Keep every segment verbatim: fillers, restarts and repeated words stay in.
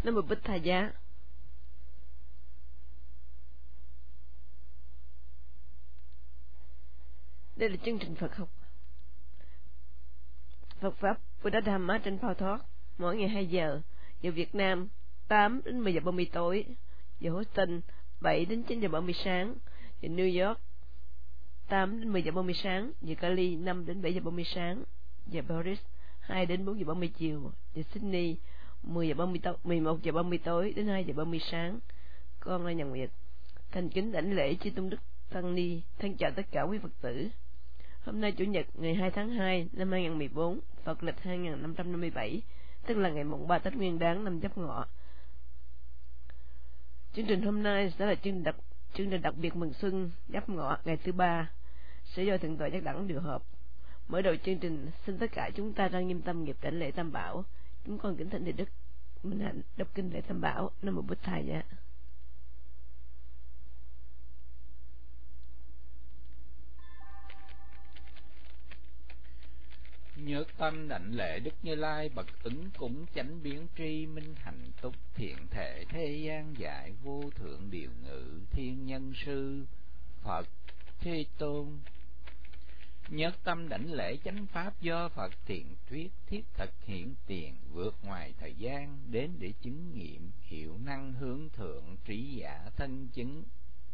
Nam Mô Bích Tha Giá. Đây là chương trình Phật học Phật pháp Buddha Dhamma trên Phao Thoát, mỗi ngày hai giờ giờ Việt Nam, tám đến mười giờ ba mươi tối, giờ Houston bảy đến chín giờ ba mươi sáng, giờ New York tám đến mười giờ ba mươi sáng, giờ Cali năm đến bảy giờ ba mươi sáng, giờ Paris hai đến bốn giờ ba mươi chiều, giờ Sydney mười giờ ba mươi tối, mười một giờ ba mươi tối đến hai giờ ba mươi sáng. Con là Nhà Nguyệt, thành kính đảnh lễ chư tôn đức tăng ni, thân chào tất cả quý Phật tử. Hôm nay Chủ nhật ngày hai tháng hai năm hai nghìn không trăm mười bốn, Phật lịch hai nghìn năm trăm năm mươi bảy, tức là ngày mùng ba Tết Nguyên Đán năm Giáp Ngọ. Chương trình hôm nay sẽ là chương trình đặc chương trình đặc biệt mừng xuân Giáp Ngọ ngày thứ ba, sẽ do thượng tọa Giác Đẳng điều hợp. Mở đầu chương trình, xin tất cả chúng ta trang nghiêm tâm nghiệp đảnh lễ Tam Bảo. Chúng con kính thỉnh Đại Đức Minh Hạnh đọc kinh lễ Tam Bảo. Nam Mô Bích Tha Giá. Nhớ tâm đảnh lễ Đức Như Lai bậc ứng cúng chánh biến tri minh hạnh túc thiện thể thế gian giải vô thượng điều ngự thiên nhân sư Phật Thế Tôn. Nhất tâm đảnh lễ chánh pháp do Phật thiện thuyết thiết thực hiện tiền vượt ngoài thời gian đến để chứng nghiệm hiệu năng hướng thượng trí giả thân chứng.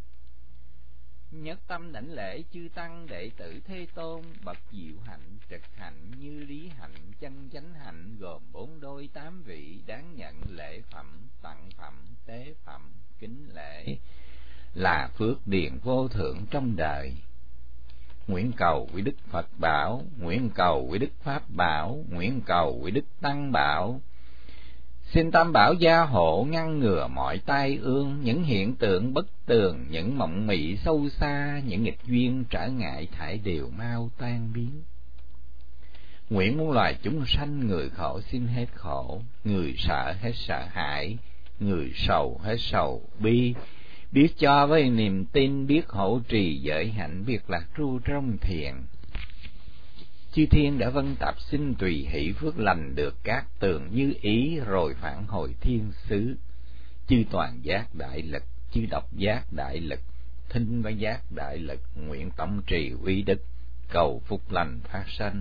Nhất tâm đảnh lễ chư tăng đệ tử Thế Tôn bậc diệu hạnh trực hạnh như lý hạnh chân chánh hạnh, gồm bốn đôi tám vị đáng nhận lễ phẩm tặng phẩm tế phẩm kính lễ là phước điền vô thượng trong đời. Nguyện cầu quý Đức Phật bảo, nguyện cầu quý Đức Pháp bảo, nguyện cầu quý Đức Tăng bảo. Xin Tam Bảo gia hộ ngăn ngừa mọi tai ương, những hiện tượng bất tường, những mộng mị sâu xa, những nghịch duyên trở ngại thải đều mau tan biến. Nguyện muôn loài chúng sanh người khổ xin hết khổ, người sợ hết sợ hãi, người sầu hết sầu bi, biết cho với niềm tin, biết hộ trì giới hạnh, biết lạc tru trong thiền. Chư thiên đã vân tập xin tùy hỷ phước lành được các tường như ý, rồi phản hồi thiên xứ. Chư toàn giác đại lực, chư độc giác đại lực, thinh văn giác đại lực, nguyện tổng trì uy đức, cầu phúc lành phát sanh.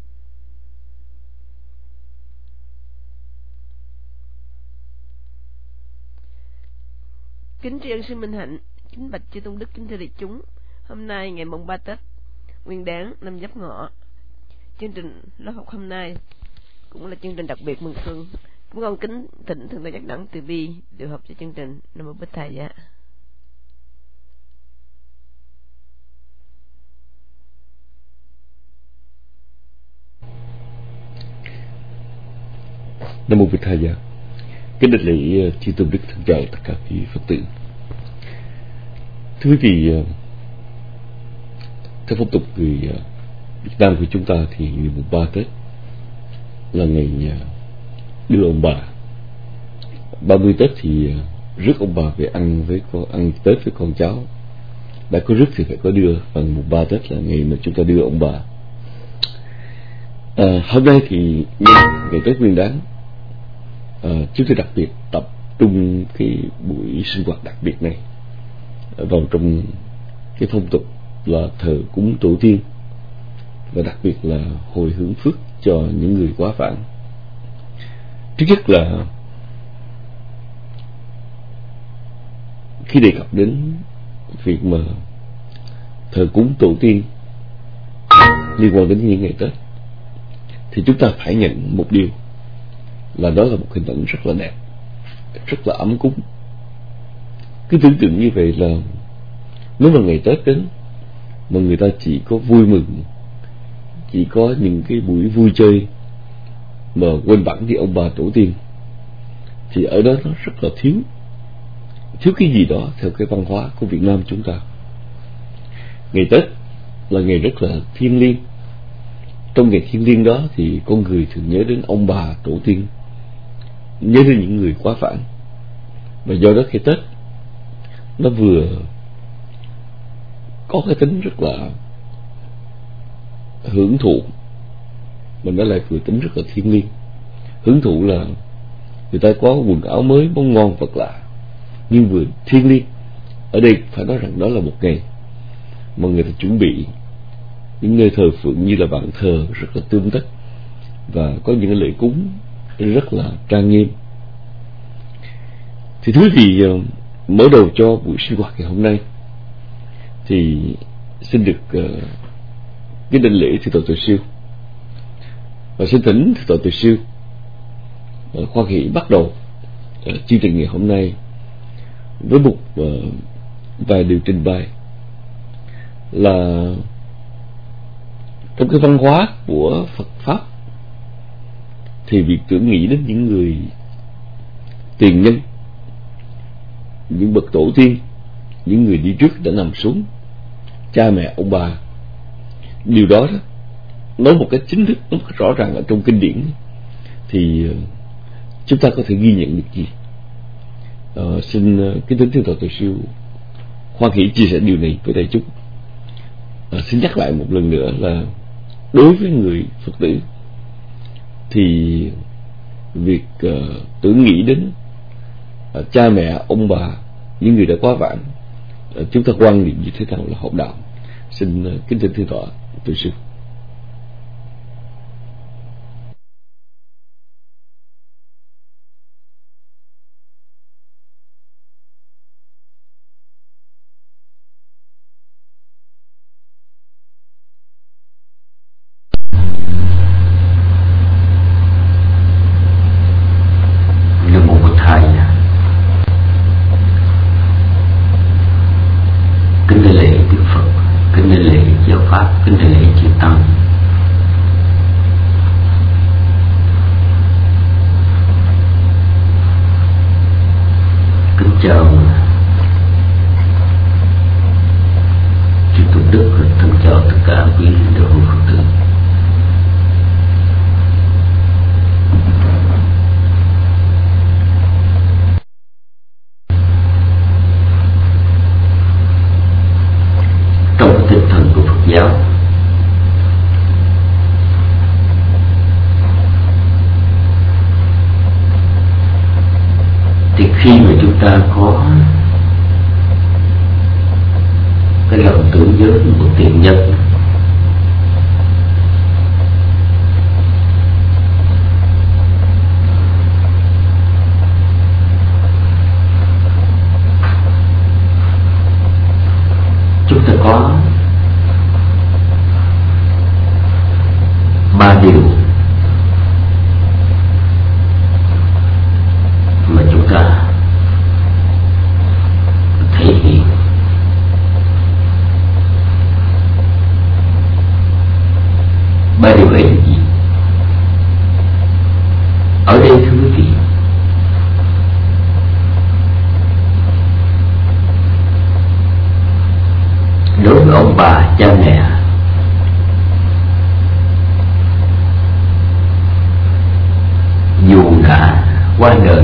Kính tri ân sư Minh Hạnh, kính bạch chư tôn đức, kính thưa đại chúng. Hôm nay ngày mùng ba Tết Nguyên Đán năm Giáp Ngọ, chương trình lớp học hôm nay cũng là chương trình đặc biệt mừng xuân. Chúng con kính thỉnh thượng tọa Giác Đẳng từ bi điều hợp cho chương trình. Nam Mô Bích Tha Giá. Nam Mô Bích Tha Giá. Kính đảnh lễ chư tôn đức, thân chào tất cả quý Phật tử. Thưa quý vị, theo phong tục người Việt Nam của chúng ta thì ngày mùng ba Tết là ngày đưa ông bà. ba mươi Tết thì rước ông bà về ăn với con, ăn Tết với con cháu. Đã có rước thì phải có đưa, và mùng ba Tết là ngày mà chúng ta đưa ông bà. À, hôm nay thì ngày Tết Nguyên Đán, à, chúng tôi đặc biệt tập trung cái buổi sinh hoạt đặc biệt này vào trong cái phong tục là thờ cúng tổ tiên, và đặc biệt là hồi hướng phước cho những người quá vãng. Trước nhất là khi đề cập đến việc mà thờ cúng tổ tiên liên quan đến những ngày Tết, thì chúng ta phải nhận một điều là đó là một hình ảnh rất là đẹp, rất là ấm cúng. Cứ tưởng tượng như vậy là nếu mà ngày Tết đến mà người ta chỉ có vui mừng, chỉ có những cái buổi vui chơi mà quên bẵng đi ông bà tổ tiên, thì ở đó nó rất là thiếu thiếu cái gì đó theo cái văn hóa của Việt Nam chúng ta. Ngày Tết là ngày rất là thiêng liêng. Trong ngày thiêng liêng đó thì con người thường nhớ đến ông bà tổ tiên, nhớ đến những người quá vãng. Và do đó cái Tết nó vừa có cái tính rất là hưởng thụ, mà nó lại vừa tính rất là thiêng liêng. Hưởng thụ là người ta có quần áo mới, món ngon vật lạ, nhưng vừa thiêng liêng. Ở đây phải nói rằng đó là một ngày mà người ta chuẩn bị những nơi thờ phượng như là bàn thờ rất là tươm tất, và có những lễ cúng rất là trang nghiêm. Thì thứ thì mở đầu cho buổi sinh hoạt ngày hôm nay thì xin được uh, kính đảnh lễ thượng tọa Tuệ Siêu, và xin thỉnh thượng tọa Tuệ Siêu uh, khoan hỷ bắt đầu uh, chương trình ngày hôm nay với một uh, vài điều trình bày là trong cái văn hóa của Phật pháp thì việc tưởng nghĩ đến những người tiền nhân, những bậc tổ tiên, những người đi trước đã nằm xuống, cha mẹ ông bà, điều đó, đó nói một cách chính thức, nó rõ ràng ở trong kinh điển, thì chúng ta có thể ghi nhận được gì? Uh, xin uh, kính thỉnh thượng tọa Tuệ Siêu hoan hỷ chia sẻ điều này với đại chúng. Uh, xin nhắc lại một lần nữa là đối với người Phật tử thì việc uh, tưởng nghĩ đến uh, cha mẹ ông bà, những người đã quá vãng, uh, chúng ta quan niệm như thế nào là hợp đạo? Xin uh, kính thỉnh thượng tọa Tuệ Siêu. Kính thưa lễ chư tăng, kính chào chư tôn đức, và thân chào tất cả quý đạo hữu Phật tử. Trong tinh thần của Phật giáo, thì khi mà chúng ta có cái lòng tưởng nhớ một tiền nhân, chúng ta có ba điều mà chúng ta thể hiện. Ba điều ấy là gì? Ở đây thưa quý vị, đối với ông bà cha mẹ, dù đã qua đời,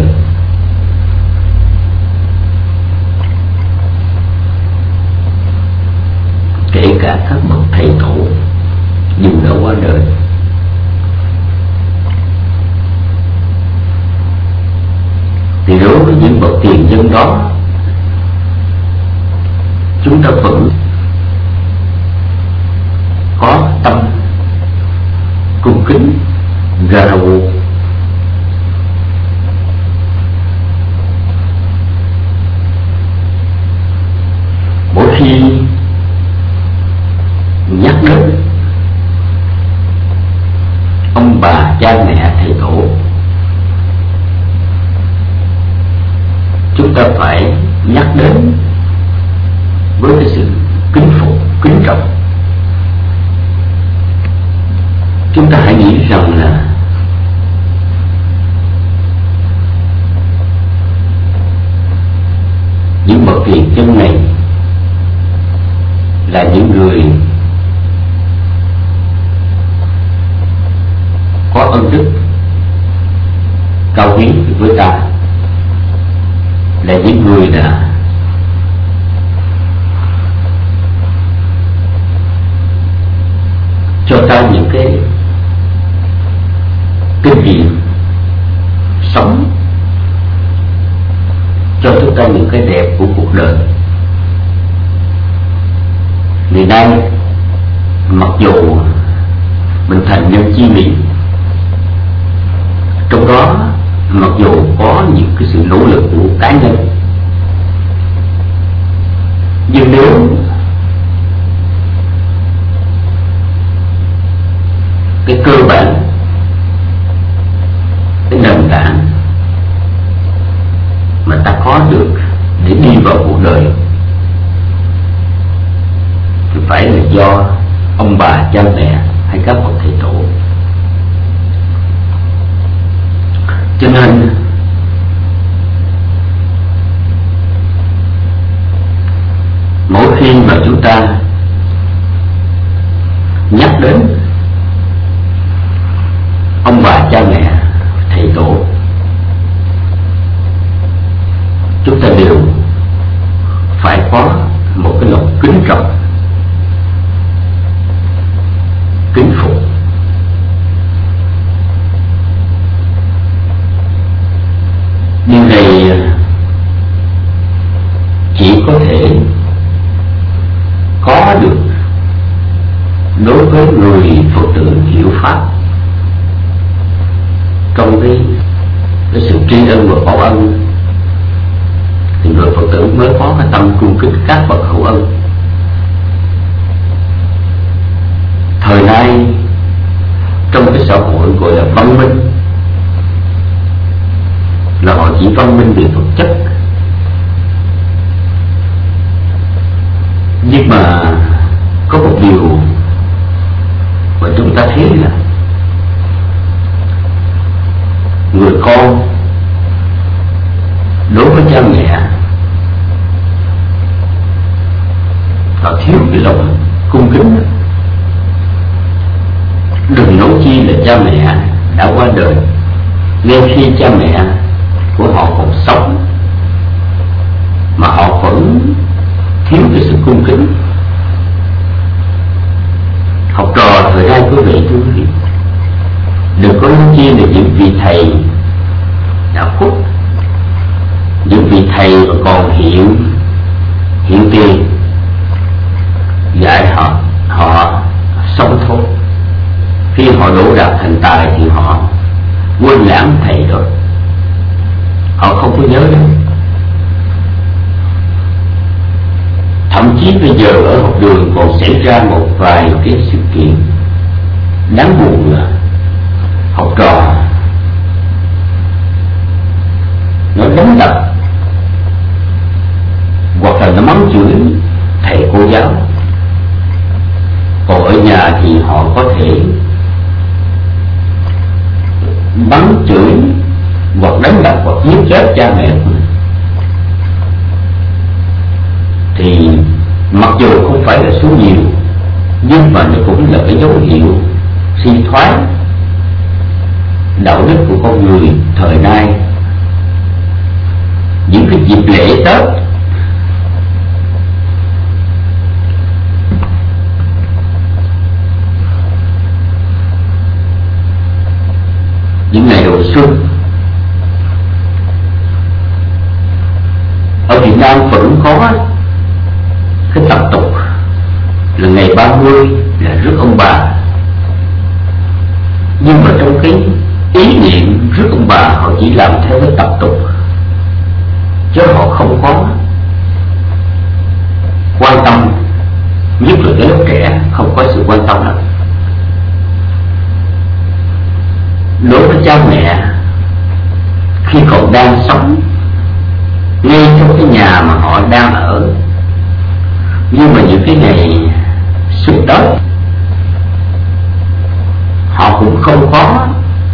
kể cả các bậc thầy tổ dù đã qua đời, thì đối với những bậc tiền nhân đó, chúng ta vẫn có tâm cung kính gara vô. Mỗi khi nhắc đến ông bà cha mẹ thầy tổ, chúng ta phải nhắc đến với cái sự kính phục, kính trọng. Chúng ta hãy nghĩ rằng là những bậc tiền nhân này là những người có ân đức cao quý với ta, là những người đã cho ta những cái kinh nghiệm sống của cuộc đời. Ngày nay mặc dù mình thành nhân chi lý, trong đó mặc dù có những cái sự nỗ lực của cá nhân, nhưng nếu cái cơ bản, cái nền tảng mà ta có được để đi vào cuộc đời thì phải là do ông bà cha mẹ hay các bậc thầy tổ. Cho nên mỗi khi mà chúng ta nhắc đến ông bà cha mẹ thầy tổ, chúng ta đều phải có một cái lòng kính trọng, kính phục. Điều này chỉ có thể có được đối với người Phật tử hiểu pháp, trong cái, cái sự tri ân và báo ân thì người Phật tử mới có cái tâm cung kính các bậc hữu ân. Thời nay trong cái xã hội gọi là văn minh, là họ chỉ văn minh về vật chất, nhưng mà có một điều mà chúng ta thấy là người con đối với cha mẹ họ thiếu cái lòng cung kính. Đừng nói chi là cha mẹ đã qua đời, ngay khi cha mẹ của họ còn sống mà họ vẫn thiếu cái sự cung kính. Học trò thời nay quý vị thưa quý vị, đừng có nói chi là những vị thầy đã khuất, những vị thầy mà còn hiện hiện tiền dạy họ họ xong thôi. Khi họ đỗ đạt thành tài thì họ quên lãng thầy rồi, họ không có nhớ đâu. Thậm chí bây giờ ở học đường còn xảy ra một vài cái sự kiện đáng buồn là học trò nó đánh đập hoặc là nó mắng chửi thầy cô giáo, còn ở nhà thì họ có thể bắn chửi hoặc đánh đập hoặc giết chết cha mẹ của mình. Thì mặc dù không phải là số nhiều, nhưng mà nó cũng là cái dấu hiệu suy thoái đạo đức của con người thời nay. Những cái dịp lễ Tết, những ngày đầu xuân, ở Việt Nam vẫn có cái tập tục là ngày ba mươi là rước ông bà, nhưng mà trong cái ý niệm rước ông bà họ chỉ làm theo cái tập tục, chứ họ không có quan tâm, nhất là cái lớp trẻ không có sự quan tâm nào. Đối với cha mẹ khi còn đang sống ngay trong cái nhà mà họ đang ở, nhưng mà những cái ngày xuân Tết họ cũng không có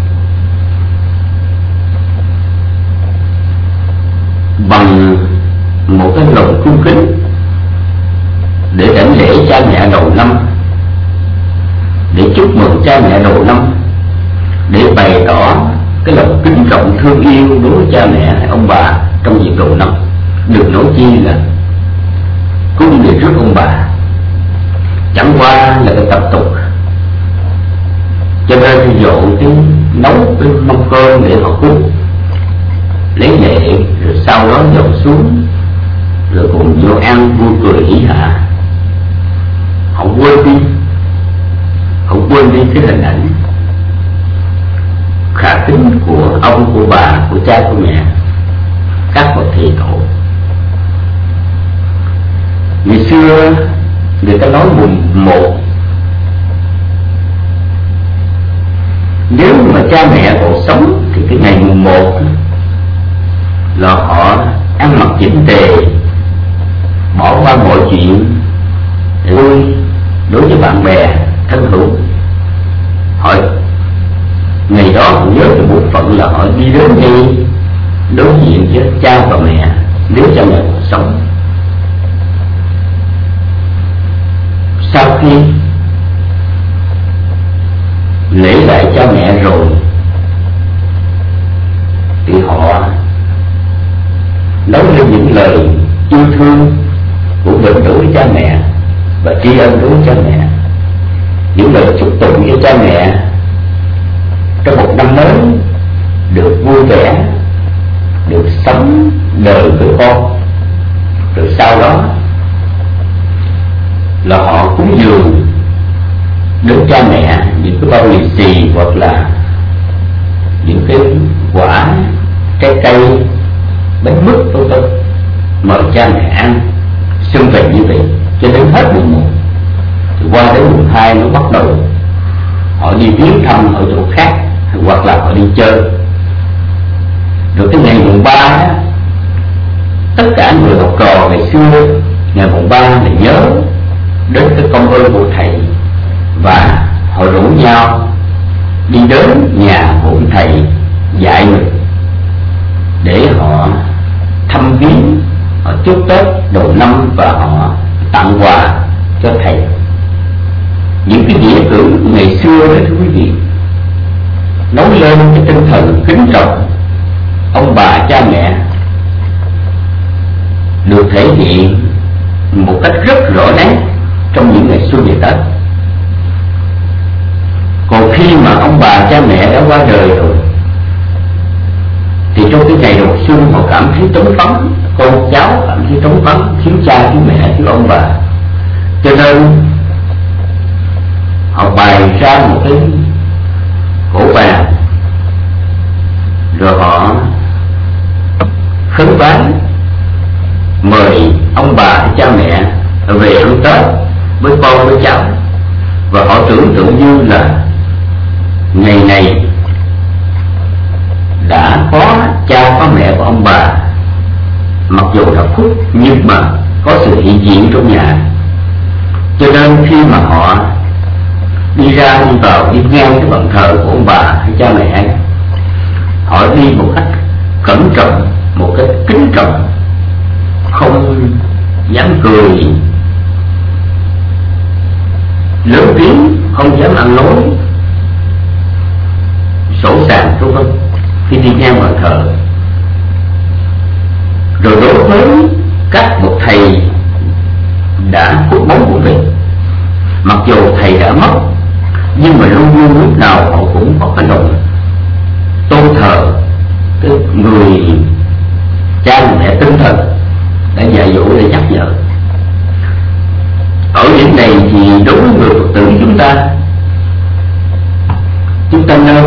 bằng một cái lòng cung kính để đảnh lễ cha mẹ đầu năm, để chúc mừng cha mẹ đầu năm, để bày tỏ cái lòng kính trọng thương yêu đối với cha mẹ hay ông bà trong dịp đầu năm. Đừng nói chi là cung để rước ông bà, chẳng qua là cái tập tục. Cho nên thì dọn cái nấu cái mâm cơm để họ cúng lấy lệ, rồi sau đó dọn xuống rồi cùng vô ăn vui cười hỉ hạ. Họ quên đi họ quên đi cái hình ảnh khả kính của ông, của bà, của cha, của mẹ, các bậc thầy tổ. Ngày xưa người ta nói mùng một, nếu mà cha mẹ còn sống thì cái ngày mùng một là họ ăn mặc chỉnh tề, bỏ qua mọi chuyện vui đối với bạn bè thân hữu. Họ ngày đó họ nhớ cái bổn phận là họ đi đến đây đối diện với cha và mẹ nếu cha mẹ còn sống. Sau khi lễ lại cha mẹ rồi thì họ nói lên những lời yêu thương của mình đối với cha mẹ và tri ân đối với cha mẹ, những lời chúc tụng cho cha mẹ trong một năm mới được vui vẻ, được sống đời với con. Rồi sau đó là họ cúng dường đến cha mẹ những cái bao lì xì hoặc là những cái quả trái cây, bánh mứt vân vân, mời cha mẹ ăn, xưng về như vậy cho đến hết mùng một. Thì qua đến mùng hai nó bắt đầu họ đi viếng thăm ở chỗ khác hoặc là họ đi chơi. Rồi cái ngày mùng ba tất cả người học trò ngày xưa ngày mùng ba là nhớ đến cái công ơn của thầy và họ rủ nhau đi đến nhà của thầy dạy mình để họ thăm viếng, họ chúc Tết đầu năm và họ tặng quà cho thầy. Những cái nghĩa cử ngày xưa đó thưa quý vị, nói lên cái tinh thần kính trọng ông bà cha mẹ được thể hiện một cách rất rõ nét trong những ngày xuân về Tết. Còn khi mà ông bà cha mẹ đã qua đời rồi thì trong cái ngày đầu xuân họ cảm thấy trống vắng, con cháu cảm thấy trống vắng, thiếu cha thiếu mẹ thiếu ông bà, cho nên họ bày ra một cái cổ bàn rồi họ khấn vái mời ông bà cha mẹ về ăn Tết với con với cháu. Và họ tưởng tượng như là ngày này đã có cha có mẹ của ông bà, mặc dù là khuất nhưng mà có sự hiện diện trong nhà. Cho nên khi mà họ đi ra đi vào, đi ngang cái bàn thờ của ông bà hay cha mẹ, họ đi một cách cẩn trọng, một cách kính trọng, không dám cười lớn tiếng, không dám ăn nói sổ sàng vân vân khi đi ngang bàn thờ. Rồi đối với các bậc thầy đã khuất bóng của mình, mặc dù thầy đã mất nhưng mà luôn luôn lúc nào họ cũng có cái lòng tôn thờ cái người cha mẹ tinh thần đã dạy dỗ, để nhắc nhở. Ở điểm này thì đối với người Phật tử chúng ta, chúng ta nên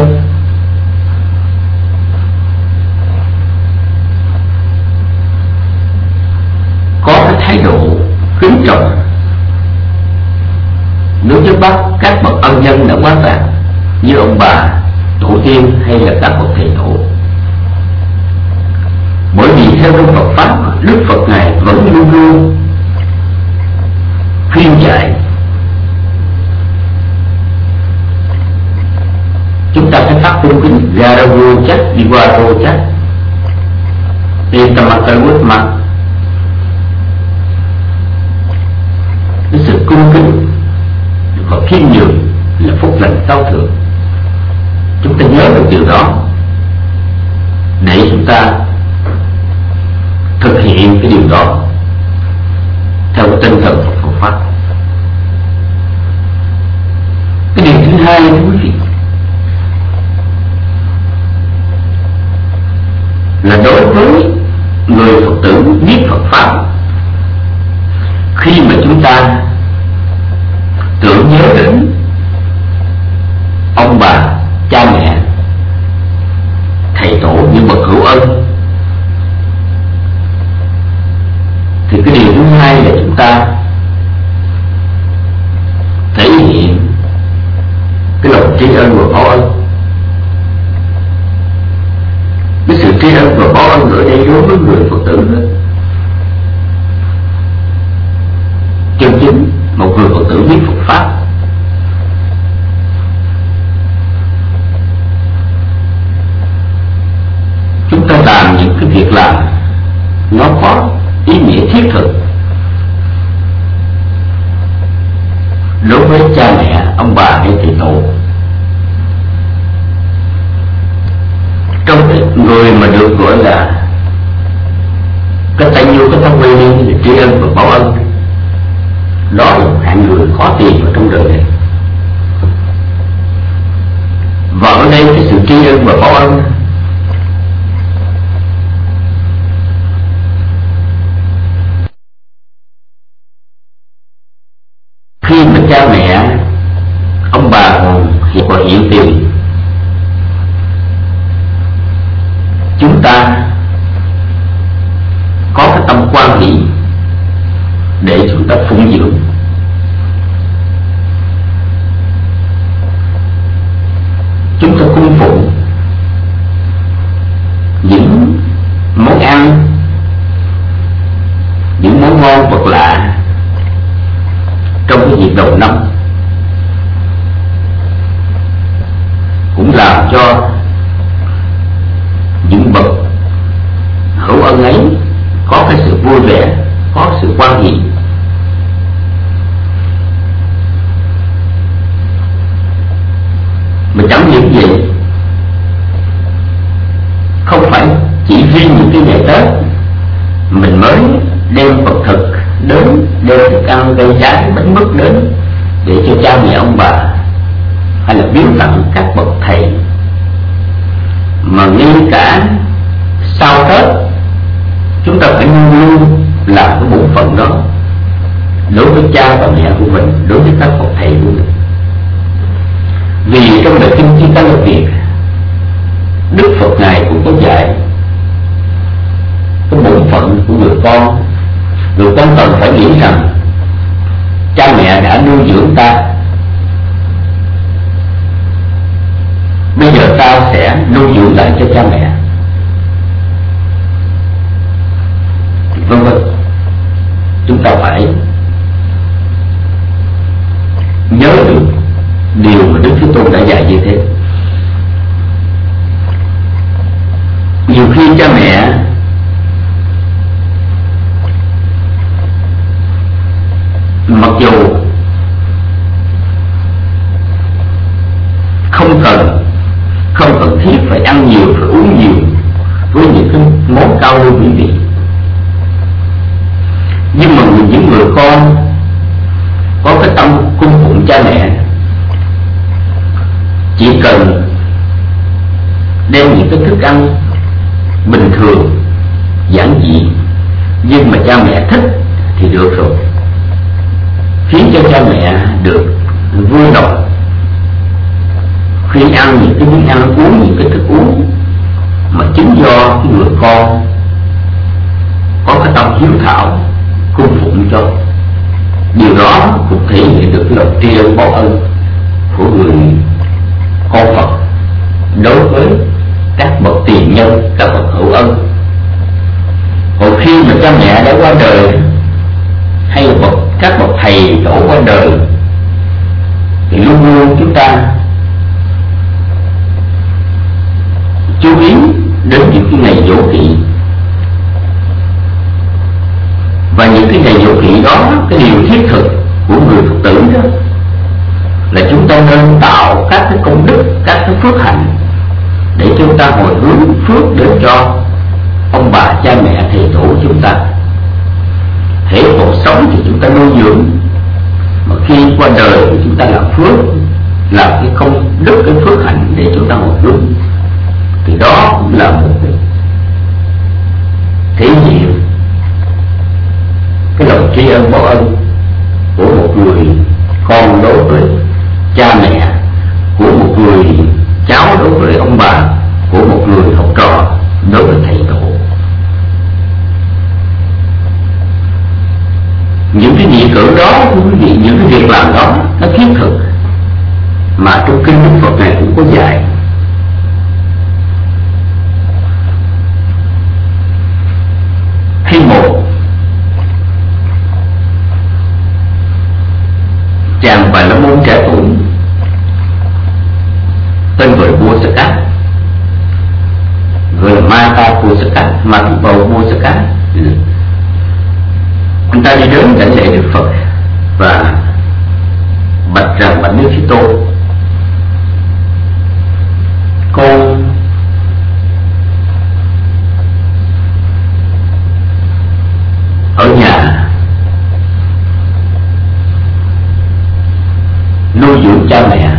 có cái thái độ kính trọng đối với bác các bậc ân nhân đã quá vàng như ông bà tổ tiên hay là các bậc thầy tổ. Bởi vì theo trong Phật pháp, Đức Phật ngài vẫn luôn luôn khuyên dạy chúng ta phải phát cung kính ra vô chắc đi qua vô chắc tiên tâm mặt quyết mặt. Cái sự cung kính và khiêm nhường là phúc lành cao thượng. Chúng ta nhớ được điều đó để chúng ta thực hiện cái điều đó theo cái tinh thần Phật pháp. Cái điều thứ hai thưa quý vị là đối với người Phật tử biết Phật pháp chúng ta tưởng nhớ đến ông bà, cha mẹ, thầy tổ, những bậc hữu ân, thì cái điều thứ hai là chúng ta thể hiện cái lòng tri ân và báo ân. Cái sự tri ân và báo ân ở đây đối với người Phật tử đó, chân chính một người Phật tử biết Phật pháp, chúng ta làm những cái việc làm nó có ý nghĩa thiết thực đối với cha mẹ, ông bà hay thầy tổ. Trong cái người mà được gọi là cái tay nhu, cái thông minh thì tri ân và báo ân, đó là một hạng người khó tìm ở trong đời này. Và ở đây cái sự tri ân và báo ân khi mà cha mẹ, ông bà còn hiện tiền, chúng ta có cái tâm quan hỷ để chúng ta phụng dưỡng. Chúng ta cung phụng những món ăn, những món ngon vật lạ trong cái dịp đầu năm, cũng làm cho những bậc hữu ân ấy có cái sự vui vẻ, có sự quan hỷ. Mà chẳng những vậy, không phải chỉ riêng những cái ngày Tết mình mới đem vật thực đến, đem thức ăn, cây trái, bánh mứt đến để cho cha mẹ ông bà, hay là biếu tặng các bậc thầy, mà ngay cả sau Tết chúng ta phải luôn luôn làm cái bổn phận đó đối với cha và mẹ của mình, đối với các bậc thầy của mình. Vì trong bài kinh Chi Tăng Lực Việt, Đức Phật Ngài cũng có dạy cái bổn phận của người con. Người con cần phải nghĩ rằng cha mẹ đã nuôi dưỡng ta, bây giờ ta sẽ nuôi dưỡng lại cho cha mẹ, vân vân. Chúng ta phải nhớ được điều mà Đức Thế Tôn đã dạy như thế. Nhiều khi cha mẹ mặc dù không cần không cần thiết phải ăn nhiều, phải uống nhiều với những cái món cao lưu mỹ vị, nhưng mà những người con có cái tâm cung phụng cha mẹ, chỉ cần đem những cái thức ăn bình thường, giản dị, nhưng mà cha mẹ thích thì được rồi, khiến cho cha mẹ được vui lòng khi ăn những cái miếng ăn, uống những cái thức uống mà chính do cái người con có cái tâm hiếu thảo cung phụng cho. Điều đó cũng thể hiện được cái lòng tri ân báo ân của người con Phật đối với các bậc tiền nhân, các bậc hữu ân. Còn khi mà cha mẹ đã qua đời, hay là bậc các bậc thầy tổ qua đời, thì luôn luôn chúng ta chú ý đến những cái ngày dỗ kỵ. Và những cái ngày dỗ kỵ đó, cái điều thiết thực của người Phật tử đó là chúng ta nên tạo các cái công đức, các cái phước hạnh để chúng ta hồi hướng phước đến cho ông bà, cha mẹ, thầy tổ chúng ta. Hễ còn sống thì chúng ta nuôi dưỡng, mà khi qua đời thì chúng ta làm phước, làm cái công đức, cái phước hạnh để chúng ta hồi hướng. Thì đó cũng là một cái thể hiện cái lòng tri ân báo ân một người con đối với cha mẹ, của một người cháu đối với ông bà, của một người học trò đối với thầy tổ. Những cái nghĩa cử đó, những cái việc làm đó nó thiết thực, mà trong kinh Đức Phật này cũng có dạy. Khi một chàng Bà La Môn trẻ tuổi tên gọi là Bosaka, gọi là Mata Bosaka, Mata Bosaka, anh ta đi đến đảnh lễ Đức Phật và bạch rằng: bạch Đức Thế Tôn, con ở nhà nuôi dưỡng cha mẹ,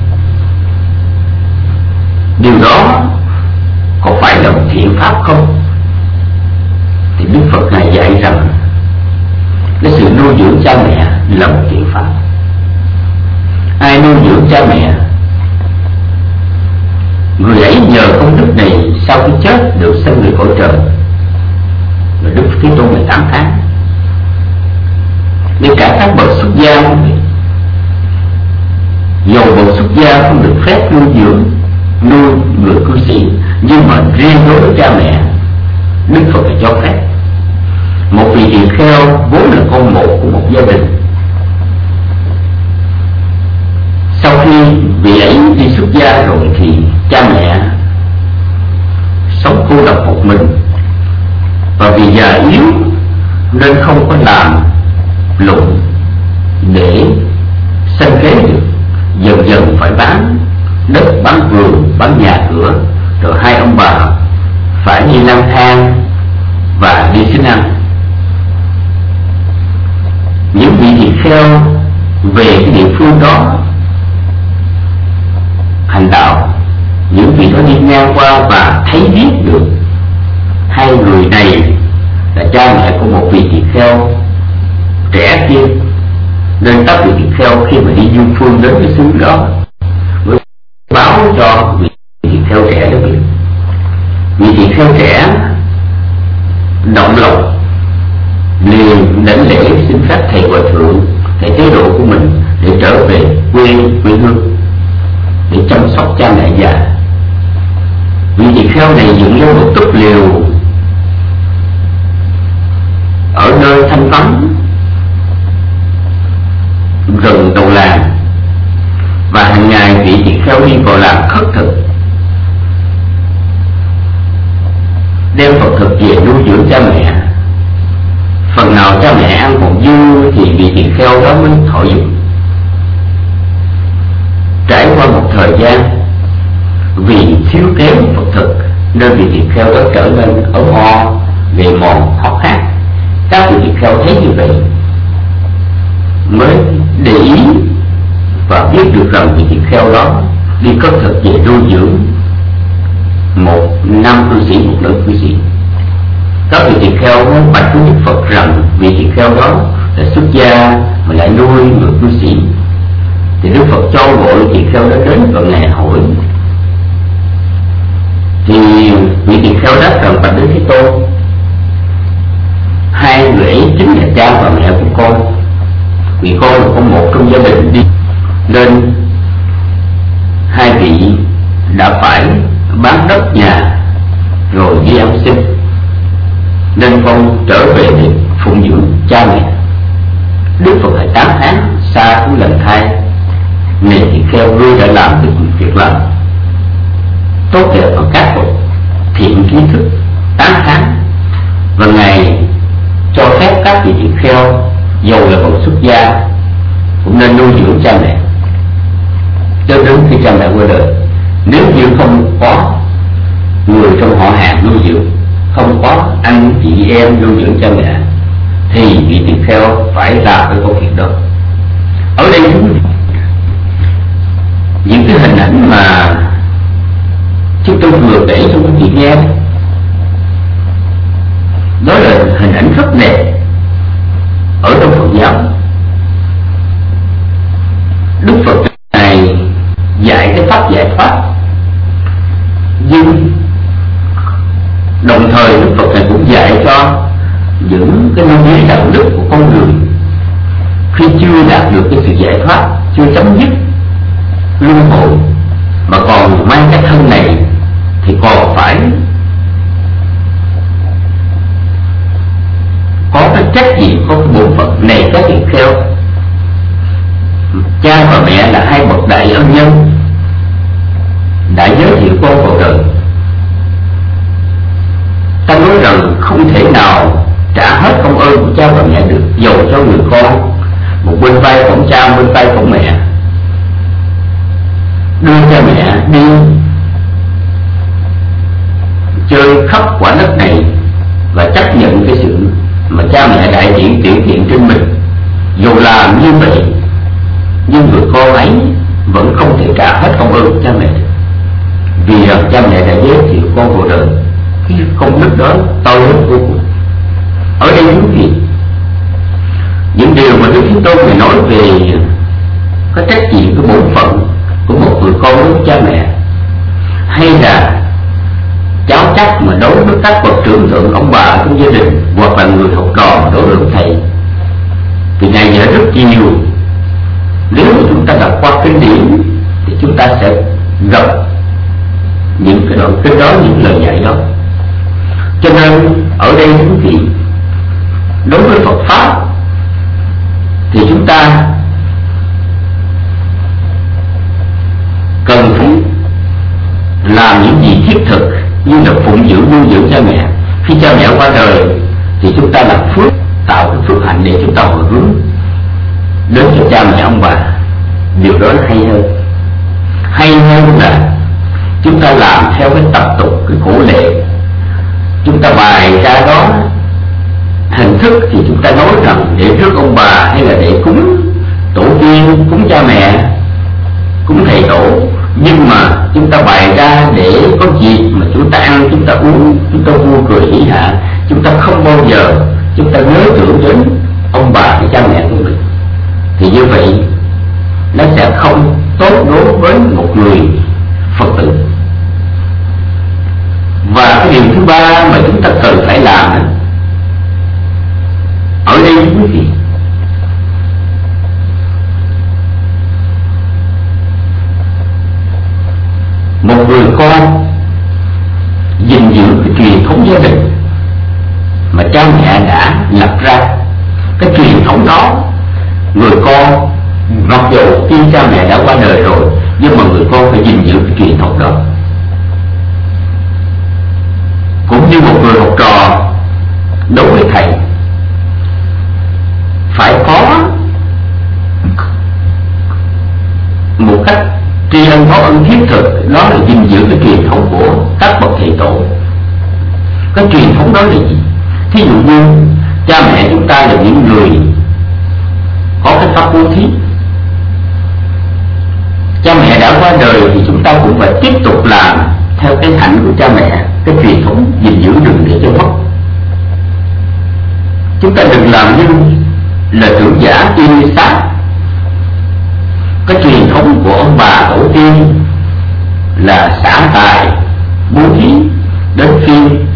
điều đó có phải là một thiện pháp không? Thì Đức Phật Ngài dạy rằng cái sự nuôi dưỡng cha mẹ là một thiện pháp. Ai nuôi dưỡng cha mẹ, người ấy nhờ công đức này sau khi chết được sanh về cõi trời. Và Đức Thế Tôn này tán thán. Để cả các bậc xuất gia, dầu bậc xuất gia không được phép nuôi dưỡng nuôi người cư sĩ, nhưng mà riêng đối với cha mẹ, Đức Phật là cho phép. Một vị tỳ kheo vốn là con một của một gia đình, sau khi vị ấy đi xuất gia rồi thì cha mẹ sống cô độc một mình, và vì già yếu nên không có làm lụng để sanh kế được, dần dần phải bán đất, bán vườn, bán nhà cửa, rồi hai ông bà phải đi lang thang và đi xin ăn. Những vị tỳ kheo về cái địa phương đó hành đạo, những vị đó đi ngang qua và thấy biết được hai người này là cha mẹ của một vị tỳ kheo trẻ kia, nên các vị tỳ kheo khi mà đi du phương đến cái xứ đó mới báo cho vị tỳ kheo trẻ đó biết. Vị tỳ kheo trẻ động lòng liền đảnh lễ xin phép thầy hòa thượng, thầy chế độ của mình để trở về quê quê hương để chăm sóc cha mẹ già. Vị tỳ kheo này dựng lên một túp liều ở nơi thanh vắng gần đầu làng, và hàng ngày vị tỳ kheo đi vào làng khất thực, đem Phật thực về nuôi dưỡng cha mẹ. Phần nào cha mẹ ăn còn dư thì vị tỳ kheo đó mới thọ dụng. Trải qua một thời gian, vì thiếu kém Phật thực nên vị tỳ kheo đó trở nên ốm o, gầy mòn, hốc hác. Các vị tỳ kheo thấy như vậy mới để ý và biết được rằng vị tỳ kheo đó đi cất thực về nuôi dưỡng một nam cư sĩ, một nữ cư sĩ. Các vị tỳ kheo muốn bạch với Đức Phật rằng vị tỳ kheo đó là xuất gia mà lại nuôi người cư sĩ. Thì Đức Phật cho gọi tỳ kheo đó đến và Ngài hỏi. Thì vị tỳ kheo đáp rằng: bạch Đức Thế Tôn, hai người ấy chính là cha và mẹ của con. Vì con là con một trong gia đình đi, nên hai vị đã phải bán đất nhà rồi đi ăn xin, nên con trở về để phụng dưỡng cha mẹ. Đức Phật lại tán thán xa cũng lần thai: này tỳ kheo, ngươi đã làm được việc làm tốt đẹp và các bậc thiện kiến thức tán thán, và Ngài cho phép các vị tỳ kheo dầu là bậc xuất gia cũng nên nuôi dưỡng cha mẹ cho đến khi cha mẹ qua đời. Nếu như không có người trong họ hàng nuôi dưỡng, không có anh chị em nuôi dưỡng cha mẹ, thì vị tỳ kheo phải làm cái công việc đó. Ở đây những cái hình ảnh mà chúng tôi vừa kể cho quý vị nghe, đó là hình ảnh rất đẹp ở trong Phật giáo. Đồng thời Đức Phật này cũng dạy cho những cái nguyên lý đạo đức của con người khi chưa đạt được cái sự giải thoát, chưa chấm dứt luân hồi mà còn mang cái thân này thì còn phải có cái trách nhiệm, có cái bổn phận này các việc theo. Cha và mẹ là hai bậc đại ân nhân đã giới thiệu con vào đời. Ta nói rằng không thể nào trả hết công ơn của cha và mẹ được, dầu cho người con một bên vai cổng cha, bên vai cổng mẹ, đưa cha mẹ đi chơi khắp quả đất này và chấp nhận cái sự mà cha mẹ đại diện tiểu thiện trên mình. Dù làm như vậy nhưng người con ấy vẫn không thể trả hết công ơn của cha mẹ, vì rằng cha mẹ đã giới thiệu con vào đời. Cái công đức đó to lớn vô cùng. Ở đây những gì, những điều mà Đức Thế Tôn này nói về cái trách nhiệm, cái bổn phận của một người con đối với cha mẹ, hay là cháu chắc mà đối với các bậc trưởng thượng ông bà trong gia đình, hoặc là người học trò đối với thầy, thì Ngài dạy rất nhiều. Nếu mà chúng ta đọc qua kinh điển thì chúng ta sẽ gặp những cái đoạn kinh đó, những lời dạy đó. Cho nên ở đây quý vị, đối với Phật pháp thì chúng ta cần phải làm những gì thiết thực, như là phụng dưỡng nuôi dưỡng cha mẹ. Khi cha mẹ qua đời thì chúng ta làm phước, tạo cái phước hạnh để chúng ta hồi hướng đến cho cha mẹ ông bà. Điều đó hay hơn. Hay hơn là chúng ta làm theo cái tập tục, cái khổ lệ. Chúng ta bày ra đó hình thức thì chúng ta nói rằng để rước ông bà, hay là để cúng tổ tiên, cúng cha mẹ, cúng thầy tổ. Nhưng mà chúng ta bày ra để có dịp mà chúng ta ăn, chúng ta uống, chúng ta vui cười hỉ hạ, chúng ta không bao giờ chúng ta nhớ tưởng đến ông bà hay cha mẹ của mình. Thì như vậy nó sẽ không tốt đối với một người Phật tử. Và cái điều thứ ba mà chúng ta cần phải làm đó, ở đây quý vị, một người con gìn giữ cái truyền thống gia đình mà cha mẹ đã lập ra. Cái truyền thống đó, người con mặc dù khi cha mẹ đã qua đời rồi, nhưng mà người con phải gìn giữ cái truyền thống đó. Cũng như một người học trò đối với thầy, phải có một cách tri ân có ân thiết thực, đó là gìn giữ cái truyền thống của các bậc thầy tổ. Cái truyền thống đó là gì? Thí dụ như cha mẹ chúng ta là những người có cái pháp bố thí. Cha mẹ đã qua đời thì chúng ta cũng phải tiếp tục làm theo cái hạnh của cha mẹ, cái truyền thống gìn giữ đừng để cho mất. Chúng ta đừng làm như là trưởng giả y sát. Cái truyền thống của ông bà tổ tiên là xả tài bố thí, đến phiên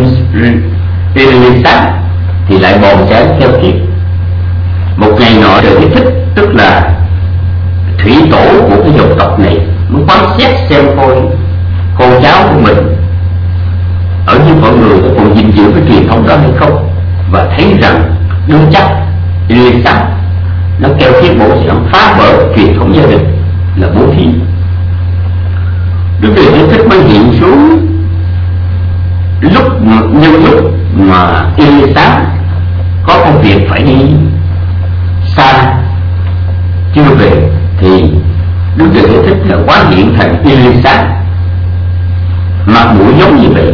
y sát thì lại bòn trái theo kiếp. Một ngày nọ Trời Thế Thích, tức là thủy tổ của cái dòng tộc này, muốn quan xét xem coi con cháu của mình ở như mọi người có còn gìn giữ cái truyền thống đó hay không, và thấy rằng đương chắc y sát nó kêu thiết bổ sẽ phá vỡ truyền thống gia đình là bố thí. Đức Thế Thích mới hiện xuống lúc nhân lúc mà y sát có công việc phải đi xa chưa về, thì Đức Thế Thích là quá hiện thành y sát, mặt mũi giống như vậy,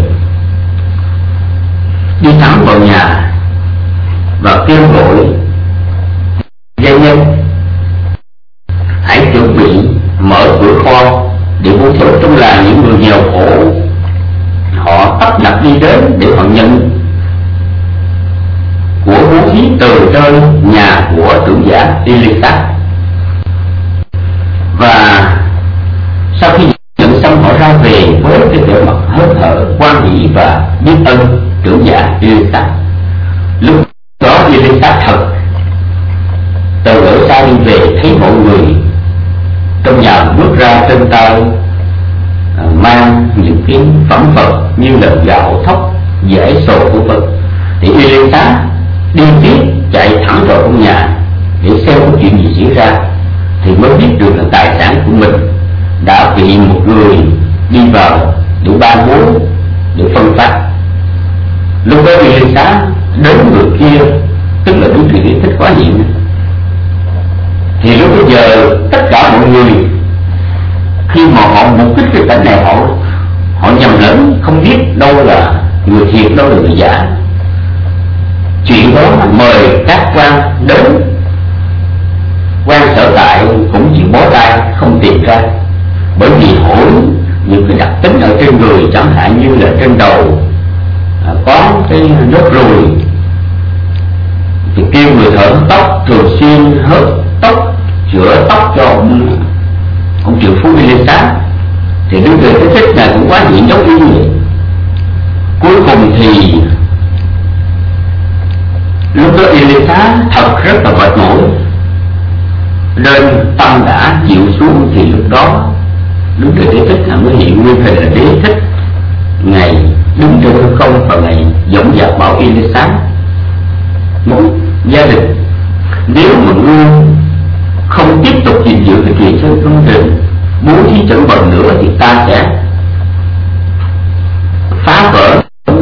đi thẳng vào nhà và kêu gọi gia nhân hãy chuẩn bị mở cửa kho để bố thí. Trong làng những người nghèo khổ họ tấp nập đi đến để họ nhận của bố thí từ nơi nhà của trưởng giả Elisa. Và sau khi nhận xong họ ra về với cái vẻ mặt hớn hở, hoan hỉ và biết ơn trưởng giả Elisa. Lúc đó Elisa thật từ ở xa đi về, thấy mọi người trong nhà bước ra trên tay à, mang những cái phẩm vật như là gạo thóc, dễ sồ của vật, thì Elisa điên tiết chạy thẳng vào trong nhà để xem có chuyện gì diễn ra, thì mới biết được là tài sản của mình đã bị một người đi vào để ban bố, để phân phát. Lúc đó Elisa đến người kia, tức là đối tượng thích quá nhiều, thì lúc bây giờ tất cả mọi người khi mà họ mục đích cái cảnh này, họ họ nhầm lẫn, không biết đâu là người thiệt, đâu là người giả. Chuyện đó mời các quan đến, quan sở tại cũng chỉ bó tay không tìm ra, bởi vì hỏi những cái đặc tính ở trên người, chẳng hạn như là trên đầu à, có cái nốt ruồi, thì kêu người thợ tóc thường xuyên hớt tóc, chữa tóc cho ông ông triệu phú Elisa. Thì đứa người cái thích này cũng quá nhiễm giống y vậy. Cuối cùng thì lúc đó Elisa thật rất là mệt mỏi, nên tâm đã chịu xuống, thì lúc đó Đức Đại Đế Thích là mới hiện nguyên hình là Đế Thích. Ngài đứng trên hư không và Ngài dõng dạc bảo Elisa: một gia đình, nếu mà ngươi không tiếp tục gìn giữ cái chuyện trên công trình, bố thí chẳng bần nữa, thì ta sẽ phá vỡ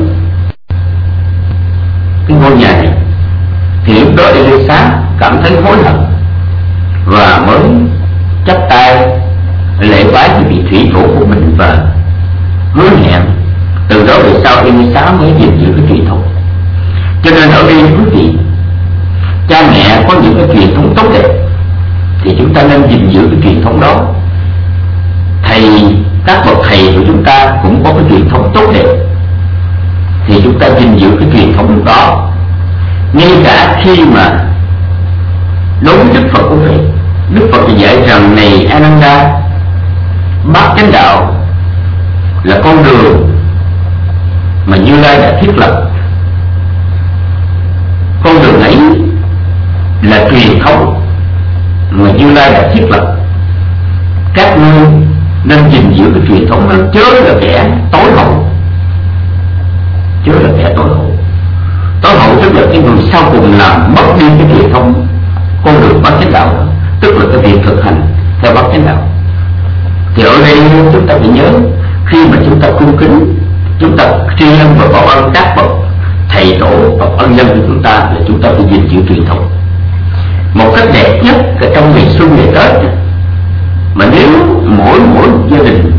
cái ngôi nhà này. Thì lúc đó Elisa cảm thấy hối hận và mới chắp tay lễ bái cái vị thủy tổ của mình và hứa hẹn từ đó về sau Elisa mới gìn giữ cái truyền thống. Cho nên ở đây quý vị, cha mẹ có những cái truyền thống tốt đẹp thì chúng ta nên gìn giữ cái truyền thống đó. Thầy, các bậc thầy của chúng ta cũng có cái truyền thống tốt đẹp thì chúng ta gìn giữ cái truyền thống đó. Ngay cả khi mà đối với Đức Phật cũng vậy. Đức Phật thì dạy rằng: này Ananda, bát chánh đạo là con đường mà Như Lai đã thiết lập. Con đường ấy là truyền thống mà Như Lai đã thiết lập. Các ngươi nên gìn giữ cái truyền thống đó, chớ là kẻ tối hậu. Chớ là kẻ tối hậu. Tối hậu tức là cái người sau cùng làm mất đi cái truyền thống con đường bát chánh đạo đó, tức là cái việc thực hành theo bát chánh đạo. Thì ở đây chúng ta phải nhớ, khi mà chúng ta cung kính, chúng ta tri ân và báo ơn các bậc thầy tổ và ân nhân của chúng ta, là chúng ta phải gìn giữ truyền thống. Một cách đẹp nhất là trong ngày xuân ngày Tết, mà nếu mỗi mỗi gia đình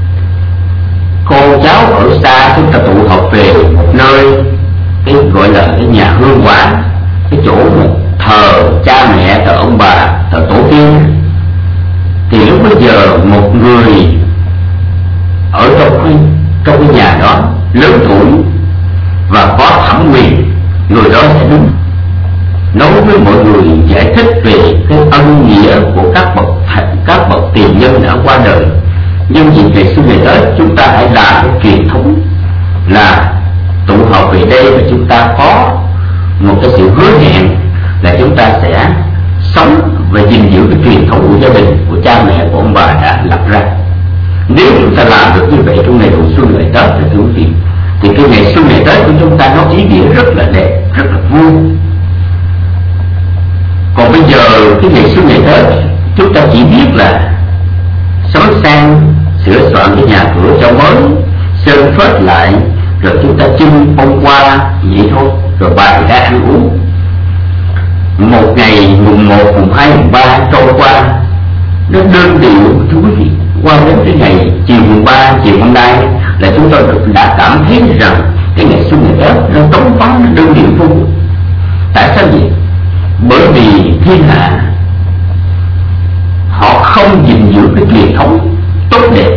con cháu ở xa chúng ta tụ họp về một nơi, cái gọi là cái nhà hương quán, cái chỗ mà thờ cha mẹ, thờ ông bà, thờ tổ tiên, thì lúc bây giờ một người ở trong cái, trong cái nhà đó lớn tuổi và có thẩm quyền, người đó sẽ đứng nói với mọi người, giải thích về cái ân nghĩa của các bậc các bậc tiền nhân đã qua đời. Nhưng dịp về xuân ngày Tết, chúng ta hãy làm cái truyền thống là tụ họp về đây và chúng ta có một cái sự hứa hẹn là chúng ta sẽ sống và gìn giữ cái truyền thống của gia đình, của cha mẹ, của ông bà đã lập ra. Nếu chúng ta làm được như vậy trong ngày đầu xuân ngày Tết thì thưa quý vị, thì cái ngày xuân ngày Tết của chúng ta nó ý nghĩa rất là đẹp, rất là vui. Còn bây giờ cái ngày xuân ngày Tết chúng ta chỉ biết là sắm sang, sửa soạn cái nhà cửa cho mới, sơn phết lại, rồi chúng ta chưng bông hoa vậy thôi, rồi bài ra ăn uống. Một ngày mùng một, mùng hai, mùng ba trôi qua nó đơn điệu thưa quý vị. Qua đến cái ngày chiều mùng ba, chiều hôm nay là chúng tôi đã cảm thấy rằng cái ngày xuân ngày Tết nó trống vắng, nó đơn điệu vô cùng. Tại sao vậy? Bởi vì thiên hạ họ không gìn giữ cái truyền thống tốt đẹp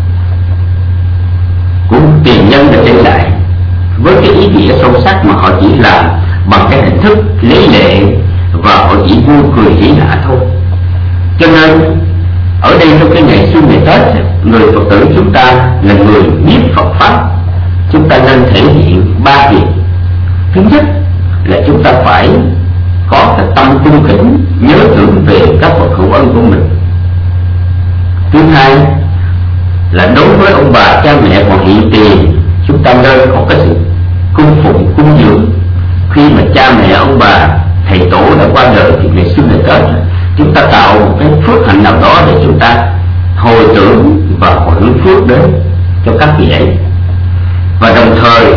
của tiền nhân đã để lại với cái ý nghĩa sâu sắc, mà họ chỉ làm bằng cái hình thức lấy lệ và họ chỉ vui cười hỉ hạ thôi. Cho nên ở đây trong cái ngày xuân ngày Tết, người Phật tử chúng ta là người biết Phật pháp, chúng ta nên thể hiện ba việc. Thứ nhất là chúng ta phải có cái tâm cung kính, nhớ tưởng về các bậc hữu ân của mình. Thứ hai là đối với ông bà cha mẹ còn hiện tiền, chúng ta nên có cái sự cung phụng cung dưỡng. Khi mà cha mẹ ông bà thầy tổ đã qua đời thì ngày xuân ngày Tết chúng ta tạo một cái phước hạnh nào đó để chúng ta hồi tưởng và hồi hướng phước đến cho các vị ấy. Và đồng thời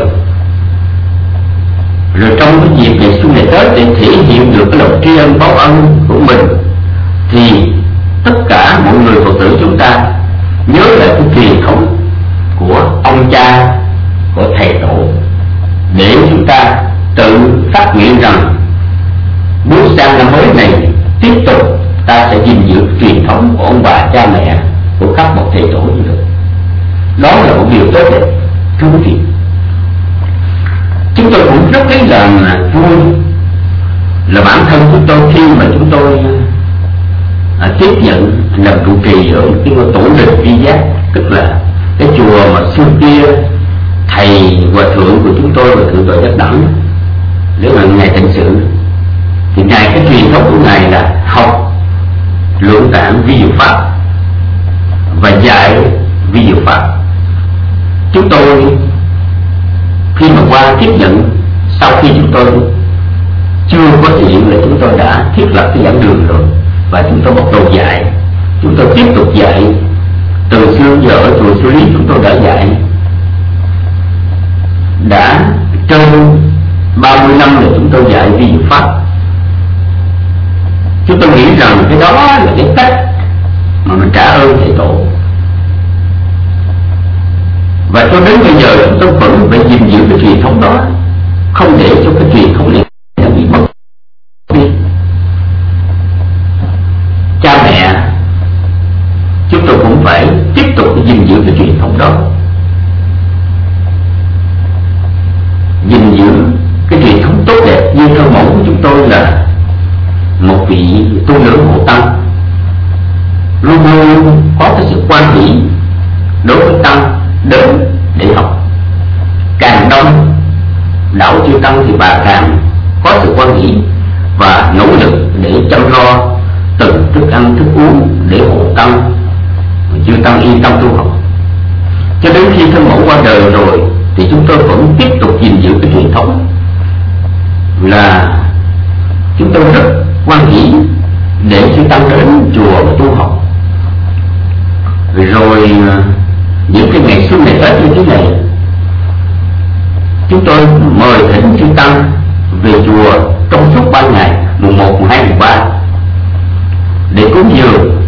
rồi trong cái dịp ngày xuân ngày Tết để thể hiện được cái lòng tri ân báo ân của mình, thì tất cả mọi người Phật tử chúng ta nhớ lại cái truyền thống của ông cha, của thầy tổ, để chúng ta tự phát nguyện rằng bước sang năm mới này tiếp tục ta sẽ gìn giữ truyền thống của ông bà cha mẹ, của các bậc thầy tổ như được. Đó là một điều tốt đẹp. Thưa quý vị, chúng tôi cũng rất lấy làm vui là bản thân chúng tôi khi mà chúng tôi à, tiếp nhận làm trụ trì ở cái tổ đình Vi Giác, tức là cái chùa mà xưa kia thầy hòa thượng của chúng tôi, hòa thượng Tuệ Giác Đẳng, nếu mà ngài thành sự thì ngài cái truyền thống của ngài là học luận tạng vi diệu pháp và dạy vi diệu pháp. Chúng tôi khi mà qua tiếp nhận, sau khi chúng tôi chưa có chuyện là chúng tôi đã thiết lập cái giảng đường rồi, và chúng tôi bắt đầu dạy. Chúng tôi tiếp tục dạy. Từ xưa giờ ở chùa Sư Lý chúng tôi đã dạy đã trên ba mươi năm là chúng tôi dạy vi diệu pháp. Chúng tôi nghĩ rằng cái đó là cái cách mà mình trả ơn thầy tổ, và cho đến bây giờ chúng tôi vẫn phải gìn giữ cái truyền thống đó, không để cho cái truyền thống này nó bị mất đi. Cha mẹ chúng tôi cũng phải tiếp tục gìn giữ cái truyền thống đó, gìn giữ cái truyền thống tốt đẹp. Như thơ mẫu của chúng tôi là một vị tu nữ hộ tăng, luôn luôn có cái sự quan hỷ đối với tăng đến để học. Càng đông đạo chư tăng thì bà càng có sự quan hỷ và nỗ lực để chăm lo từng thức ăn thức uống để hộ tăng, chư tăng yên tâm tu học. Cho đến khi thân mẫu qua đời rồi thì chúng tôi vẫn tiếp tục gìn giữ cái truyền thống là chúng tôi rất quan hỷ để chư tăng đến chùa và tu học. Rồi những cái ngày xuân ngày Tết như thế này, chúng tôi mời thỉnh chư tăng về chùa trong suốt ba ngày, mùng một, mùng hai, mùng ba, để cúng dường.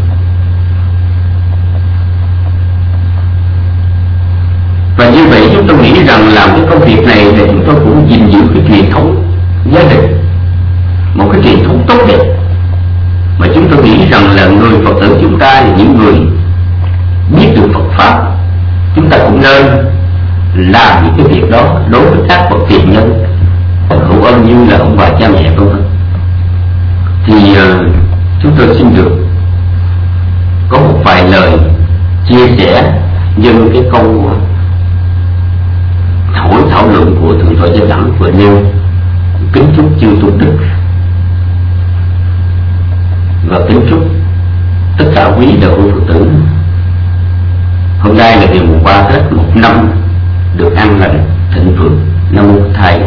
Và như vậy chúng tôi nghĩ rằng làm cái công việc này để chúng tôi cũng gìn giữ cái truyền thống gia đình, một cái truyền thống tốt đẹp mà chúng tôi nghĩ rằng là người Phật tử chúng ta là những người biết được Phật pháp. Chúng ta cũng nên làm những cái việc đó đối với các bậc tiền nhân, bậc hữu ân như là ông bà cha mẹ vân vân. Thì uh, chúng tôi xin được có một vài lời chia sẻ nhân cái câu hỏi thảo luận của Thượng tọa Giác Đẳng vừa nêu. Kính chúc chư tôn đức và kính chúc tất cả quý đạo hữu Phật tử hôm nay là ngày mùng ba Tết một năm được an lành thịnh vượng. Nam mô Thầy.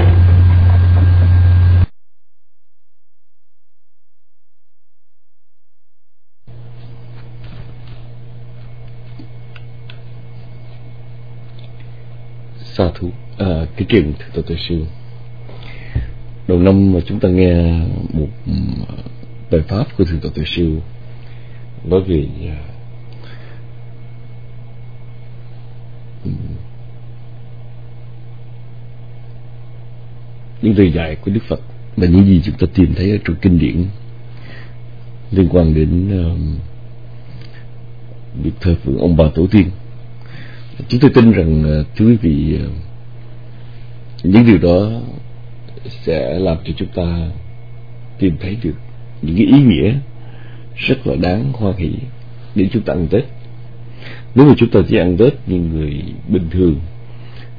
Sa thú à, cái trường Thượng tọa Tuệ Sư. Đầu năm mà chúng ta nghe một bài pháp của Thượng tọa Tuệ Sư nói về những lời dạy của Đức Phật và những gì chúng ta tìm thấy ở trong kinh điển liên quan đến uh, việc thờ phượng ông bà tổ tiên. Chúng tôi tin rằng uh, thưa quý vị, uh, những điều đó sẽ làm cho chúng ta tìm thấy được những cái ý nghĩa rất là đáng hoan hỷ để chúng ta ăn Tết. Nếu mà chúng ta chỉ ăn Tết như người bình thường,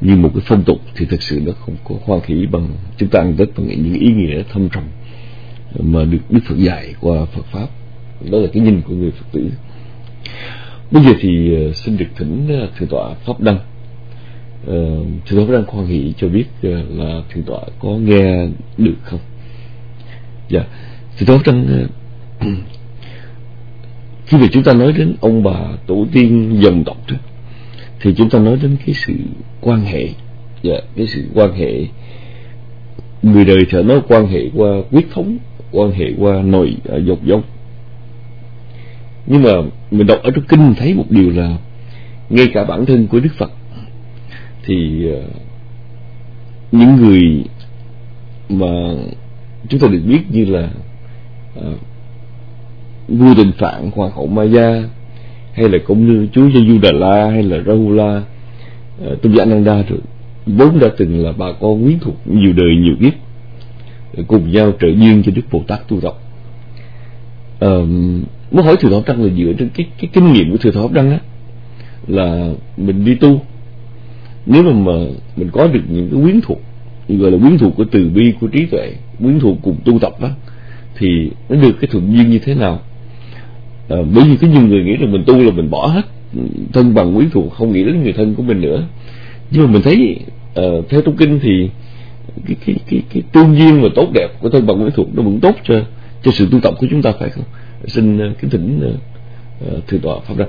như một cái phong tục thì thực sự nó không có hoan hỷ bằng chúng ta ăn Tết bằng những ý nghĩa thâm trầm mà được Đức Phật dạy qua Phật pháp. Đó là cái nhìn của người Phật tử. Bây giờ thì uh, xin được thỉnh uh, thượng tọa Pháp Đăng. Uh, thượng tọa Pháp Đăng hoan hỷ cho biết uh, là thượng tọa có nghe được không? Dạ, thượng tọa Pháp Đăng, uh, khi mà chúng ta nói đến ông bà tổ tiên dòng tộc đó, thì chúng ta nói đến cái sự quan hệ, dạ, cái sự quan hệ người đời thì nói quan hệ qua huyết thống, quan hệ qua nội uh, dòng dông. Nhưng mà mình đọc ở trong kinh thấy một điều là ngay cả bản thân của Đức Phật thì uh, những người mà chúng ta được biết như là uh, vua Tịnh Phạn, hoàng hậu Maya, hay là công nương chúa Giê-du Đà La, hay là Rahula, uh, Tôn giả Ananda, rồi vốn đã từng là bà con quyến thuộc nhiều đời nhiều kiếp, cùng nhau trợ duyên cho Đức Bồ Tát tu tập. Uh, muốn hỏi Thượng tọa Pháp Đăng là dựa trên cái cái kinh nghiệm của Thượng tọa Pháp Đăng á, là mình đi tu, nếu mà, mà mình có được những cái quyến thuộc, gọi là quyến thuộc của từ bi, của trí tuệ, quyến thuộc cùng tu tập á, thì nó được cái thuận duyên như thế nào? À, bởi vì có nhiều người nghĩ là mình tu là mình bỏ hết thân bằng quyến thuộc, không nghĩ đến người thân của mình nữa. Nhưng mà mình thấy uh, theo trong kinh thì cái cái cái cái tương duyên và tốt đẹp của thân bằng quyến thuộc nó vẫn tốt cho cho sự tu tập của chúng ta, phải không? Xin uh, kính thỉnh uh, uh, thượng tọa Pháp Đăng.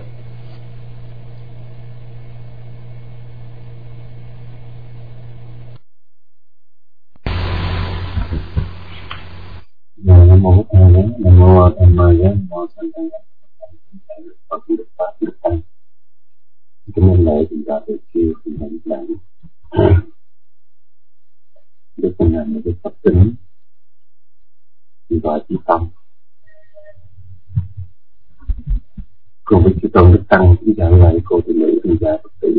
Nam mô Bổn Sư Nam mô Tham Ma Giá Nam mô Sanh Tăng Phật Đức Pháp Đức Tăng. Kính mến lễ chúng ta được chiêu cùng hành lãnh Đức Phật Nam Đức Phật tính và chí tâm cùng với chư tôn Đức Tăng chúng ta lại cô thị nữ thân gia Phật tử.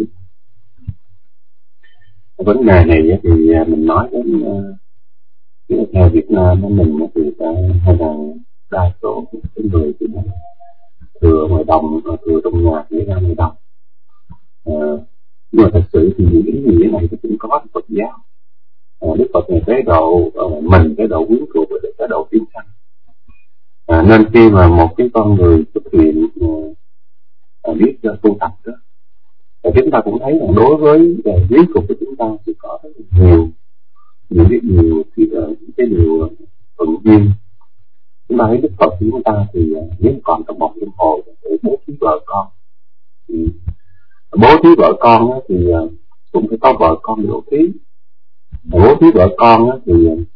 Vấn đề này thì mình nói đến theo Việt Nam của mình thì ta hay là đa số những người thì thừa ngoài đồng, thừa trong nhà nghĩa ra ngoài đồng. À, nhưng mà thật sự thì những ý nghĩa này thì cũng có Phật giáo. À, Đức Phật này cái độ à, mình cái độ quyến thuộc và cái độ tiến sanh. À, nên khi mà một cái con người xuất hiện à, biết cho tu tập đó, thì chúng ta cũng thấy là đối với quyến thuộc của chúng ta thì có rất nhiều nhiều biết nhiều thì uh, cái điều thuận duyên. Chúng ta thấy Đức Phật của chúng ta thì uh, nếu còn trong một linh hồn để bố thí vợ con, thì bố thí vợ con uh, thì uh, cũng phải có vợ con để bố thí. Bố thí vợ con uh, thì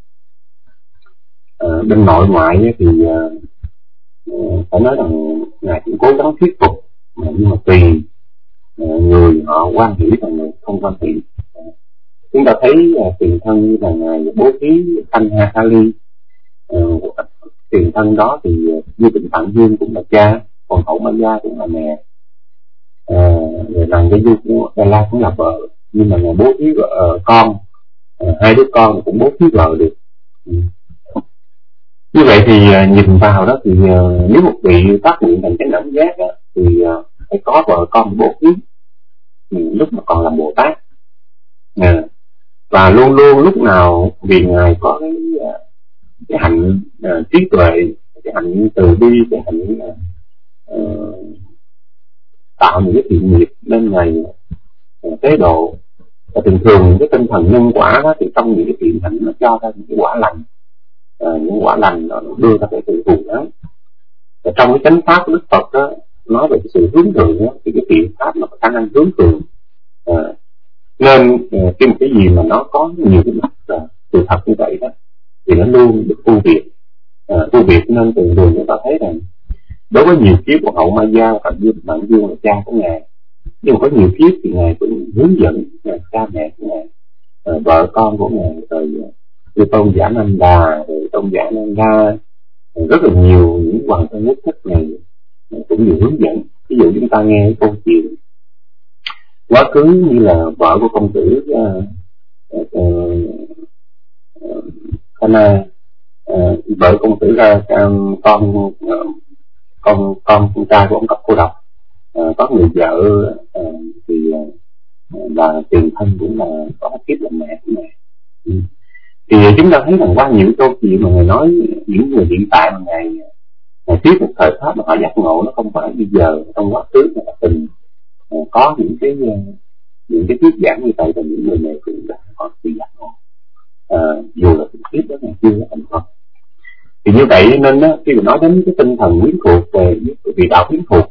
uh, bên nội ngoại uh, thì uh, uh, phải nói rằng ngài cũng cố gắng thuyết phục, mà nhưng mà tùy uh, người họ quan hỷ và người không quan hỷ. Uh, Chúng ta thấy uh, tiền thân như là ngài bố thí Thanh Hà Kali, uh, tiền thân đó thì uh, như Tịnh Phạn Dương cũng là cha, còn hậu Maya cũng là mẹ, uh, rồi là cái Du của Đà La cũng là vợ, nhưng mà ngài bố thí vợ uh, con, uh, hai đứa con cũng bố thí vợ được. Ừ. Như vậy thì uh, nhìn vào đó thì uh, nếu một vị phát nguyện thành cái cảm giác đó, thì uh, phải có vợ con bố thí ừ, lúc mà còn làm Bồ Tát. Uh, và luôn luôn lúc nào vì ngài có cái cái hạnh uh, trí tuệ, cái hạnh từ bi, cái hạnh uh, tạo những cái thiện nghiệp nên ngài uh, tế độ. Và thường thường cái tinh thần nhân quả đó thì trong những cái thiện hạnh nó cho ra những cái quả lành, uh, những quả lành nó đưa ra cái sự thù thắng. Và trong cái chánh pháp của Đức Phật đó nói về cái sự hướng thượng đó, thì cái thiện pháp nó có khả năng hướng thượng. Uh, Nên cái một cái gì mà nó có nhiều cái mặt uh, sự thật như vậy đó thì nó luôn được ưu việt, uh, ưu việt nên thường thường chúng ta thấy rằng đối với nhiều kiếp của hậu Maya và Dương Mạng Dương là cha của ngài, nhưng mà có nhiều kiếp thì ngài cũng hướng dẫn uh, cha mẹ của ngài, uh, vợ con của ngài, rồi như uh, tôn giả Ananda, rồi tôn giả Ananda, uh, rất là nhiều những hoàng thân quốc thích này uh, cũng nhiều hướng dẫn. Ví dụ chúng ta nghe cái câu chuyện quá khứ như là vợ của công tử uh, uh, uh, Kana, uh, vợ công tử ra uh, con uh, con con con trai của ông Cấp Cô Độc, uh, có người vợ uh, thì uh, và tiền thân cũng là có kiếp là mẹ của mẹ. Ừ. Thì chúng ta thấy rằng qua những câu chuyện mà Ngài nói, những người hiện tại mà Ngài Ngài tiếp một thời pháp mà họ giác ngộ, nó không phải bây giờ trong quá khứ mà đã từng có những cái những cái thuyết giảng như vậy, và những người này cũng đã có sự giác ngộ, à, dù là trực tiếp đó Ngài chưa thành công. Thì như vậy nên đó, khi mà nói đến cái tinh thần quyến thuộc về vị đạo quyến thuộc,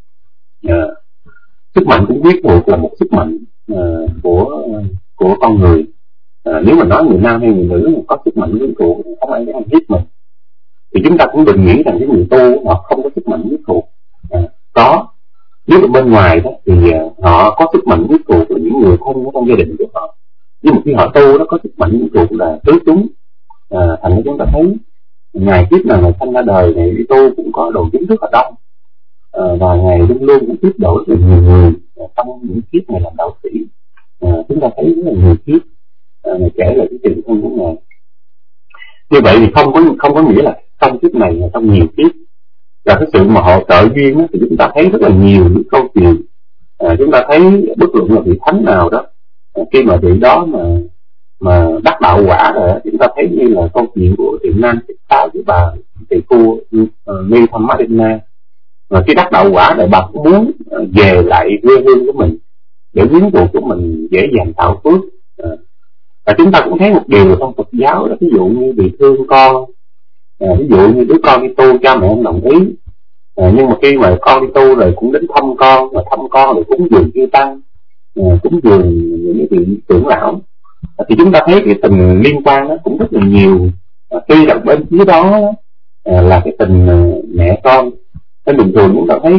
à, sức mạnh cũng quyến thuộc là một sức mạnh à, của của con người. À, nếu mà nói người nam hay người nữ mà có sức mạnh quyến thuộc không ai dám giết mình, thì chúng ta cũng đừng nghĩ rằng cái người tu họ không có sức mạnh quyến thuộc. À, có, nếu ở bên ngoài đó thì uh, họ có sức mạnh quyến thuộc của những người thân trong gia đình của họ, nhưng mà khi họ tu nó có sức mạnh quyến thuộc là tứ chúng. À, thành ra chúng ta thấy ngày kiếp nào ngày sanh ra đời này đi tu cũng có đồ kiến thức ở đông, à, và Ngài luôn luôn cũng tiếp đổ rất nhiều người trong những kiếp này làm đạo sĩ. À, chúng ta thấy rất là nhiều kiếp à, Ngài kể lại cái tình thân của Ngài. Như vậy thì không có không có nghĩa là trong kiếp này hay trong nhiều kiếp, là cái sự mà họ trợ duyên đó, thì chúng ta thấy rất là nhiều những câu chuyện. À, chúng ta thấy bất luận là vị thánh nào đó, à, khi mà vị đó mà mà đắc đạo quả rồi, chúng ta thấy như là câu chuyện của thiện nam Thích Táo với bà tỷ phu Ni Tham Ma Đinh Na. Và khi đắc đạo quả rồi bà cũng muốn uh, về lại quê hương của mình để quyến thuộc của mình dễ dàng tạo phước. À, và chúng ta cũng thấy một điều trong Phật giáo đó, ví dụ như bị thương con, à, ví dụ như đứa con đi tu cha mẹ không đồng ý, à, nhưng mà khi mà con đi tu rồi cũng đến thăm con, và thăm con rồi cúng dường chư tăng, à, cúng dường những vị trưởng lão. À, thì chúng ta thấy cái tình liên quan đó cũng rất là nhiều. À, tuy rằng bên phía đó à, là cái tình à, mẹ con, nên bình thường chúng ta thấy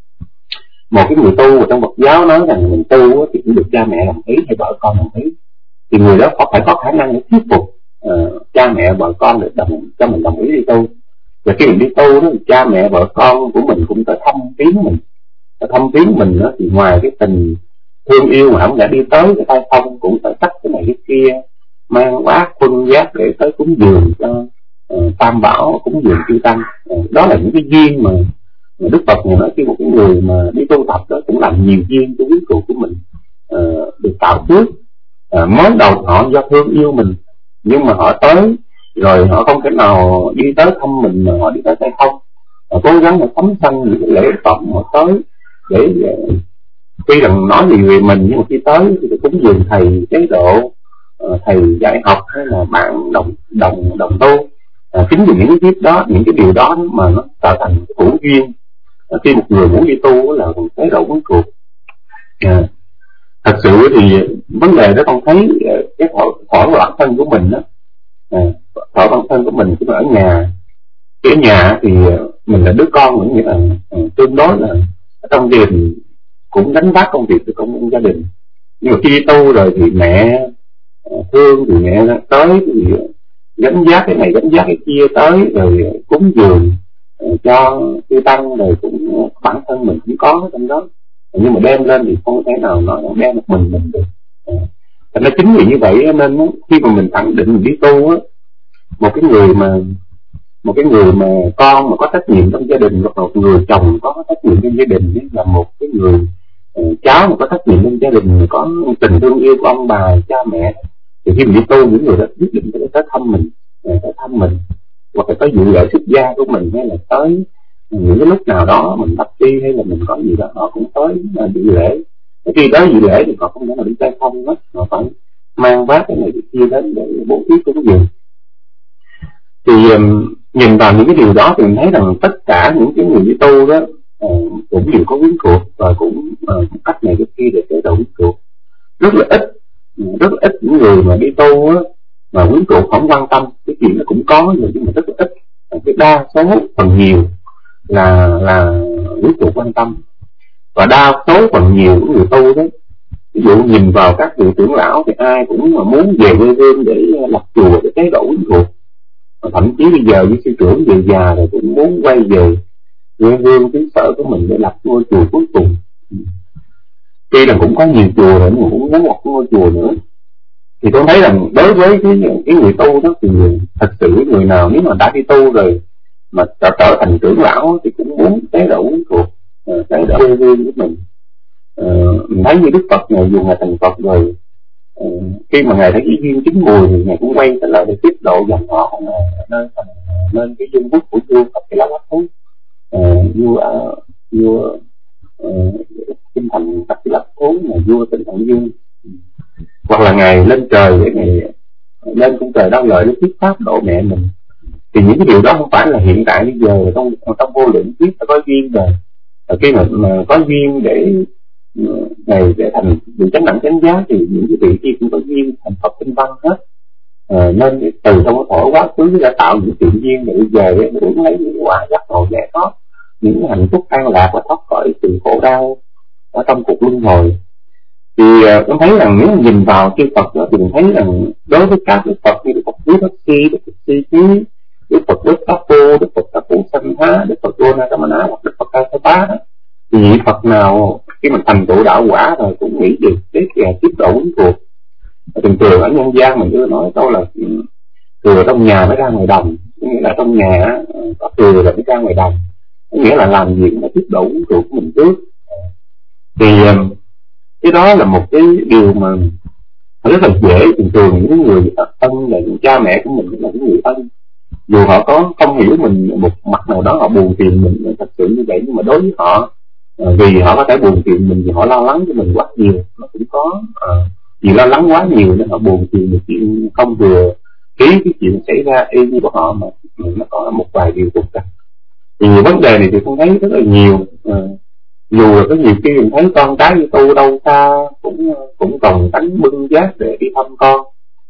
một cái người tu trong Phật giáo nói rằng mình tu thì cũng được cha mẹ đồng ý hay vợ con đồng ý, thì người đó phải có khả năng để thuyết phục uh, cha mẹ vợ con để đồng cho mình đồng ý đi tu. Và khi mình đi tu đó thì cha mẹ vợ con của mình cũng tới thăm viếng mình, và thăm viếng mình đó thì ngoài cái tình thương yêu mà ông đã đi tới cái tay không, cũng phải cắt cái này cái kia, mang bát quân giác để tới cúng dường cho uh, Tam Bảo, cúng dường chư tăng. Uh, đó là những cái duyên mà Đức Phật này nói khi một cái người mà đi tu tập đó cũng làm nhiều duyên cho quyến thuộc của mình uh, được tạo phước. À, mới đầu họ do thương yêu mình, nhưng mà họ tới rồi họ không thể nào đi tới thăm mình mà họ đi tới tay không. Họ cố gắng họ sắm sanh những cái lễ phẩm họ tới để tuy rằng nói gì về mình, nhưng mà khi tới thì cúng dường thầy chế độ, uh, thầy dạy học hay là bạn đồng đồng đồng tu. À, chính vì những cái kiếp đó, những cái điều đó mà nó tạo thành hữu duyên. À, khi một người muốn đi tu là một chế độ cuốn thuộc. À, thật sự thì vấn đề đó con thấy cái thọ, thọ bản thân của mình đó, à, thọ bản thân của mình cũng ở nhà. Ở nhà thì mình là đứa con, cũng nghĩa là à, tương đối là ở trong gia đình cũng đánh vác công việc của công gia đình. Nhưng mà khi tu rồi thì mẹ à, thương thì mẹ tới thì gánh vác cái này gánh vác cái kia tới, rồi cúng dường à, cho chư tăng, rồi cũng bản thân mình cũng có trong đó. Nhưng mà đem lên thì không thể nào nói đem một mình mình được. À, thành ra chính vì như vậy nên khi mà mình khẳng định mình đi tu á, một cái người mà một cái người mà con mà có trách nhiệm trong gia đình, hoặc một người chồng có trách nhiệm trong gia đình, là một cái người uh, cháu mà có trách nhiệm trong gia đình, có tình thương yêu của ông bà cha mẹ, thì khi mình đi tu, những người đó quyết định phải tới thăm mình, uh, tới thăm mình, hoặc là tới dự lễ xuất gia của mình, hay là tới những cái lúc nào đó mình đắp đi hay là mình có gì đó, họ cũng tới dự lễ. Khi tới dự lễ thì họ không thể nào đi tay không hết, họ phải mang vác cái này cái kia đến để bố thí cúng dường. Thì um, nhìn vào những cái điều đó thì mình thấy rằng tất cả những cái người đi tu đó uh, cũng đều có quyến thuộc, và cũng uh, cách này cái kia để chế độ quyến thuộc. Rất là ít, rất là ít những người mà đi tu á mà quyến thuộc không quan tâm. Cái chuyện nó cũng có nhưng mà rất là ít. Cái đa số phần nhiều là là quyến thuộc quan tâm, và đa số phần nhiều của người tu đấy, ví dụ nhìn vào các vị trưởng lão thì ai cũng mà muốn về quê hương để lập chùa để chế độ quyến thuộc. Thậm chí bây giờ với sư trưởng về già rồi cũng muốn quay về quê hương xứ sở của mình để lập ngôi chùa cuối cùng. Tuy là cũng có nhiều chùa rồi nhưng mà cũng muốn một ngôi chùa nữa. Thì tôi thấy rằng đối với cái, cái người tu đó thì thật sự người nào nếu mà đã đi tu rồi mà trở, trở thành trưởng lão thì cũng muốn chế độ quyến thuộc, chế độ quê hương của mình. uh, mình thấy như Đức Phật này dù Ngài thành Phật rồi, uh, khi mà Ngài thấy cái duyên chín mùi thì Ngài cũng quay trở lại để tiếp độ dòng họ nên nên cái dung bút của vua Phật cái lá lát thú, vua vua tinh thần Phật cái lát thú là vua tinh thần dương, hoặc là Ngài lên trời để Ngài lên cung trời đau lợi để thuyết pháp độ mẹ mình. Thì những cái điều đó không phải là hiện tại bây giờ trong trong vô lượng kiếp đã có duyên rồi. Ở khi mà, mà có duyên để Ngài để thành vị chánh đẳng chánh giác thì những cái vị kia cũng có duyên thành Phật tinh văn hết. À, nên từ trong cái thổ quá khứ đã tạo những tự nhiên để bây giờ để hưởng lấy những quả giác ngộ giải thoát, những hạnh phúc an lạc và thoát khỏi sự khổ đau ở trong cuộc luân hồi. Thì uh, tôi thấy rằng nếu nhìn vào chư Phật đó, thì mình thấy rằng đối với các Đức Phật như Đức Phật Quý Bát Si, Đức Phật Si Chí, Đức Phật Đức Pháp Pô, Đức Phật Pháp Pô Sanh Há, Đức Phật Đô Na Kamana hoặc Đức Phật Ca Sa Bá đó, thì vị Phật nào khi mình thành tựu đạo quả rồi cũng nghĩ được cái kìa tiếp độ ứng thuộc. Thường thường ở nhân gian mình cứ nói câu là thừa trong nhà mới ra ngoài đồng, nghĩa là trong nhà có thừa là mới ra ngoài đồng, nghĩa là làm gì cũng phải tiếp độ ứng thuộc của mình trước. Thì cái đó là một cái điều mà rất là dễ. Thường thường những người ân là những cha mẹ của mình là những người ân, dù họ có không hiểu mình một mặt nào đó, họ buồn phiền mình thật sự như vậy, nhưng mà đối với họ, vì họ có thể buồn phiền mình thì họ lo lắng cho mình quá nhiều, nó cũng có à, vì lo lắng quá nhiều nên họ buồn phiền một chuyện không vừa ký cái chuyện xảy ra y như của họ, mà nó có một vài điều tục ra. Thì vấn đề này thì tôi thấy rất là nhiều. À, dù là có nhiều khi mình thấy con cái như tu đâu xa cũng cũng còn đánh bưng giác để đi thăm con.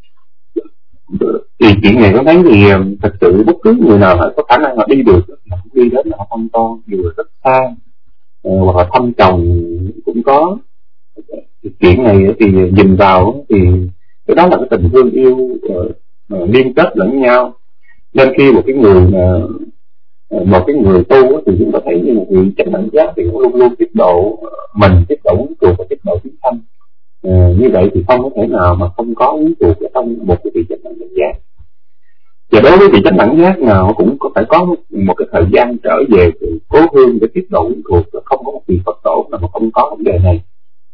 Thì chuyện này có thấy thì thật sự bất cứ người nào họ có khả năng họ đi được họ cũng đi đến họ thăm con, dù là rất xa, à, hoặc là thăm chồng cũng có. Thì chuyện này thì nhìn vào thì cái đó là cái tình thương yêu uh, uh, liên kết lẫn nhau. Nên khi một cái người mà uh, một cái người tu thì chúng ta thấy như một vị chánh đẳng giác thì cũng luôn luôn tiếp độ mình, tiếp độ ứng thuộc và tiếp độ chúng sanh. Uh, như vậy thì không có thể nào mà không có ứng thuộc ở trong một cái vị chánh đẳng giác. Và đối với vị chánh đẳng giác nào cũng có phải có một, một cái thời gian trở về từ cố hương để tiếp độ ứng thuộc, không có một vị Phật tổ nào mà không có vấn đề này.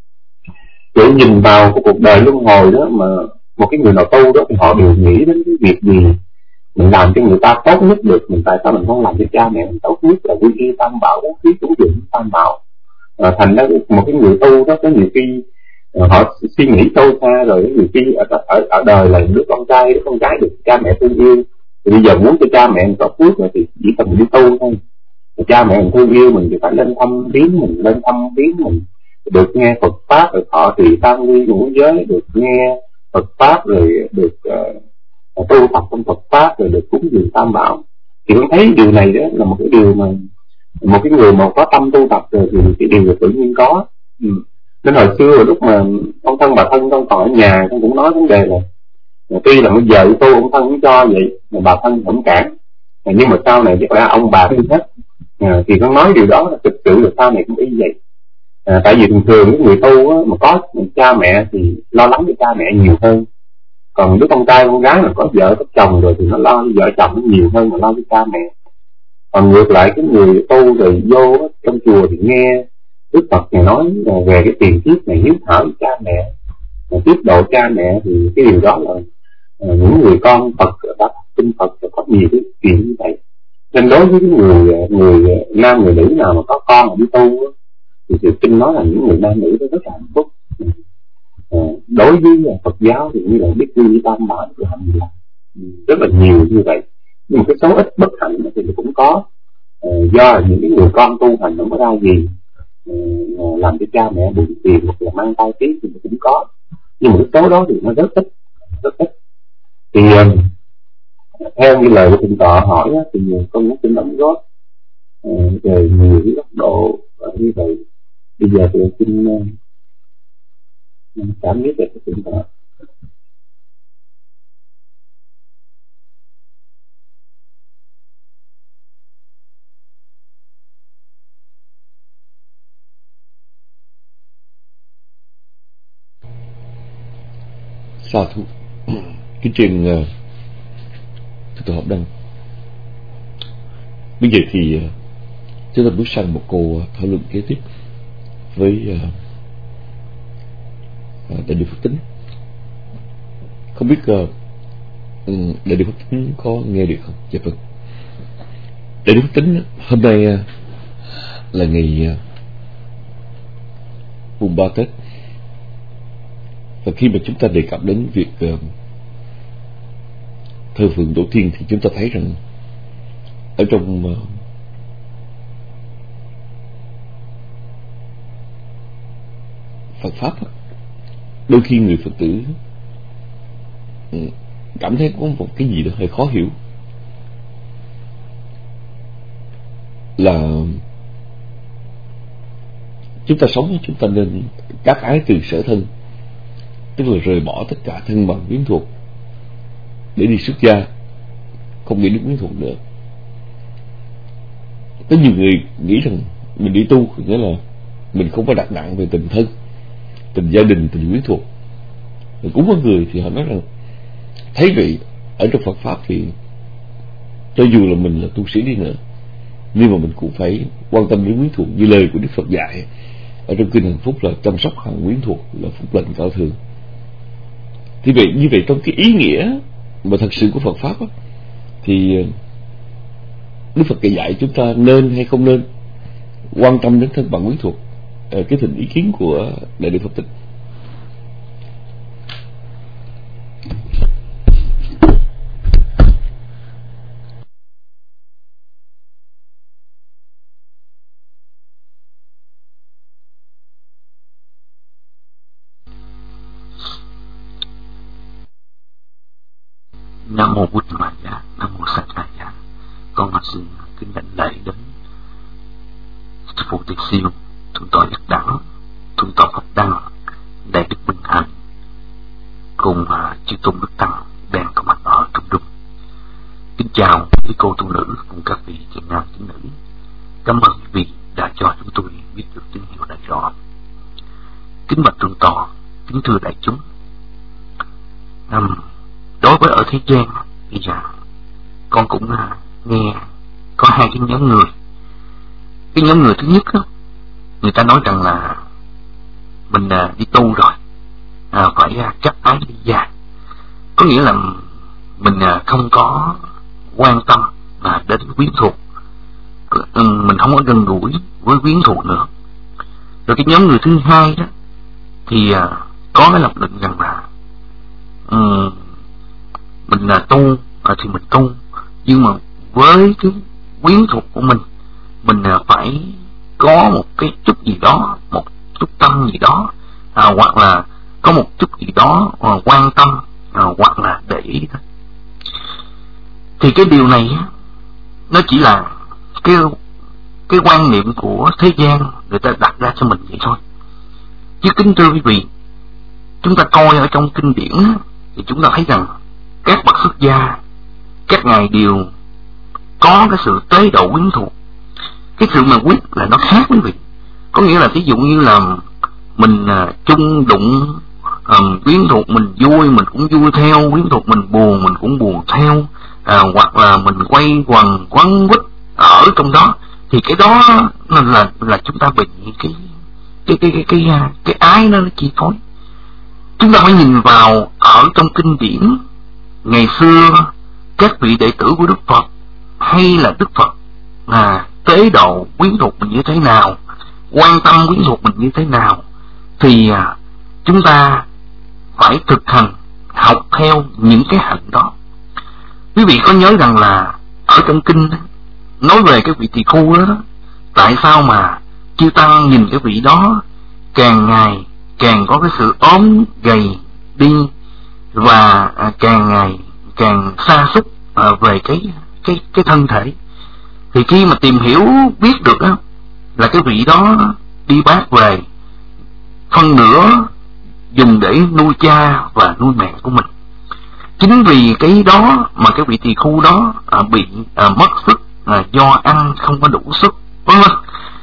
Để nhìn vào cái cuộc đời luân hồi đó, mà một cái người nào tu đó thì họ đều nghĩ đến cái việc gì mình làm cho người ta tốt nhất được, mình tại sao mình không làm cho cha mẹ mình tốt nhất, là quy y tam bảo, bố thí cúng dường tam bảo. À, thành ra một cái người tu đó có nhiều khi uh, họ suy nghĩ sâu xa rồi, nhiều khi ở, ở, ở đời là đứa con trai, đứa con gái được cha mẹ thương yêu, thì bây giờ muốn cho cha mẹ mình có phước thì chỉ cần đi tu thôi. Thì cha mẹ mình thương yêu mình thì phải lên thăm viếng mình, lên thăm viếng mình, được nghe Phật pháp, rồi thọ trì tam quy ngũ giới, được nghe Phật pháp, rồi được uh, tu tập trong Phật pháp, rồi được cúng dường tam bảo. Thì tôi thấy điều này đó là một cái điều mà một cái người mà có tâm tu tập rồi thì cái điều là tự nhiên có. Ừ. Nên hồi xưa lúc mà ông thân bà thân con còn ở nhà, con cũng nói vấn đề là tuy là bây giờ tu ông thân cũng cho vậy mà bà thân không cản, nhưng mà sau này chắc là ông bà đi hết. À, thì con nói điều đó là thực sự là sau này cũng y vậy. À, tại vì thường thường những người tu á, mà có cha mẹ thì lo lắng cho cha mẹ nhiều hơn, còn đứa con trai con gái mà có vợ có chồng rồi thì nó lo vợ chồng nó nhiều hơn mà lo cho cha mẹ. Còn ngược lại cái người tu rồi vô trong chùa thì nghe Đức Phật này nói về cái tiền kiếp này hiếu thảo với cha mẹ, mà tiếp độ cha mẹ, thì cái điều đó là những người con Phật đã tin Phật có nhiều cái chuyện như vậy. Nên đối với người người nam người nữ nào mà có con mà đi tu thì sự kinh nói là những người nam nữ đó rất là hạnh phúc. À, đối với Phật giáo thì như là biết quy tam bảo của hạnh là rất là nhiều như vậy, nhưng mà cái số ít bất hạnh thì cũng có. À, do là những cái người con tu hành không có ra gì, à, làm cho cha mẹ buồn phiền hoặc là mang tai tiếng thì cũng có, nhưng mà cái số đó thì nó rất ít, rất ít. Thì uh, theo như lời của thượng tọa hỏi á, thì con muốn xin đóng góp uh, về nhiều cái góc độ uh, như vậy. Bây giờ thì xin uh, cảm biết về cái thượng tọa. Sa thú. Kính trình uh, thượng tọa Học Đăng. Bây giờ thì uh, chúng ta bước sang một câu thảo luận kế tiếp với uh, Đại Đức Phật Tính. Không biết uh, Đại Đức Phật Tính có nghe được không? Dạ vâng. Đại Đức Phật Tính, hôm nay uh, là ngày uh, mùng ba Tết, và khi mà chúng ta đề cập đến việc uh, thờ phượng tổ tiên thì chúng ta thấy rằng ở trong uh, Phật pháp, đôi khi người Phật tử cảm thấy có một cái gì đó hơi khó hiểu, là chúng ta sống, chúng ta nên các ái từ sở thân, tức là rời bỏ tất cả thân bằng quyến thuộc để đi xuất gia, không nghĩ đến quyến thuộc nữa. Có nhiều người nghĩ rằng mình đi tu nghĩa là mình không phải đặt nặng về tình thân, tình gia đình, tình quyến thuộc. Cũng có người thì họ nói rằng thấy vậy, ở trong Phật pháp thì cho dù là mình là tu sĩ đi nữa, nhưng mà mình cũng phải quan tâm đến quyến thuộc, như lời của Đức Phật dạy ở trong kinh Hạnh Phúc là chăm sóc hàng quyến thuộc là phúc lành cao thượng. Thì vậy, như vậy trong cái ý nghĩa mà thật sự của Phật pháp á, thì Đức Phật dạy chúng ta nên hay không nên quan tâm đến thân bằng quyến thuộc. Cái thỉnh ý kiến của Đại Đức Phật Tính. Nam mô Bụt Maya, Nam mô Sát Aya. Con xin kính đảnh lễ đến sư phụ Tuyệt Siêu, thượng tọa Nhất Đẳng, thượng tọa Pháp Đăng, Đại Đức Bình Hạnh, cùng uh, chư tôn đức tăng đang có mặt ở trong đêm. Kính chào quý cô tu nữ cùng các vị chị nam chị nữ. Cảm ơn quý vị đã cho chúng tôi biết được tín hiệu đại rõ. Kính bạch thượng tọa, kính thưa đại chúng. Um, đối với ở thế gian bây giờ, con cũng uh, nghe có hai cái nhóm người. Cái nhóm người thứ nhất đó, người ta nói rằng là mình uh, đi tu rồi à, phải uh, chấp ái đi gia, có nghĩa là mình uh, không có quan tâm uh, đến quyến thuộc, uh, mình không có gần gũi với quyến thuộc nữa. Rồi cái nhóm người thứ hai đó thì uh, có cái lập luận rằng là um, mình là uh, tu uh, thì mình tu, nhưng mà với cái quyến thuộc của mình mình uh, phải có một cái chút gì đó, một chút tâm gì đó, à, hoặc là có một chút gì đó à, quan tâm, à, hoặc là để ý thôi. Thì cái điều này nó chỉ là cái cái quan niệm của thế gian người ta đặt ra cho mình vậy thôi. Chứ kính thưa quý vị, chúng ta coi ở trong kinh điển thì chúng ta thấy rằng các bậc xuất gia, các ngài đều có cái sự tế độ quyến thuộc. Cái sự mà quyết là nó khác quý vị. Có nghĩa là ví dụ như là mình uh, chung đụng uh, quyến thuộc, mình vui mình cũng vui theo, quyến thuộc mình buồn mình cũng buồn theo, uh, hoặc là mình quay quần quấn quýt ở trong đó, thì cái đó là là chúng ta bị cái cái cái cái cái, cái, cái ái nó, nó chi phối. Chúng ta phải nhìn vào ở trong kinh điển ngày xưa các vị đệ tử của Đức Phật hay là Đức Phật là tế độ quyến thuộc mình như thế nào, quan tâm quyến thuộc mình như thế nào, thì à, chúng ta phải thực hành học theo những cái hạnh đó. Quý vị có nhớ rằng là ở trong kinh nói về cái vị tỳ khu đó, đó tại sao mà chư tăng nhìn cái vị đó càng ngày càng có cái sự ốm gầy đi, và à, càng ngày càng sa sút à, về cái cái cái thân thể. Thì khi mà tìm hiểu biết được đó, là cái vị đó đi bác về phân nửa dùng để nuôi cha và nuôi mẹ của mình. Chính vì cái đó mà cái vị tỳ khu đó à, bị à, mất sức à, do ăn không có đủ sức, vân vân.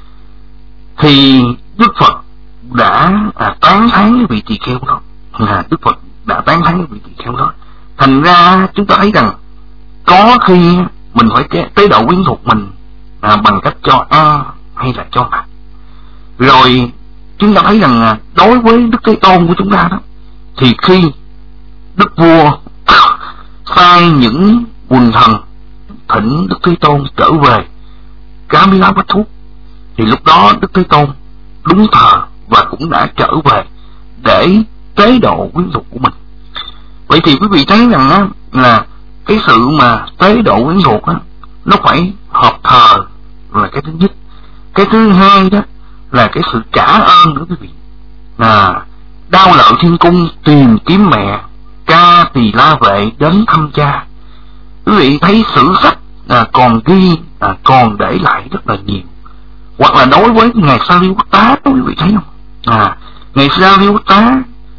Thì Đức Phật đã à, tán thán cái vị tỳ kheo đó, à, Đức Phật đã tán thán cái vị tỳ kheo đó. Thành ra chúng ta thấy rằng có khi mình phải tế độ quyến thuộc mình à, bằng cách cho ăn hay là cho mặc. Rồi chúng ta thấy rằng à, đối với Đức Thế Tôn của chúng ta đó, thì khi Đức Vua sai những quần thần thỉnh Đức Thế Tôn trở về Cá Bí Lá Bách Thuốc, thì lúc đó Đức Thế Tôn đúng thờ và cũng đã trở về để tế độ quyến thuộc của mình. Vậy thì quý vị thấy rằng á, là cái sự mà tế độ quyến thuộc á, nó phải hợp thờ là cái thứ nhất. Cái thứ hai đó là cái sự trả ơn nữa quý vị. Là Đao Lợi Thiên Cung tìm kiếm mẹ, Ca Tỳ La Vệ đến thăm cha. Quý vị thấy sử sách à, còn ghi à, còn để lại rất là nhiều. Hoặc là đối với ngài Sariputta đó, quý vị thấy không? À, ngài Sariputta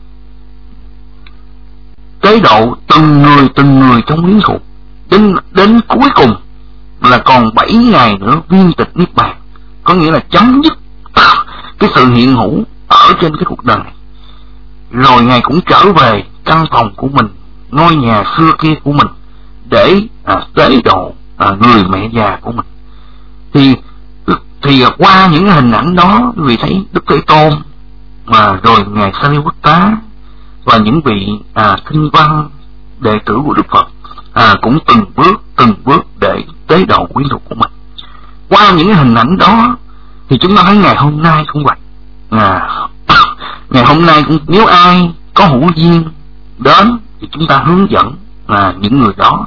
tế độ từng người từng người trong quyến thuộc, đến đến cuối cùng là còn bảy ngày nữa viên tịch niết bàn, có nghĩa là chấm dứt cái sự hiện hữu ở trên cái cuộc đời này. Rồi ngài cũng trở về căn phòng của mình, ngôi nhà xưa kia của mình, để à, tế độ à, người mẹ già của mình. Thì thì qua những hình ảnh đó, quý vị thấy Đức Thế Tôn mà rồi ngài Sariputta và những vị à, kinh văn đệ tử của Đức Phật à, cũng từng bước từng bước để tế độ quyến thuộc của mình. Qua những hình ảnh đó thì chúng ta thấy ngày hôm nay cũng vậy. À, ngày hôm nay cũng, nếu ai có hữu duyên đến thì chúng ta hướng dẫn à, những người đó.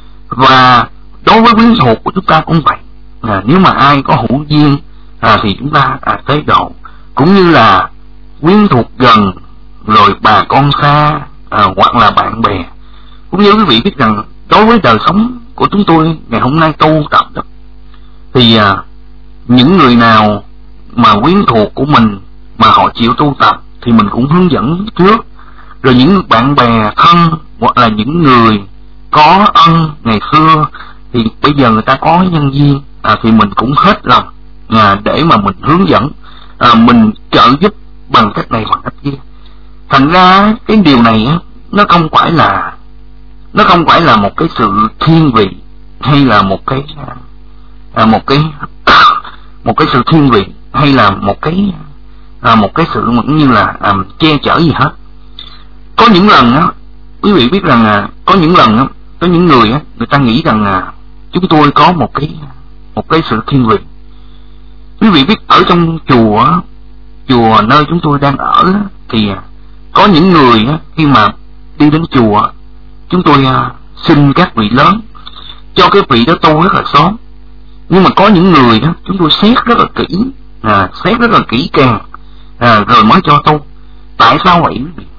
Và đối với quyến thuộc của chúng ta cũng vậy. À, nếu mà ai có hữu duyên à, thì chúng ta à, tế độ, cũng như là quyến thuộc gần, rồi bà con xa à, hoặc là bạn bè. Cũng như quý vị biết rằng đối với đời sống của chúng tôi ngày hôm nay tu tập đó, thì à, những người nào mà quyến thuộc của mình mà họ chịu tu tập thì mình cũng hướng dẫn trước. Rồi những bạn bè thân hoặc là những người có ân ngày xưa thì bây giờ người ta có nhân duyên à, thì mình cũng hết lòng à, để mà mình hướng dẫn, à, mình trợ giúp bằng cách này bằng cách kia. Thành ra cái điều này nó không phải là nó không phải là một cái sự thiên vị hay là một cái à, một cái một cái sự thiên vị hay là một cái à, một cái sự cũng như là à, che chở gì hết. Có những lần á, quý vị biết rằng à, có những lần á, có những người á, người ta nghĩ rằng à, chúng tôi có một cái một cái sự thiên vị. Quý vị biết ở trong chùa chùa nơi chúng tôi đang ở thì có những người á, khi mà đi đến chùa chúng tôi à, xin các vị lớn cho cái vị đó tu rất là sớm. Nhưng mà có những người đó chúng tôi xét rất là kỹ, à, xét rất là kỹ càng à, rồi mới cho tu. Tại sao vậy?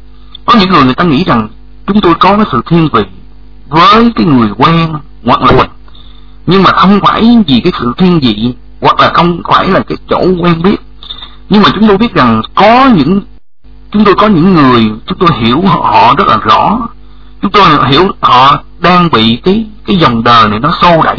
Có những người người ta nghĩ rằng chúng tôi có cái sự thiên vị với cái người quen hoặc là mình, nhưng mà không phải vì cái sự thiên vị hoặc là không phải là cái chỗ quen biết. Nhưng mà chúng tôi biết rằng có những chúng tôi có những người chúng tôi hiểu họ rất là rõ. Chúng tôi hiểu họ đang bị cái cái dòng đời này nó xô đẩy,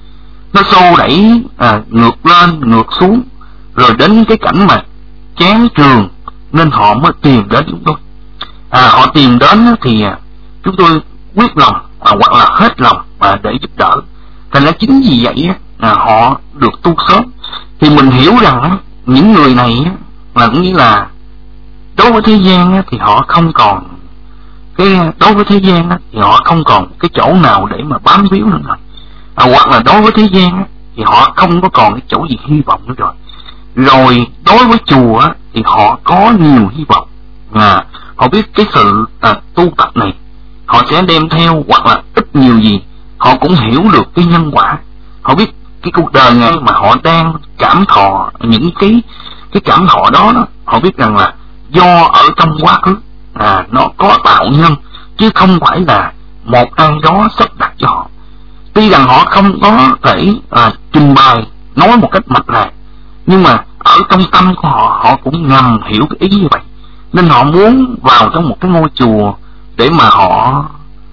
nó xô đẩy à, ngược lên ngược xuống, rồi đến cái cảnh mà chán trường, nên họ mới tìm đến chúng tôi. À, họ tìm đến thì chúng tôi quyết lòng à, hoặc là hết lòng à, để giúp đỡ. Thành ra chính vì vậy à, họ được tu sớm. Thì mình hiểu rằng những người này là cũng như là đối với thế gian thì họ không còn cái đối với thế gian thì họ không còn cái chỗ nào để mà bám víu nữa rồi. À, hoặc là đối với thế gian thì họ không có còn cái chỗ gì hy vọng nữa rồi. Rồi đối với chùa thì họ có nhiều hy vọng. À, họ biết cái sự à, tu tập này họ sẽ đem theo, hoặc là ít nhiều gì họ cũng hiểu được cái nhân quả. Họ biết cái cuộc đời này mà họ đang cảm thọ những cái cái cảm thọ đó, đó họ biết rằng là do ở trong quá khứ à, nó có tạo nhân, chứ không phải là một ai đó sắp đặt cho họ. Tuy rằng họ không có thể à, trình bày nói một cách mạch lạc, nhưng mà ở trong tâm của họ, họ cũng ngầm hiểu cái ý như vậy. Nên họ muốn vào trong một cái ngôi chùa để mà họ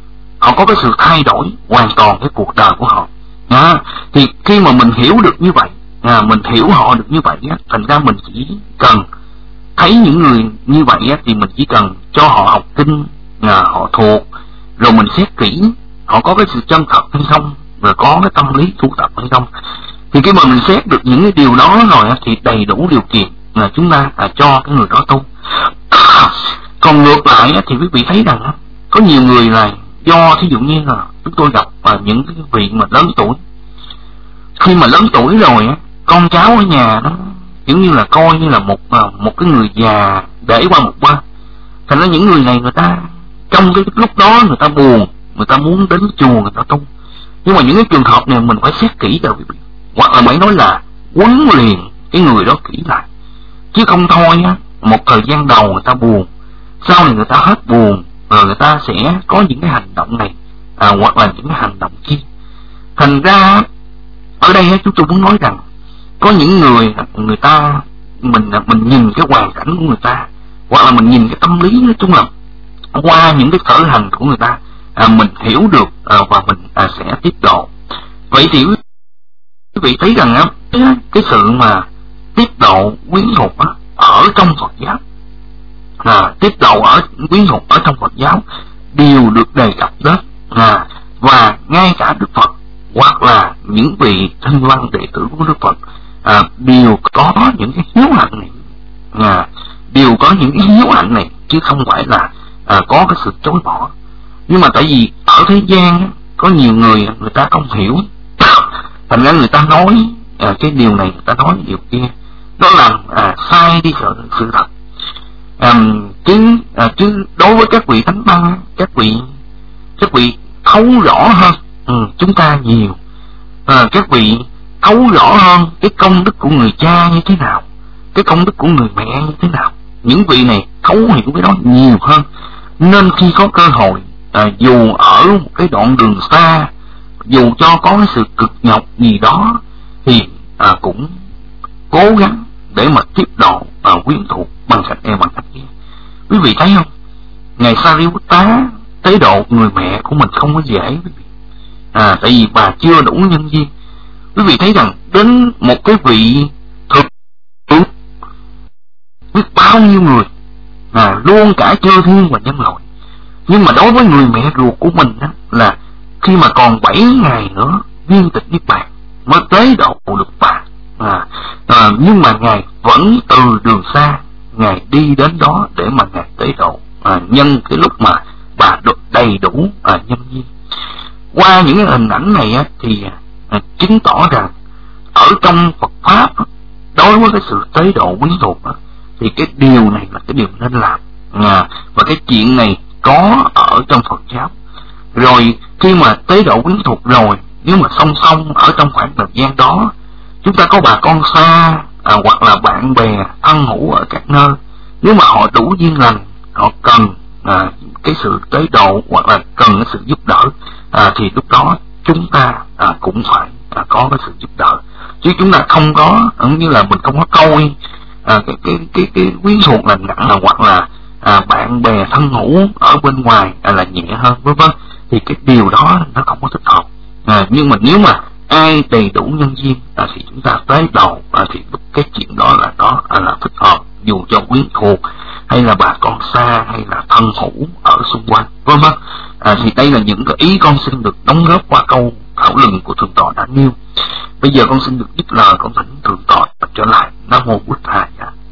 họ có cái sự thay đổi hoàn toàn cái cuộc đời của họ. À, thì khi mà mình hiểu được như vậy, à, mình hiểu họ được như vậy á, thành ra mình chỉ cần thấy những người như vậy á, thì mình chỉ cần cho họ học kinh, à, họ thuộc, rồi mình xét kỹ họ có cái sự chân thật hay không, rồi có cái tâm lý tu tập hay không. Thì khi mà mình xét được những cái điều đó rồi á, thì đầy đủ điều kiện là chúng ta à, cho cái người đó tu. Còn ngược lại thì quý vị thấy rằng có nhiều người là do thí dụ như là chúng tôi gặp à, những cái vị mà lớn tuổi, khi mà lớn tuổi rồi á, con cháu ở nhà nó kiểu như là coi như là một một cái người già để qua một bên. Thành ra những người này người ta trong cái lúc đó người ta buồn, người ta muốn đến chùa người ta tu. Nhưng mà những cái trường hợp này mình phải xét kỹ cho quý vị, hoặc là phải nói là huấn luyện cái người đó kỹ lại, chứ không thôi á, một thời gian đầu người ta buồn, sau này người ta hết buồn rồi người ta sẽ có những cái hành động này à, hoặc là những cái hành động kia. Thành ra ở đây chúng tôi muốn nói rằng có những người người ta mình mình nhìn cái hoàn cảnh của người ta, hoặc là mình nhìn cái tâm lý, nói chung là qua những cái sở hành của người ta à, mình hiểu được à, và mình à, sẽ tiếp độ. Vậy thì quý vị thấy rằng á, cái sự mà tiếp độ quyến thuộc á, ở trong Phật giáo à, tiếp độ ở quyến thuộc ở trong Phật giáo đều được đề cập đến à, và ngay cả Đức Phật hoặc là những vị thanh văn đệ tử của Đức Phật à, đều có những cái hiếu hạnh này à, đều có những cái hiếu hạnh này, chứ không phải là à, có cái sự chối bỏ. Nhưng mà tại vì ở thế gian có nhiều người người ta không hiểu, thành ra người ta nói à, cái điều này, người ta nói điều kia, đó là à, sai đi sự, sự thật. À, chứ à, chứ đối với các vị thánh tăng, các vị các vị thấu rõ hơn ừ, chúng ta nhiều. À, các vị thấu rõ hơn cái công đức của người cha như thế nào, cái công đức của người mẹ như thế nào. Những vị này thấu hiểu cái đó nhiều hơn, nên khi có cơ hội à, dù ở một cái đoạn đường xa, dù cho có cái sự cực nhọc gì đó, thì à, cũng cố gắng để mà tiếp độ à, quyến thuộc bằng cách này bằng cách kia. Quý vị thấy không, ngày Sariputta tế độ người mẹ của mình không có dễ, quý vị. À, tại vì bà chưa đủ nhân duyên. Quý vị thấy rằng đến một cái vị thực biết bao nhiêu người à, luôn cả chư thiên và nhân loại, nhưng mà đối với người mẹ ruột của mình đó, là khi mà còn bảy ngày nữa viên tịch niết bàn mới tế độ được bà à, à, nhưng mà ngài vẫn từ đường xa ngài đi đến đó để mà ngài tế độ à, nhân cái lúc mà bà được đầy đủ à, nhân duyên. Qua những cái hình ảnh này á, thì à, chứng tỏ rằng ở trong Phật pháp đối với cái sự tế độ quyến thuộc á, thì cái điều này là cái điều nên làm à, và cái chuyện này có ở trong Phật giáo. Rồi khi mà tế độ quyến thuộc rồi, nếu mà song song ở trong khoảng thời gian đó chúng ta có bà con xa à, hoặc là bạn bè thân hữu ở các nơi, nếu mà họ đủ duyên lành, họ cần à, cái sự tế độ hoặc là cần cái sự giúp đỡ à, thì lúc đó chúng ta à, cũng phải à, có cái sự giúp đỡ, chứ chúng ta không có cũng như là mình không có coi à, cái cái cái cái quyến thuộc là nặng là hoặc là à, bạn bè thân hữu ở bên ngoài à, là nhẹ hơn, vân vân, thì cái điều đó nó không có thích hợp. À, nhưng mà nếu mà ai đầy đủ nhân duyên à, thì chúng ta tế độ à, thì cái chuyện đó là đó à, là thích hợp, dù cho quyến thuộc hay là bà con xa hay là thân hữu ở xung quanh, vân vân. À, thì đây là những cái ý con xin được đóng góp qua câu thảo luận của thượng tọa đã nêu. Bây giờ con xin được dứt lời, con thỉnh thượng tọa trở lại. Nam mô Bụt Thầy.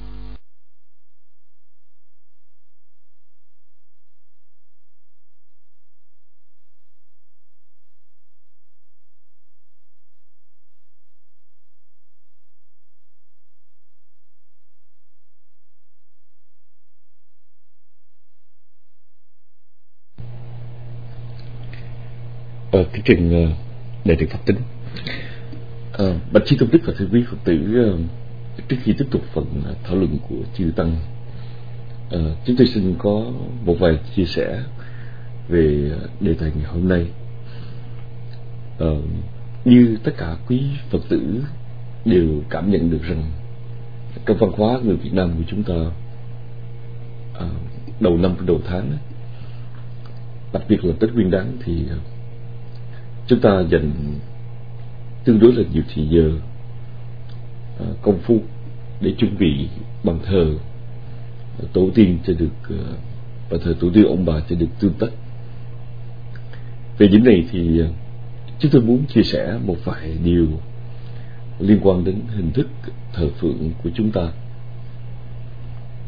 Ờ, cái trình uh, đại đức Pháp Tính, uh, bạch trí công đức và thưa quý Phật tử, uh, trước khi tiếp tục phần uh, thảo luận của chư tăng, uh, chúng tôi xin có một vài chia sẻ về uh, đề tài ngày hôm nay. Uh, như tất cả quý Phật tử đều cảm nhận được rằng trong văn hóa người Việt Nam của chúng ta, uh, đầu năm đầu tháng, đặc biệt là Tết Nguyên Đán, thì uh, chúng ta dành tương đối là nhiều thời giờ à, công phu để chuẩn bị bàn thờ à, tổ tiên cho được à, bàn thờ tổ tiên ông bà cho được tươm tất. Về điểm này thì à, chúng tôi muốn chia sẻ một vài điều liên quan đến hình thức thờ phượng của chúng ta.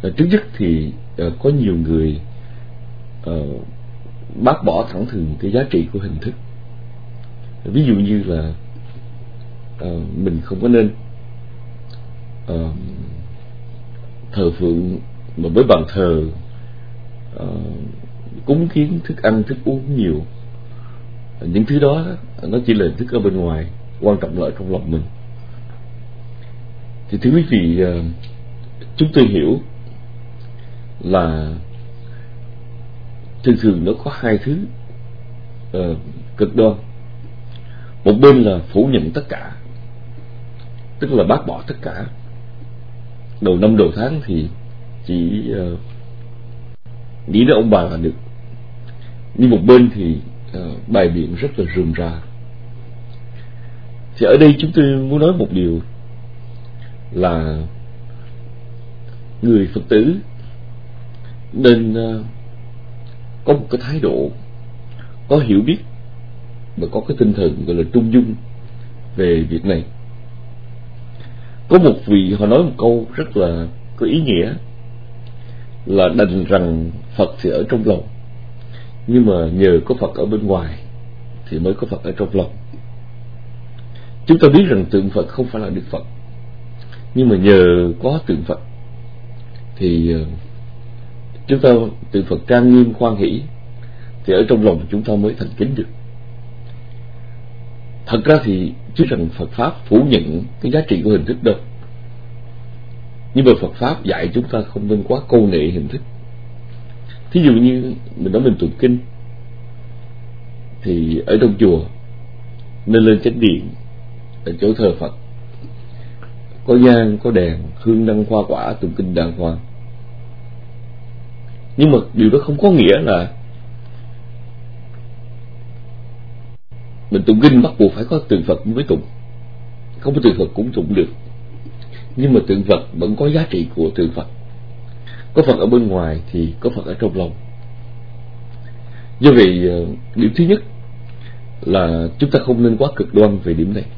À, trước nhất thì à, có nhiều người à, bác bỏ thẳng thừng cái giá trị của hình thức. Ví dụ như là à, mình không có nên à, thờ phượng mà với bàn thờ à, cúng kiến thức ăn thức uống nhiều. Những thứ đó nó chỉ là hình thức ở bên ngoài, quan trọng là ở trong lòng mình. Thì thưa quý vị, chúng tôi hiểu là thường thường nó có hai thứ uh, cực đoan. Một bên là phủ nhận tất cả, tức là bác bỏ tất cả, đầu năm đầu tháng thì chỉ uh, nghĩ đến ông bà là được. Nhưng một bên thì uh, bài biện rất là rườm rà. Thì ở đây chúng tôi muốn nói một điều là người Phật tử nên uh, có một cái thái độ có hiểu biết và có cái tinh thần gọi là trung dung về việc này. Có một vị họ nói một câu rất là có ý nghĩa là đành rằng Phật thì ở trong lòng, nhưng mà nhờ có Phật ở bên ngoài thì mới có Phật ở trong lòng. Chúng ta biết rằng tượng Phật không phải là Đức Phật, nhưng mà nhờ có tượng Phật thì chúng ta tượng Phật trang nghiêm khoan hỷ, thì ở trong lòng chúng ta mới thành kính được. Thật ra thì chứ rằng Phật Pháp phủ nhận cái giá trị của hình thức đâu, nhưng mà Phật Pháp dạy chúng ta không nên quá câu nệ hình thức. Thí dụ như mình nói mình tụng kinh thì ở trong chùa nên lên chánh điện, ở chỗ thờ Phật có nhang, có đèn, hương đăng hoa quả, tụng kinh đàng hoàng. Nhưng mà điều đó không có nghĩa là mình tụng kinh bắt buộc phải có tượng Phật mới tụng. Không có tượng Phật cũng tụng được, nhưng mà tượng Phật vẫn có giá trị của tượng Phật. Có Phật ở bên ngoài thì có Phật ở trong lòng. Do vậy, điểm thứ nhất là chúng ta không nên quá cực đoan về điểm này.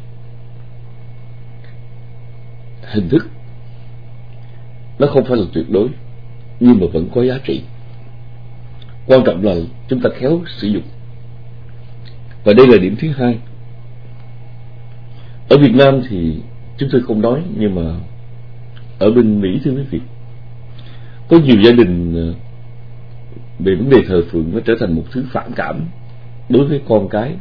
Hình thức nó không phải là tuyệt đối, nhưng mà vẫn có giá trị. Quan trọng là chúng ta khéo sử dụng. Và đây là điểm thứ hai. Ở Việt Nam thì chúng tôi không nói, nhưng mà ở bên Mỹ thưa quý vị, có nhiều gia đình về vấn đề thờ phượng nó trở thành một thứ phản cảm đối với con cái.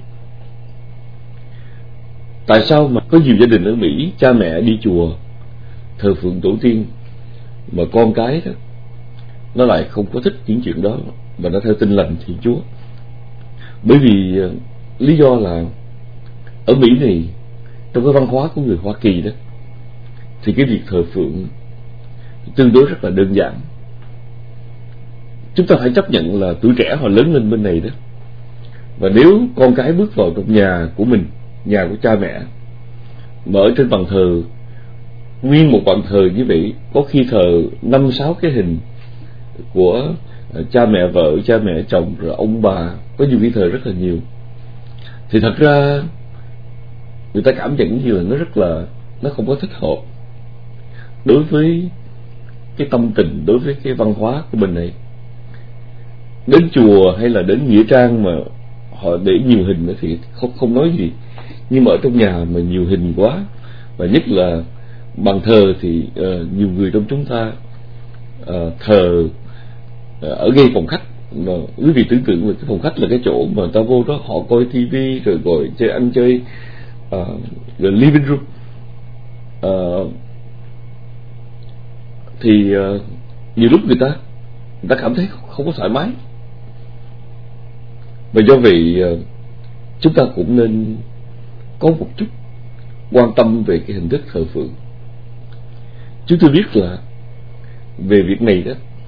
Tại sao mà có nhiều gia đình ở Mỹ cha mẹ đi chùa thờ phượng tổ tiên mà con cái đó nó lại không có thích những chuyện đó và nó theo tin lành Thiên Chúa? Bởi vì lý do là ở Mỹ này, trong cái văn hóa của người Hoa Kỳ đó, thì cái việc thờ phượng tương đối rất là đơn giản. Chúng ta phải chấp nhận là tuổi trẻ họ lớn lên bên này đó, và nếu con cái bước vào trong nhà của mình, nhà của cha mẹ, mà ở trên bàn thờ, nguyên một bàn thờ như vậy, có khi thờ năm sáu cái hình của cha mẹ vợ, cha mẹ chồng, rồi ông bà, có nhiều khi thờ rất là nhiều, thì thật ra người ta cảm nhận như là nó rất là, nó không có thích hợp đối với cái tâm tình, đối với cái văn hóa của mình này. Đến chùa hay là đến nghĩa trang mà họ để nhiều hình nữa thì không không nói gì, nhưng mà ở trong nhà mà nhiều hình quá, và nhất là bàn thờ thì uh, nhiều người trong chúng ta uh, thờ uh, ở ngay phòng khách. Mà quý vị tưởng tượng là cái phòng khách là cái chỗ mà ta vô đó họ coi tivi rồi gọi chơi ăn chơi, uh, rồi living room, uh, thì uh, nhiều lúc người ta người ta cảm thấy không có thoải mái. Và do vậy uh, chúng ta cũng nên có một chút quan tâm về cái hình thức thờ phượng. Chúng tôi biết là về việc này đó,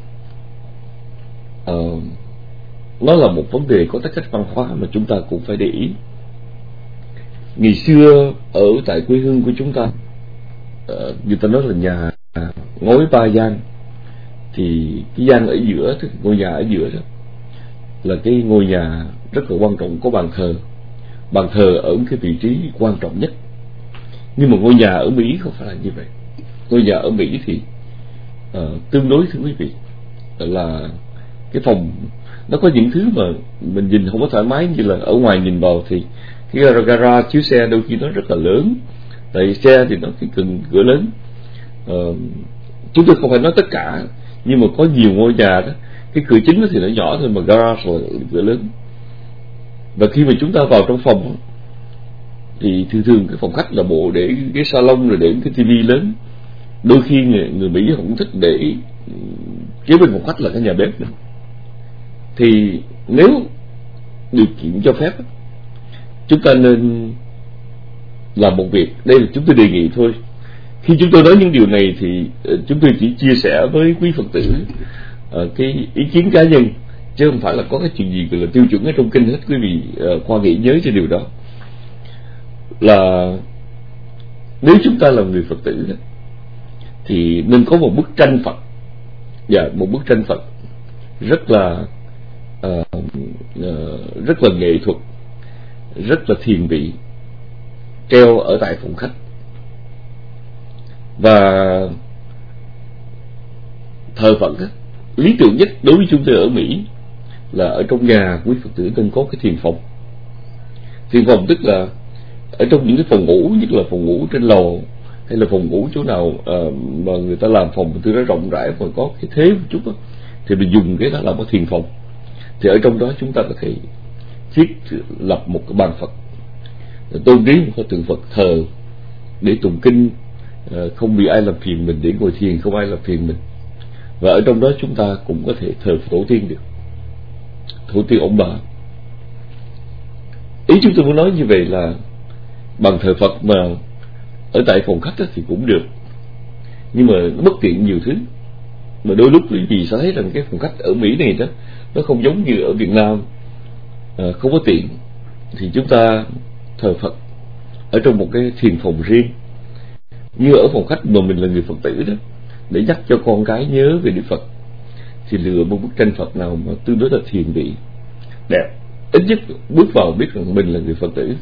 uh, nó là một vấn đề có tính cách văn hóa mà chúng ta cũng phải để ý. Ngày xưa ở tại quê hương của chúng ta, uh, người ta nói là nhà ngói ba gian, thì cái gian ở giữa, tức ngôi nhà ở giữa đó là cái ngôi nhà rất là quan trọng, có bàn thờ. Bàn thờ ở cái vị trí quan trọng nhất. Nhưng mà ngôi nhà ở Mỹ không phải là như vậy. Ngôi nhà ở Mỹ thì uh, tương đối, thưa quý vị, là cái phòng nó có những thứ mà mình nhìn không có thoải mái, như là ở ngoài nhìn vào thì cái gara, gara chiếu xe đôi khi nó rất là lớn, tại xe thì nó cái cần cửa lớn. Uh, chúng tôi không phải nói tất cả, nhưng mà có nhiều ngôi nhà đó cái cửa chính thì nó nhỏ thôi, mà garage là cửa lớn. Và khi mà chúng ta vào trong phòng thì thường thường cái phòng khách là bộ để cái salon, rồi để cái tivi lớn. Đôi khi người, người Mỹ họ cũng thích để kế bên phòng khách là cái nhà bếp nữa. Thì nếu điều kiện cho phép, chúng ta nên làm một việc. Đây là chúng tôi đề nghị thôi. Khi chúng tôi nói những điều này thì chúng tôi chỉ chia sẻ với quý Phật tử uh, cái ý kiến cá nhân, chứ không phải là có cái chuyện gì gọi là tiêu chuẩn ở trong kinh hết. Quý vị uh, khoa nghĩ nhớ cho điều đó, là nếu chúng ta là người Phật tử thì nên có một bức tranh Phật, và một bức tranh Phật rất là uh, uh, rất là nghệ thuật, rất là thiền vị, treo ở tại phòng khách. Và thờ Phật á, lý tưởng nhất đối với chúng tôi ở Mỹ là ở trong nhà quý Phật tử nên có cái thiền phòng. Thiền phòng tức là ở trong những cái phòng ngủ, nhất là phòng ngủ trên lầu hay là phòng ngủ chỗ nào uh, mà người ta làm phòng tôi nói rộng rãi và có cái thế một chút đó, thì mình dùng cái đó làm cái thiền phòng. Thì ở trong đó chúng ta có thể thiết lập một cái bàn Phật, tôn trí một cái tượng Phật thờ để tụng kinh, uh, không bị ai làm phiền mình, để ngồi thiền không ai làm phiền mình. Và ở trong đó chúng ta cũng có thể thờ tổ tiên được, tổ tiên ông bà. Ý chúng tôi muốn nói như vậy là bằng thờ Phật mà ở tại phòng khách thì cũng được, nhưng mà nó bất tiện nhiều thứ. Mà đôi lúc vì sao thấy rằng cái phòng khách ở Mỹ này đó nó không giống như ở Việt Nam, à, không có tiện, thì chúng ta thờ Phật ở trong một cái thiền phòng riêng, như ở phòng khách mà mình là người Phật tử đó, để nhắc cho con cái nhớ về Đức Phật. Thì lựa một bức tranh Phật nào mà tương đối là thiền vị, đẹp, ít nhất bước vào biết rằng mình là người Phật tử.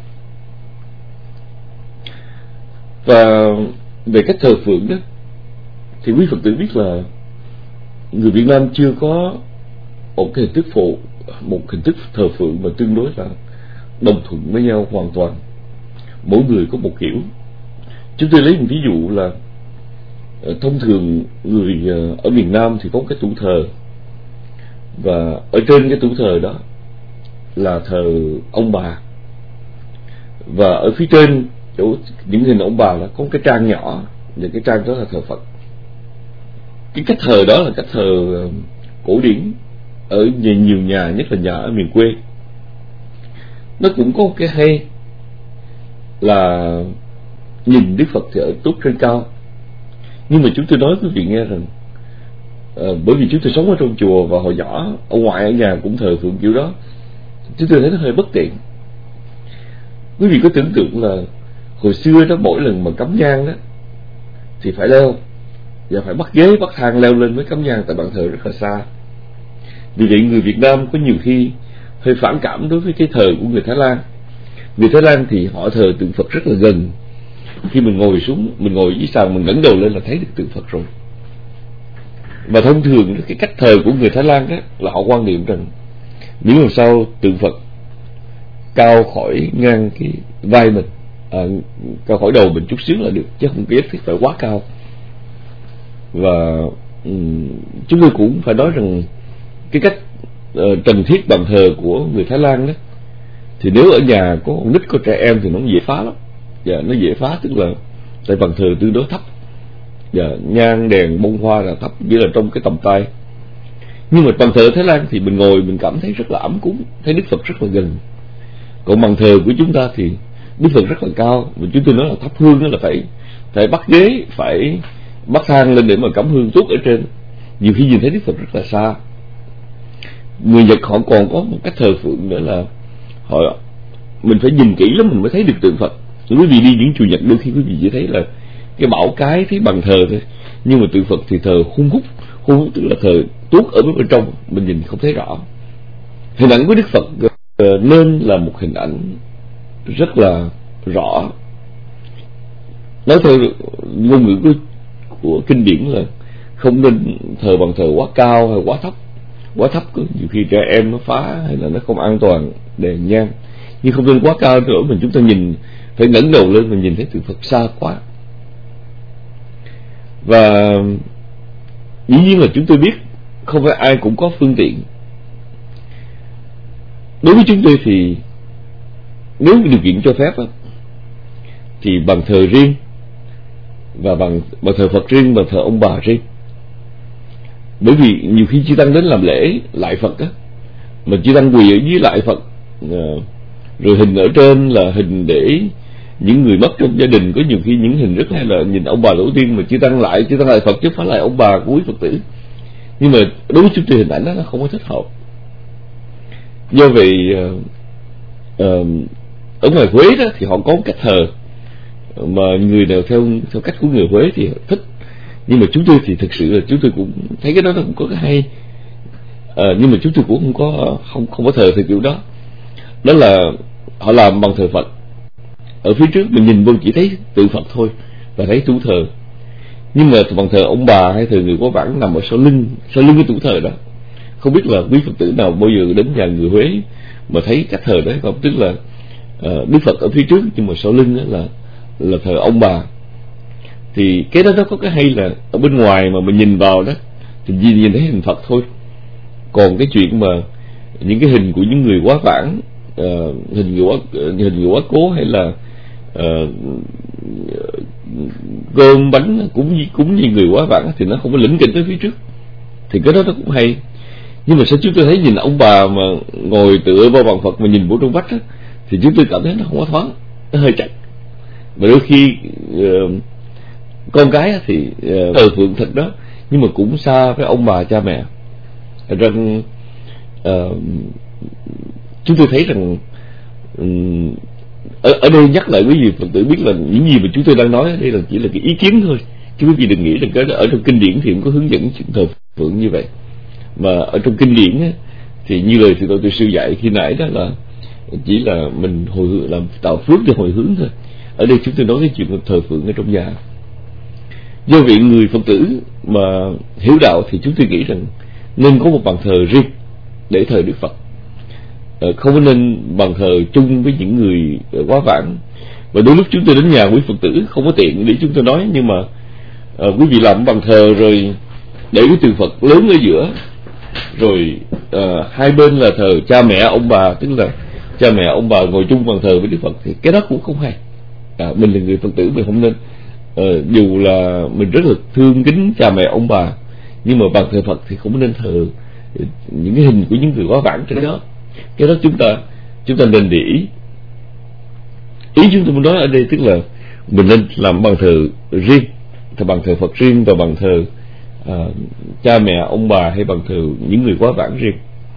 Và về cách thờ phượng đó thì quý Phật tử biết là người Việt Nam chưa có một cái hình thức phụ, một hình thức thờ phượng mà tương đối là đồng thuận với nhau hoàn toàn. Mỗi người có một kiểu. Chúng tôi lấy một ví dụ là thông thường người ở miền Nam thì có cái tủ thờ, và ở trên cái tủ thờ đó là thờ ông bà, và ở phía trên chỗ những hình ông bà là có cái trang nhỏ, và cái trang đó là thờ Phật. Cái cách thờ đó là cách thờ cổ điển ở nhiều nhà, nhất là nhà ở miền quê. Nó cũng có một cái hay là nhìn Đức Phật thì ở tốt trên cao. Nhưng mà chúng tôi nói quý vị nghe rằng à, bởi vì chúng tôi sống ở trong chùa và hồi nhỏ ông ngoại ở nhà cũng thờ phượng kiểu đó, chúng tôi thấy nó hơi bất tiện. Quý vị có tưởng tượng là hồi xưa đó, mỗi lần mà cắm nhang đó thì phải leo, và phải bắt ghế bắt thang leo lên mới cắm nhang, tại bàn thờ rất là xa. Vì vậy người Việt Nam có nhiều khi hơi phản cảm đối với cái thờ của người Thái Lan. Người Thái Lan thì họ thờ tượng Phật rất là gần. Khi mình ngồi xuống, mình ngồi dưới sàn, mình ngẩng đầu lên là thấy được tượng Phật rồi. Và thông thường cái cách thờ của người Thái Lan đó là họ quan niệm rằng nếu làm sao tượng Phật cao khỏi ngang cái vai mình, à, cao khỏi đầu mình chút xíu là được, chứ không biết phải quá cao. Và um, chúng tôi cũng phải nói rằng cái cách uh, trần thiết bàn thờ của người Thái Lan đó, thì nếu ở nhà có con nít có trẻ em thì nó dễ phá lắm. Và nó dễ phá tức là tại bàn thờ tương đối thấp, và nhang đèn bông hoa là thấp, chỉ là trong cái tầm tay. Nhưng mà bàn thờ Thái Lan thì mình ngồi mình cảm thấy rất là ấm cúng, thấy Đức Phật rất là gần. Còn bàn thờ của chúng ta thì Đức Phật rất là cao, mà chúng tôi nói là thắp hương đó là phải phải bắt ghế, phải bắt thang lên để mà cắm hương tốt ở trên. Nhiều khi nhìn thấy Đức Phật rất là xa. Người Nhật họ còn có một cách thờ phượng nữa là họ mình phải nhìn kỹ lắm mình mới thấy được tượng Phật. Quý vị đi những chùa Nhật đôi khi quý vị chỉ thấy là cái bảo cái, thấy bàn thờ thôi, nhưng mà tượng Phật thì thờ hun hút, hun hút tức là thờ tuốt ở bên trong, mình nhìn không thấy rõ. Hình ảnh của Đức Phật nên là một hình ảnh rất là rõ. Nói theo ngôn ngữ của, của kinh điển là không nên thờ bàn thờ quá cao hay quá thấp. Quá thấp có nhiều khi trẻ em nó phá hay là nó không an toàn đèn nhang, nhưng không nên quá cao nữa mình chúng ta nhìn phải ngẩng đầu lên mình nhìn thấy tượng Phật xa quá. Và dĩ nhiên là chúng tôi biết không phải ai cũng có phương tiện. Đối với chúng tôi thì nếu điều kiện cho phép á, thì bàn thờ riêng và bằng bàn thờ Phật riêng, bàn thờ ông bà riêng. Bởi vì nhiều khi chư tăng đến làm lễ lại Phật á, mà chư tăng quỳ ở dưới lại Phật, rồi hình ở trên là hình để những người mất trong gia đình. Có nhiều khi những hình rất hay là nhìn ông bà tổ tiên mà chư tăng lại, chư tăng lại Phật chứ phải lại ông bà của quý Phật tử. Nhưng mà đối với chúng tôi hình ảnh đó nó không có thích hợp. Do vậy uh, uh, ở ngoài Huế đó thì họ có cách thờ mà người nào theo theo cách của người Huế thì thích, nhưng mà chúng tôi thì thực sự là chúng tôi cũng thấy cái đó nó cũng có cái hay, à, nhưng mà chúng tôi cũng không có không không có thờ theo kiểu đó. Đó là họ làm bằng thờ Phật, ở phía trước mình nhìn vô chỉ thấy tượng Phật thôi và thấy tủ thờ, nhưng mà bằng thờ ông bà hay thờ người quá vãng nằm ở sau lưng sau lưng cái tủ thờ đó. Không biết là quý Phật tử nào bao giờ đến nhà người Huế mà thấy cách thờ đấy không? Tức là uh, Đức Phật ở phía trước nhưng mà sau lưng là là thờ ông bà. Thì cái đó nó có cái hay là ở bên ngoài mà mình nhìn vào đó thì nhìn, nhìn thấy hình Phật thôi. Còn cái chuyện mà những cái hình của những người quá vãng, uh, hình người quá hình người quá cố hay là uh, cơm bánh cũng như, cũng như người quá vãng thì nó không có lĩnh kỉnh tới phía trước. Thì cái đó nó cũng hay. Nhưng mà sao chúng tôi thấy nhìn ông bà mà ngồi tựa vào bàn Phật mà nhìn vô trong vách á, thì chúng tôi cảm thấy nó không có thoáng, nó hơi chặt. Mà đôi khi uh, con cái thì uh, thờ phượng thật đó, nhưng mà cũng xa với ông bà cha mẹ. Rằng uh, chúng tôi thấy rằng um, ở, ở đây nhắc lại quý vị Phật tử biết là những gì mà chúng tôi đang nói ở đây là chỉ là cái ý kiến thôi, chứ quý vị đừng nghĩ rằng cái ở trong kinh điển thì cũng có hướng dẫn chuyện thờ phượng như vậy. Mà ở trong kinh điển á, thì như lời thầy tôi sư dạy khi nãy đó là chỉ là mình hồi hướng, làm tạo phước để hồi hướng thôi. Ở đây chúng tôi nói cái chuyện thờ phượng ở trong nhà. Do vậy người Phật tử mà hiểu đạo thì chúng tôi nghĩ rằng nên có một bàn thờ riêng để thờ Đức Phật, không nên bàn thờ chung với những người quá vãng. Và đôi lúc chúng tôi đến nhà quý Phật tử không có tiện để chúng tôi nói, nhưng mà à, quý vị làm bàn thờ rồi để cái tượng Phật lớn ở giữa, rồi à, hai bên là thờ cha mẹ ông bà, tức là cha mẹ ông bà ngồi chung bàn thờ với Đức Phật, thì cái đó cũng không hay. À, mình là người Phật tử mình không nên, à, dù là mình rất là thương kính cha mẹ ông bà, nhưng mà bàn thờ Phật thì không nên thờ những cái hình của những người quá vãng trên đó. Cái đó chúng ta chúng ta nên để ý. Ý chúng tôi muốn nói ở đây tức là mình nên làm bàn thờ riêng, thì bàn thờ Phật riêng và bàn thờ à, cha mẹ ông bà hay bàn thờ những người quá vãng riêng.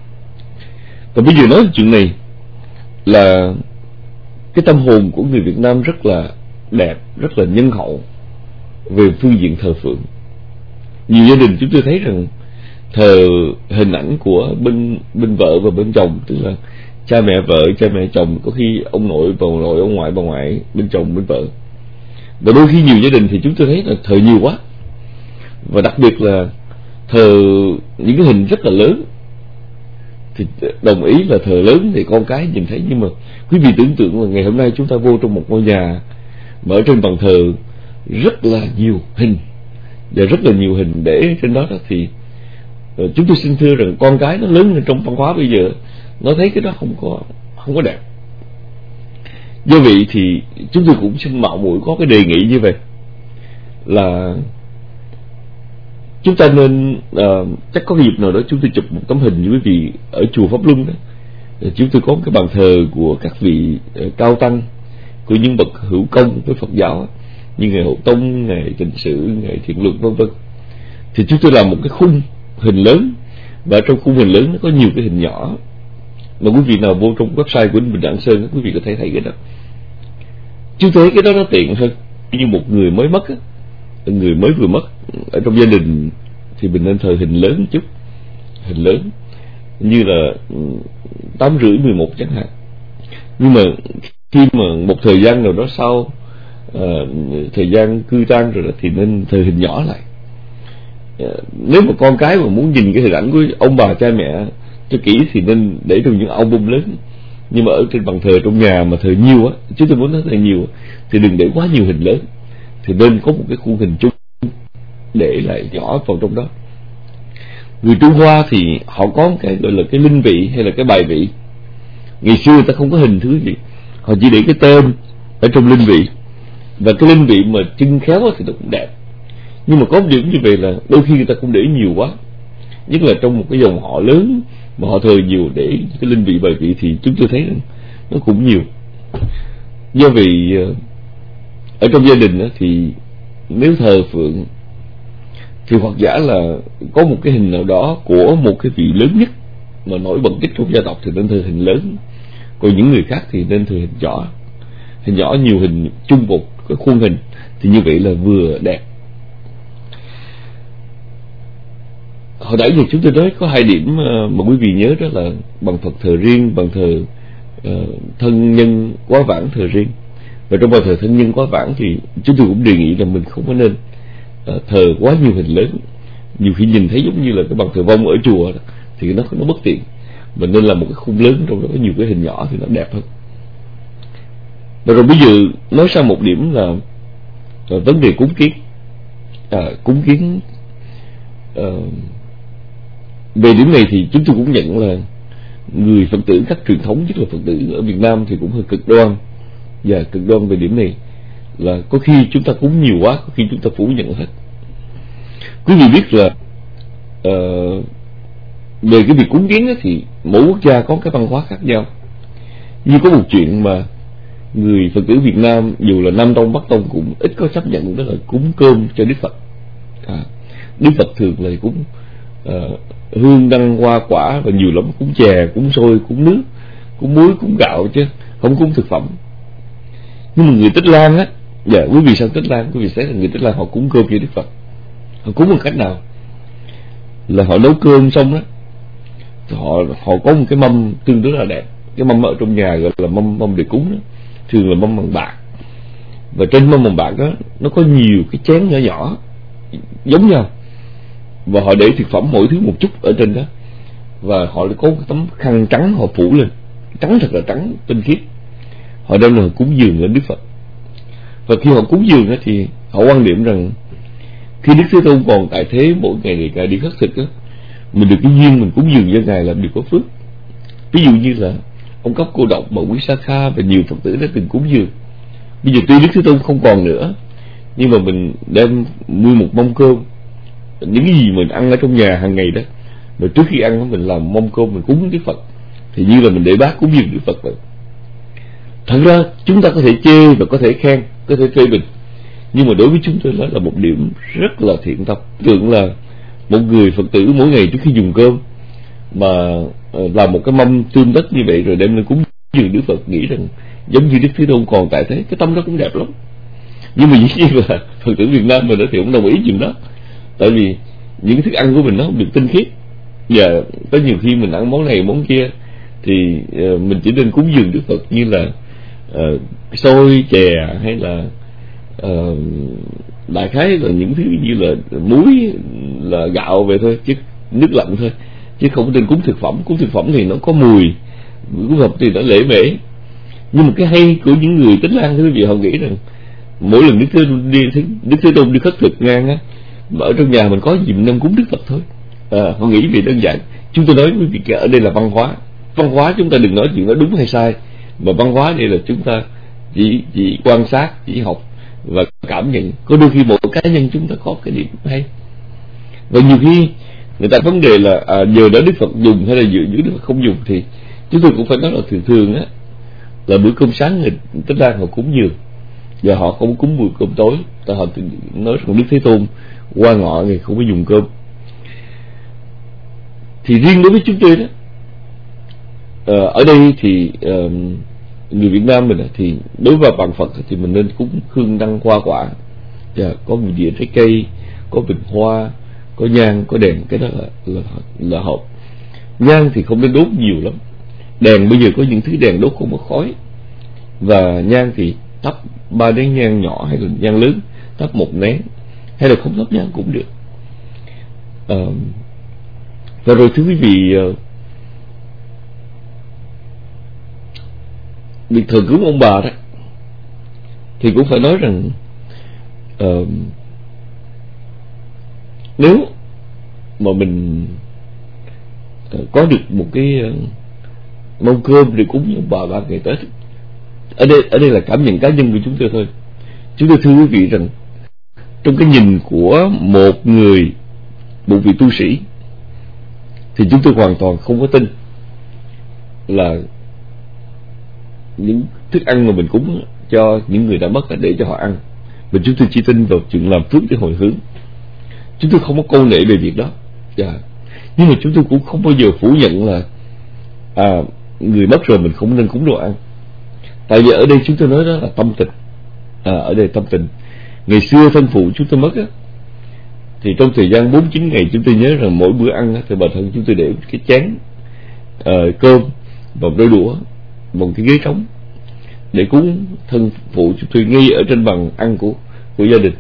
Còn bây giờ nói chuyện này là cái tâm hồn của người Việt Nam rất là đẹp, rất là nhân hậu về phương diện thờ phượng. Nhiều gia đình chúng tôi thấy rằng thờ hình ảnh của bên bên vợ và bên chồng, tức là cha mẹ vợ, cha mẹ chồng, có khi ông nội bà nội, ông ngoại bà ngoại, bên chồng bên vợ. Và đôi khi nhiều gia đình thì chúng tôi thấy là thờ nhiều quá, và đặc biệt là thờ những cái hình rất là lớn. Thì đồng ý là thờ lớn thì con cái nhìn thấy, nhưng mà quý vị tưởng tượng là ngày hôm nay chúng ta vô trong một ngôi nhà mà ở trên bàn thờ rất là nhiều hình, và rất là nhiều hình để trên đó, đó thì uh, chúng tôi xin thưa rằng con cái nó lớn lên trong văn hóa bây giờ, nó thấy cái đó không có không có đẹp. Do vậy thì chúng tôi cũng xin mạo muội có cái đề nghị như vậy là chúng ta nên uh, chắc có dịp nào đó chúng tôi chụp một tấm hình như quý vị ở chùa Pháp Luân đó. Chúng tôi có một cái bàn thờ của các vị uh, cao tăng, của những bậc hữu công với Phật giáo, như ngài Hộ Tông, ngài Trịnh Sử, ngài Thiện Luận vân vân. Thì chúng tôi làm một cái khung hình lớn, và trong khung hình lớn nó có nhiều cái hình nhỏ, mà quý vị nào vô trong website của Bình Đẳng Sơn quý vị có thể thấy cái đó. Chúng tôi thấy cái đó nó tiện hơn. Như một người mới mất á, người mới vừa mất ở trong gia đình thì mình nên thờ hình lớn chút, hình lớn như là tám rưỡi mười một chẳng hạn. Nhưng mà khi mà một thời gian nào đó sau uh, thời gian cư tang rồi đó, thì nên thờ hình nhỏ lại. nếu mà con cái mà muốn nhìn cái hình ảnh của ông bà cha mẹ cho kỹ thì nên để trong những album lớn. Nhưng mà ở trên bàn thờ trong nhà mà thờ nhiều á, chúng tôi muốn nói thờ nhiều thì đừng để quá nhiều hình lớn, thì nên có một cái khuôn hình chung để lại nhỏ vào trong đó. Người Trung Hoa thì họ có cái gọi là cái linh vị hay là cái bài vị. Ngày xưa người ta không có hình thứ gì, họ chỉ để cái tên ở trong linh vị, và cái linh vị mà trưng khéo thì nó cũng đẹp. Nhưng mà có một điểm như vậy là đôi khi người ta cũng để nhiều quá, nhất là trong một cái dòng họ lớn mà họ thờ nhiều, để cái linh vị bài vị thì chúng tôi thấy nó cũng nhiều. Do vì ở trong gia đình thì nếu thờ phượng thì hoặc giả là có một cái hình nào đó của một cái vị lớn nhất mà nổi bật nhất trong gia tộc thì nên thờ hình lớn, còn những người khác thì nên thờ hình nhỏ. Hình nhỏ nhiều hình chung một cái khuôn hình thì như vậy là vừa đẹp. Hồi nãy giờ chúng tôi nói có hai điểm mà quý vị nhớ, đó là bằng Phật thờ riêng, bằng thờ uh, thân nhân quá vãng thờ riêng. Và trong bàn thờ thân nhân quá vãng thì chúng tôi cũng đề nghị là mình không có nên uh, thờ quá nhiều hình lớn. Nhiều khi nhìn thấy giống như là cái bàn thờ vong ở chùa đó, thì nó nó bất tiện. Mình nên làm một cái khung lớn trong đó có nhiều cái hình nhỏ thì nó đẹp hơn. Và rồi bây giờ nói sang một điểm là uh, vấn đề cúng kiến. À, cúng kiến uh, về điểm này thì chúng tôi cũng nhận là người Phật tử các truyền thống, nhất là Phật tử ở Việt Nam thì cũng hơi cực đoan. Và cực đoan về điểm này là có khi chúng ta cúng nhiều quá, có khi chúng ta phủ nhận hết. Quý vị biết là uh, về cái việc cúng kiến thì mỗi quốc gia có cái văn hóa khác nhau. Như có một chuyện mà người Phật tử Việt Nam dù là Nam Tông Bắc Tông cũng ít có chấp nhận, đó là cúng cơm cho Đức Phật. à, Đức Phật thường là cúng uh, hương đăng hoa quả, và nhiều lắm cúng chè, cúng xôi, cúng nước, cúng muối, cúng gạo, chứ không cúng thực phẩm. Nhưng mà người Tích Lan á, dạ quý vị sang Tích Lan, quý vị thấy là người Tích Lan họ cúng cơm cho Đức Phật. Họ cúng bằng cách nào? Là họ nấu cơm xong đó, họ họ có một cái mâm tương đối là đẹp. Cái mâm ở trong nhà gọi là mâm mâm để cúng đó, thường là mâm bằng bạc. Và trên mâm bằng bạc đó nó có nhiều cái chén nhỏ nhỏ giống nhau, và họ để thực phẩm mỗi thứ một chút ở trên đó, và họ có một tấm khăn trắng họ phủ lên, trắng thật là trắng tinh khiết. Họ đem là cúng dường ở Đức Phật. Và khi họ cúng dường đó thì họ quan niệm rằng khi Đức Thế Tôn còn tại thế, mỗi ngày ngày ngày đi khất thực đó, mình được cái duyên mình cúng dường cho Ngài là điều có phước. Ví dụ như là ông Cấp Cô Độc, bà Quý Sa Kha và nhiều Phật tử đã từng cúng dường. Bây giờ tuy Đức Thế Tôn không còn nữa, nhưng mà mình đem mua một mâm cơm, những cái gì mình ăn ở trong nhà hàng ngày đó, rồi trước khi ăn mình làm mâm cơm mình cúng Đức Phật, thì như là mình để bát cúng dường Đức Phật vậy. Thật ra chúng ta có thể chê và có thể khen, có thể phê bình, nhưng mà đối với chúng tôi đó là một điểm rất là thiện tâm. Tưởng là một người Phật tử mỗi ngày trước khi dùng cơm mà làm một cái mâm tươm tất như vậy rồi đem lên cúng dường Đức Phật, nghĩ rằng giống như Đức Thế Tôn còn tại thế, cái tâm đó cũng đẹp lắm. Nhưng mà dĩ nhiên là Phật tử Việt Nam mình đó thì không đồng ý chuyện đó, tại vì những thức ăn của mình nó không được tinh khiết, và có nhiều khi mình ăn món này món kia thì uh, mình chỉ nên cúng dường Đức Phật như là uh, xôi chè hay là uh, đại khái là những thứ như là muối, là gạo về thôi, chứ nước lạnh thôi, chứ không nên cúng thực phẩm. Cúng thực phẩm thì nó có mùi, cúng Phật thì nó lễ mễ. Nhưng mà cái hay của những người Tích Lan quý vị, họ nghĩ rằng mỗi lần Đức Thế Tôn đi, Đức Thế Tôn đi khất thực ngang á, mà ở trong nhà mình có gì mình nên cúng Đức Phật thôi. À, họ nghĩ vì đơn giản. Chúng tôi nói với quý vị ở đây là văn hóa. Văn hóa chúng ta đừng nói chuyện nó đúng hay sai, mà văn hóa đây là chúng ta chỉ chỉ quan sát, chỉ học và cảm nhận. Có đôi khi mỗi cá nhân chúng ta có cái điểm hay, và nhiều khi người ta vấn đề là à, giờ đó Đức Phật dùng hay là giờ Đức Phật không dùng, thì chúng tôi cũng phải nói là thường thường á, là bữa cơm sáng người Tích Lan họ cúng dường, và họ không cúng bữa cơm tối. Tại họ nói rằng Đức Thế Tôn qua ngọ ngày không có dùng cơm. Thì riêng đối với chúng tôi đó, uh, ở đây thì uh, người Việt Nam mình thì đối với bàn Phật thì mình nên cúng hương đăng hoa quả, và có một dĩa trái cây, có bình hoa, có nhang, có đèn. Cái đó là là, là hợp. Nhang thì không nên đốt nhiều lắm. Đèn bây giờ có những thứ đèn đốt không có khói, và nhang thì thắp ba nén nhang nhỏ hay là nhang lớn, thắp một nén, hay là không thắp nhang cũng được. uh, và rồi thưa quý vị, uh, việc thờ cúng ông bà đó thì cũng phải nói rằng uh, nếu mà mình uh, có được một cái uh, mâm cơm để cúng ông bà ba ngày Tết, ở đây ở đây là cảm nhận cá nhân của chúng tôi thôi. Chúng tôi thưa quý vị rằng trong cái nhìn của một người, một vị tu sĩ, thì chúng tôi hoàn toàn không có tin là những thức ăn mà mình cúng cho những người đã mất là để cho họ ăn, mà chúng tôi chỉ tin vào chuyện làm phước để hồi hướng. Chúng tôi không có câu nệ về việc đó, yeah. Nhưng mà chúng tôi cũng không bao giờ phủ nhận là à, người mất rồi mình không nên cúng đồ ăn. Tại vì ở đây chúng tôi nói đó là tâm tình, à, ở đây tâm tình. Ngày xưa thân phụ chúng tôi mất á, thì trong thời gian bốn chín ngày chúng tôi nhớ rằng mỗi bữa ăn á, thì bà thân chúng tôi để cái chén uh, cơm và đôi đũa, một cái ghế trống để cúng thân phụ chúng tôi ngay ở trên bàn ăn của của gia đình.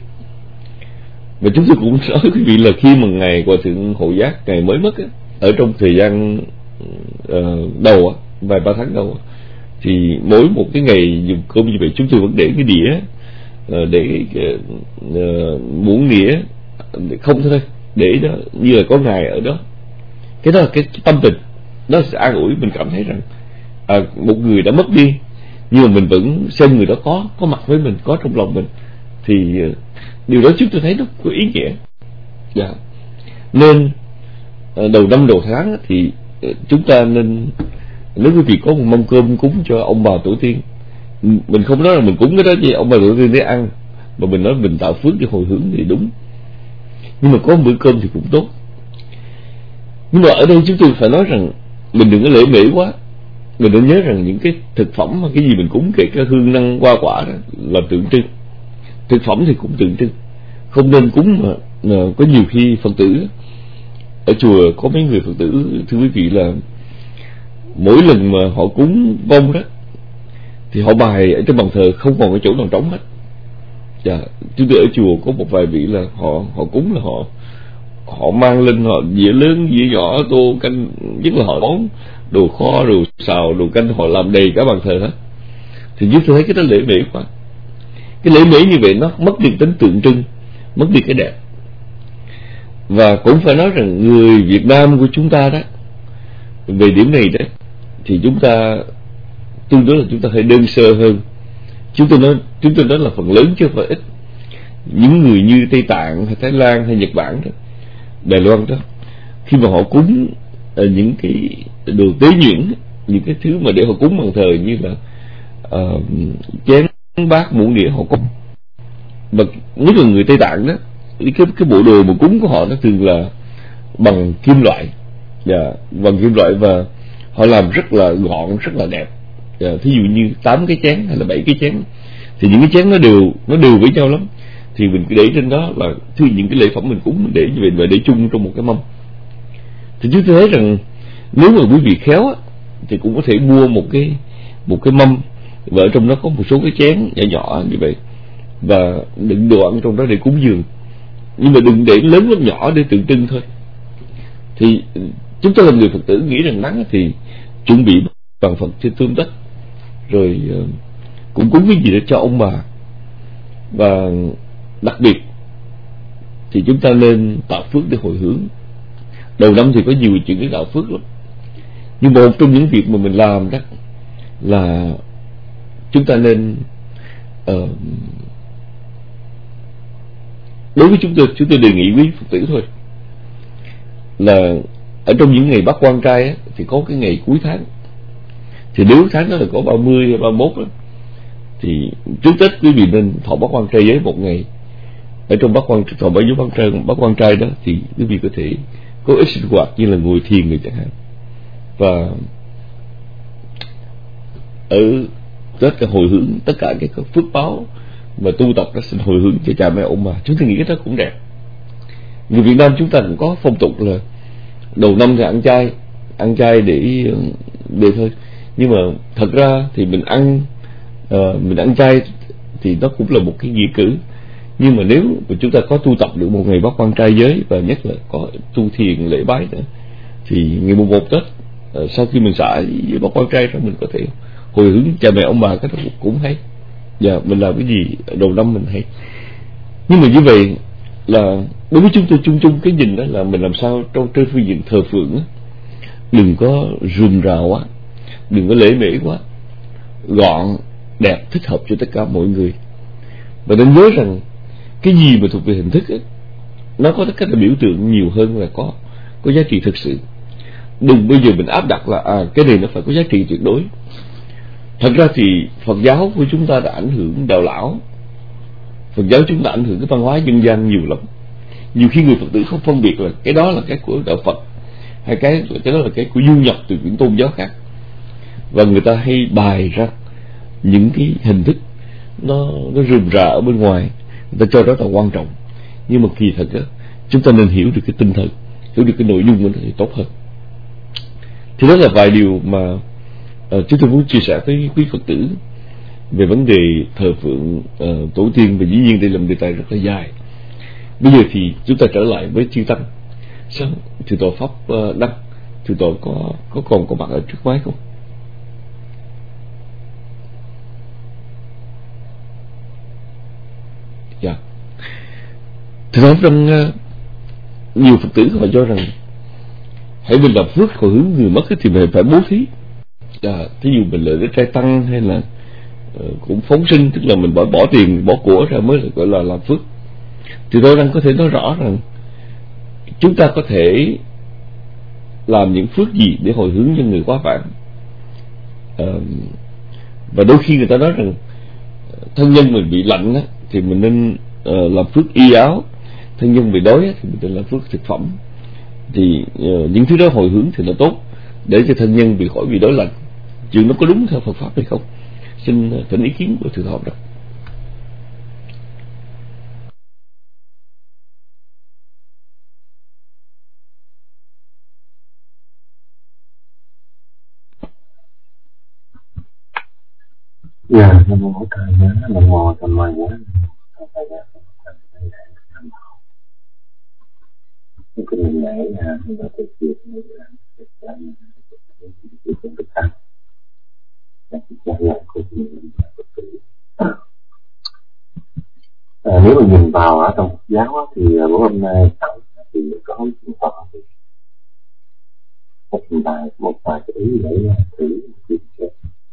Và chúng tôi cũng nói quý vị là khi mà ngày Hòa thượng Hộ Giác ngày mới mất á, ở trong thời gian uh, đầu á, vài ba tháng đầu á, thì mỗi một cái ngày dùng cơm như vậy chúng tôi vẫn để cái đĩa, uh, để uh, muỗng đĩa không thôi, để đó như là có ngài ở đó. Cái đó là cái tâm tình, nó sẽ an ủi mình, cảm thấy rằng à, một người đã mất đi nhưng mà mình vẫn xem người đó có có mặt với mình, có trong lòng mình, thì uh, điều đó chúng tôi thấy nó có ý nghĩa. Yeah. Nên uh, đầu năm đầu tháng thì uh, chúng ta nên, nếu quý vị có một mâm cơm cúng cho ông bà tổ tiên, mình không nói là mình cúng cái đó cho ông bà tổ tiên để ăn, mà mình nói mình tạo phước để hồi hướng thì đúng. Nhưng mà có một bữa cơm thì cũng tốt. Nhưng mà ở đây chúng tôi phải nói rằng mình đừng có lễ mễ quá. Mình nên nhớ rằng những cái thực phẩm mà cái gì mình cúng, kể cả hương năng hoa quả đó là tượng trưng. Thực phẩm thì cũng tượng trưng, không nên cúng mà, mà có nhiều khi Phật tử ở chùa, có mấy người Phật tử thưa quý vị là mỗi lần mà họ cúng vong đó thì họ bày ở trên bàn thờ không còn cái chỗ nào trống hết. Dạ, chúng tôi ở chùa có một vài vị là họ họ cúng là họ họ mang lên họ dĩa lớn dĩa nhỏ tô canh, nhất là họ món đồ kho, đồ xào, đồ canh, họ làm đầy cả bàn thờ hết. Thì chúng tôi thấy cái đó lễ mễ quá. Cái lễ mễ như vậy nó mất đi tính tượng trưng, mất đi cái đẹp. Và cũng phải nói rằng người Việt Nam của chúng ta đó, về điểm này đó, thì chúng ta tương đối là chúng ta hơi đơn sơ hơn. Chúng tôi nói chúng tôi nói là phần lớn chứ không phải ít. Những người như Tây Tạng hay Thái Lan hay Nhật Bản đó, Đài Loan đó, khi mà họ cúng những cái đồ tế nhuyễn, những cái thứ mà để họ cúng bằng thờ như là uh, chén bát muỗng đĩa, họ cúng. Và nhất là người Tây Tạng đó, cái cái bộ đồ mà cúng của họ nó thường là bằng kim loại, yeah, bằng kim loại, và họ làm rất là gọn, rất là đẹp. Yeah, thí dụ như tám cái chén hay là bảy cái chén, thì những cái chén nó đều nó đều với nhau lắm, thì mình cứ để trên đó là thứ những cái lễ phẩm mình cúng, mình để như vậy và để chung trong một cái mâm. Thì chúng tôi thấy rằng nếu mà quý vị khéo á, thì cũng có thể mua một cái một cái mâm, và ở trong đó có một số cái chén nhỏ nhỏ như vậy, và đựng đồ ăn trong đó để cúng dường, nhưng mà đừng để lớn lắm, nhỏ để tượng trưng thôi. Thì chúng ta là người Phật tử nghĩ rằng nắng thì chuẩn bị bằng Phật trên tươm đất, rồi uh, cũng cúng cái gì để cho ông bà. Và đặc biệt thì chúng ta nên tạo phước để hồi hướng. Đầu năm thì có nhiều chuyện để tạo phước lắm, nhưng một trong những việc mà mình làm đó là chúng ta nên uh, đối với chúng tôi, chúng tôi đề nghị quý Phật tử thôi, là ở trong những ngày bắt quan trai á, thì có cái ngày cuối tháng. Thì nếu tháng đó là có ba mươi hay ba mươi mốt đó, thì trước Tết quý vị nên thọ bắt quan trai giới một ngày. Ở trong bắt quan thọ bảy giới bắt trai, bắt quan trai đó thì quý vị có thể có ít sinh hoạt như là ngồi thiền người chẳng hạn. Và ở Tết là hồi hướng tất cả cái phước báo và tu tập nó sẽ hồi hướng cho cha mẹ ông bà. Chúng tôi nghĩ cái đó cũng đẹp. Người Việt Nam chúng ta cũng có phong tục là đầu năm thì ăn chay, ăn chay để để thôi. Nhưng mà thật ra thì mình ăn uh, mình ăn chay thì nó cũng là một cái nghĩa cử. Nhưng mà nếu mà chúng ta có tu tập được một ngày bát quan trai giới, và nhất là có tu thiền lễ bái nữa, thì ngày mùng một Tết, sau khi mình xả với bát quan trai ra, mình có thể hồi hướng cha mẹ ông bà, cái đó cũng hay. Và mình làm cái gì đầu năm mình hay. Nhưng mà như vậy là đối với chúng tôi chung chung cái nhìn đó là mình làm sao trong trên phương diện thờ phượng đó, đừng có rườm rà quá, đừng có lễ mễ quá, gọn đẹp thích hợp cho tất cả mọi người. Và nên nhớ rằng cái gì mà thuộc về hình thức ấy, nó có tất cả là biểu tượng nhiều hơn là có có giá trị thực sự. Đừng bây giờ mình áp đặt là à, cái này nó phải có giá trị tuyệt đối. Thật ra thì Phật giáo của chúng ta đã ảnh hưởng đạo lão, Phật giáo chúng ta ảnh hưởng cái văn hóa dân gian nhiều lắm. Nhiều khi người Phật tử không phân biệt là cái đó là cái của đạo Phật hay cái cái đó là cái của du nhập từ những tôn giáo khác, và người ta hay bày ra những cái hình thức nó nó rườm rà ở bên ngoài, người ta cho đó là quan trọng. Nhưng mà kỳ thật á, chúng ta nên hiểu được cái tinh thần, hiểu được cái nội dung của nó thì tốt hơn. Thì đó là vài điều mà uh, chúng tôi muốn chia sẻ với quý Phật tử về vấn đề thờ phượng uh, tổ tiên. Và dĩ nhiên đây là một đề tài rất là dài. Bây giờ thì chúng ta trở lại với chư tăng. Sao thưa tổ pháp uh, Đăng, thưa tổ có có còn có mặt ở trước máy không? Dạ. Yeah. Thưa tổ pháp Đăng, uh, nhiều Phật tử họ cho rằng hãy mình làm phước hồi hướng người mất thì mình phải bố thí. À, thí dụ mình lợi để trai tăng hay là uh, cũng phóng sinh, tức là mình bỏ bỏ tiền bỏ của ra mới là gọi là làm phước. Thì tôi đang có thể nói rõ rằng chúng ta có thể làm những phước gì để hồi hướng cho người quá vãng. Uh, và đôi khi người ta nói rằng thân nhân mình bị lạnh á, thì mình nên uh, làm phước y áo, thân nhân bị đói á, thì mình nên làm phước thực phẩm. Thì uh, những thứ đó hồi hướng thì là tốt, để cho thân nhân bị khỏi bị đói lạnh. Chuyện nó có đúng theo Phật pháp hay không? Xin uh, thỉnh ý kiến của thượng tọa đó. Dạ, nam mô Ca Giá, nam mô Tham Ma Giá, cái mình lễ là chúng ta thực hiện như là thực làm thực hiện thực hành các cái dạng của mình là Phật tử. Nếu mà nhìn vào ở trong Phật giáo thì bữa hôm nay tặng thì có chúng ta thì một vài một vài cái ý để thử thực hiện.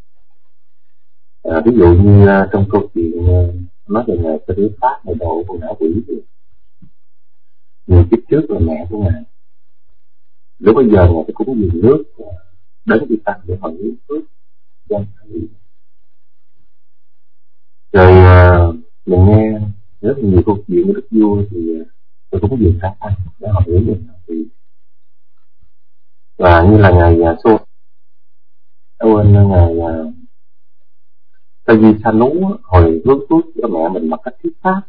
À, ví dụ như uh, trong câu chuyện uh, nói về ngài Sa Đéc Pháp này độ của ngã quỷ thì nhiều kiếp trước là mẹ của ngài, lúc bây giờ ngài cũng dùng nước uh, đến đi tăng để hồi hướng phước dân thủy. Rồi uh, mình nghe rất nhiều câu chuyện của đức vua thì uh, tôi cũng dùng cá tăng để hồi hướng dân thủy. Và như là ngài uh, Xô quên ngài uh, Tại vì Sa Nú hồi hướng phước cho mẹ mình bằng cách thuyết pháp.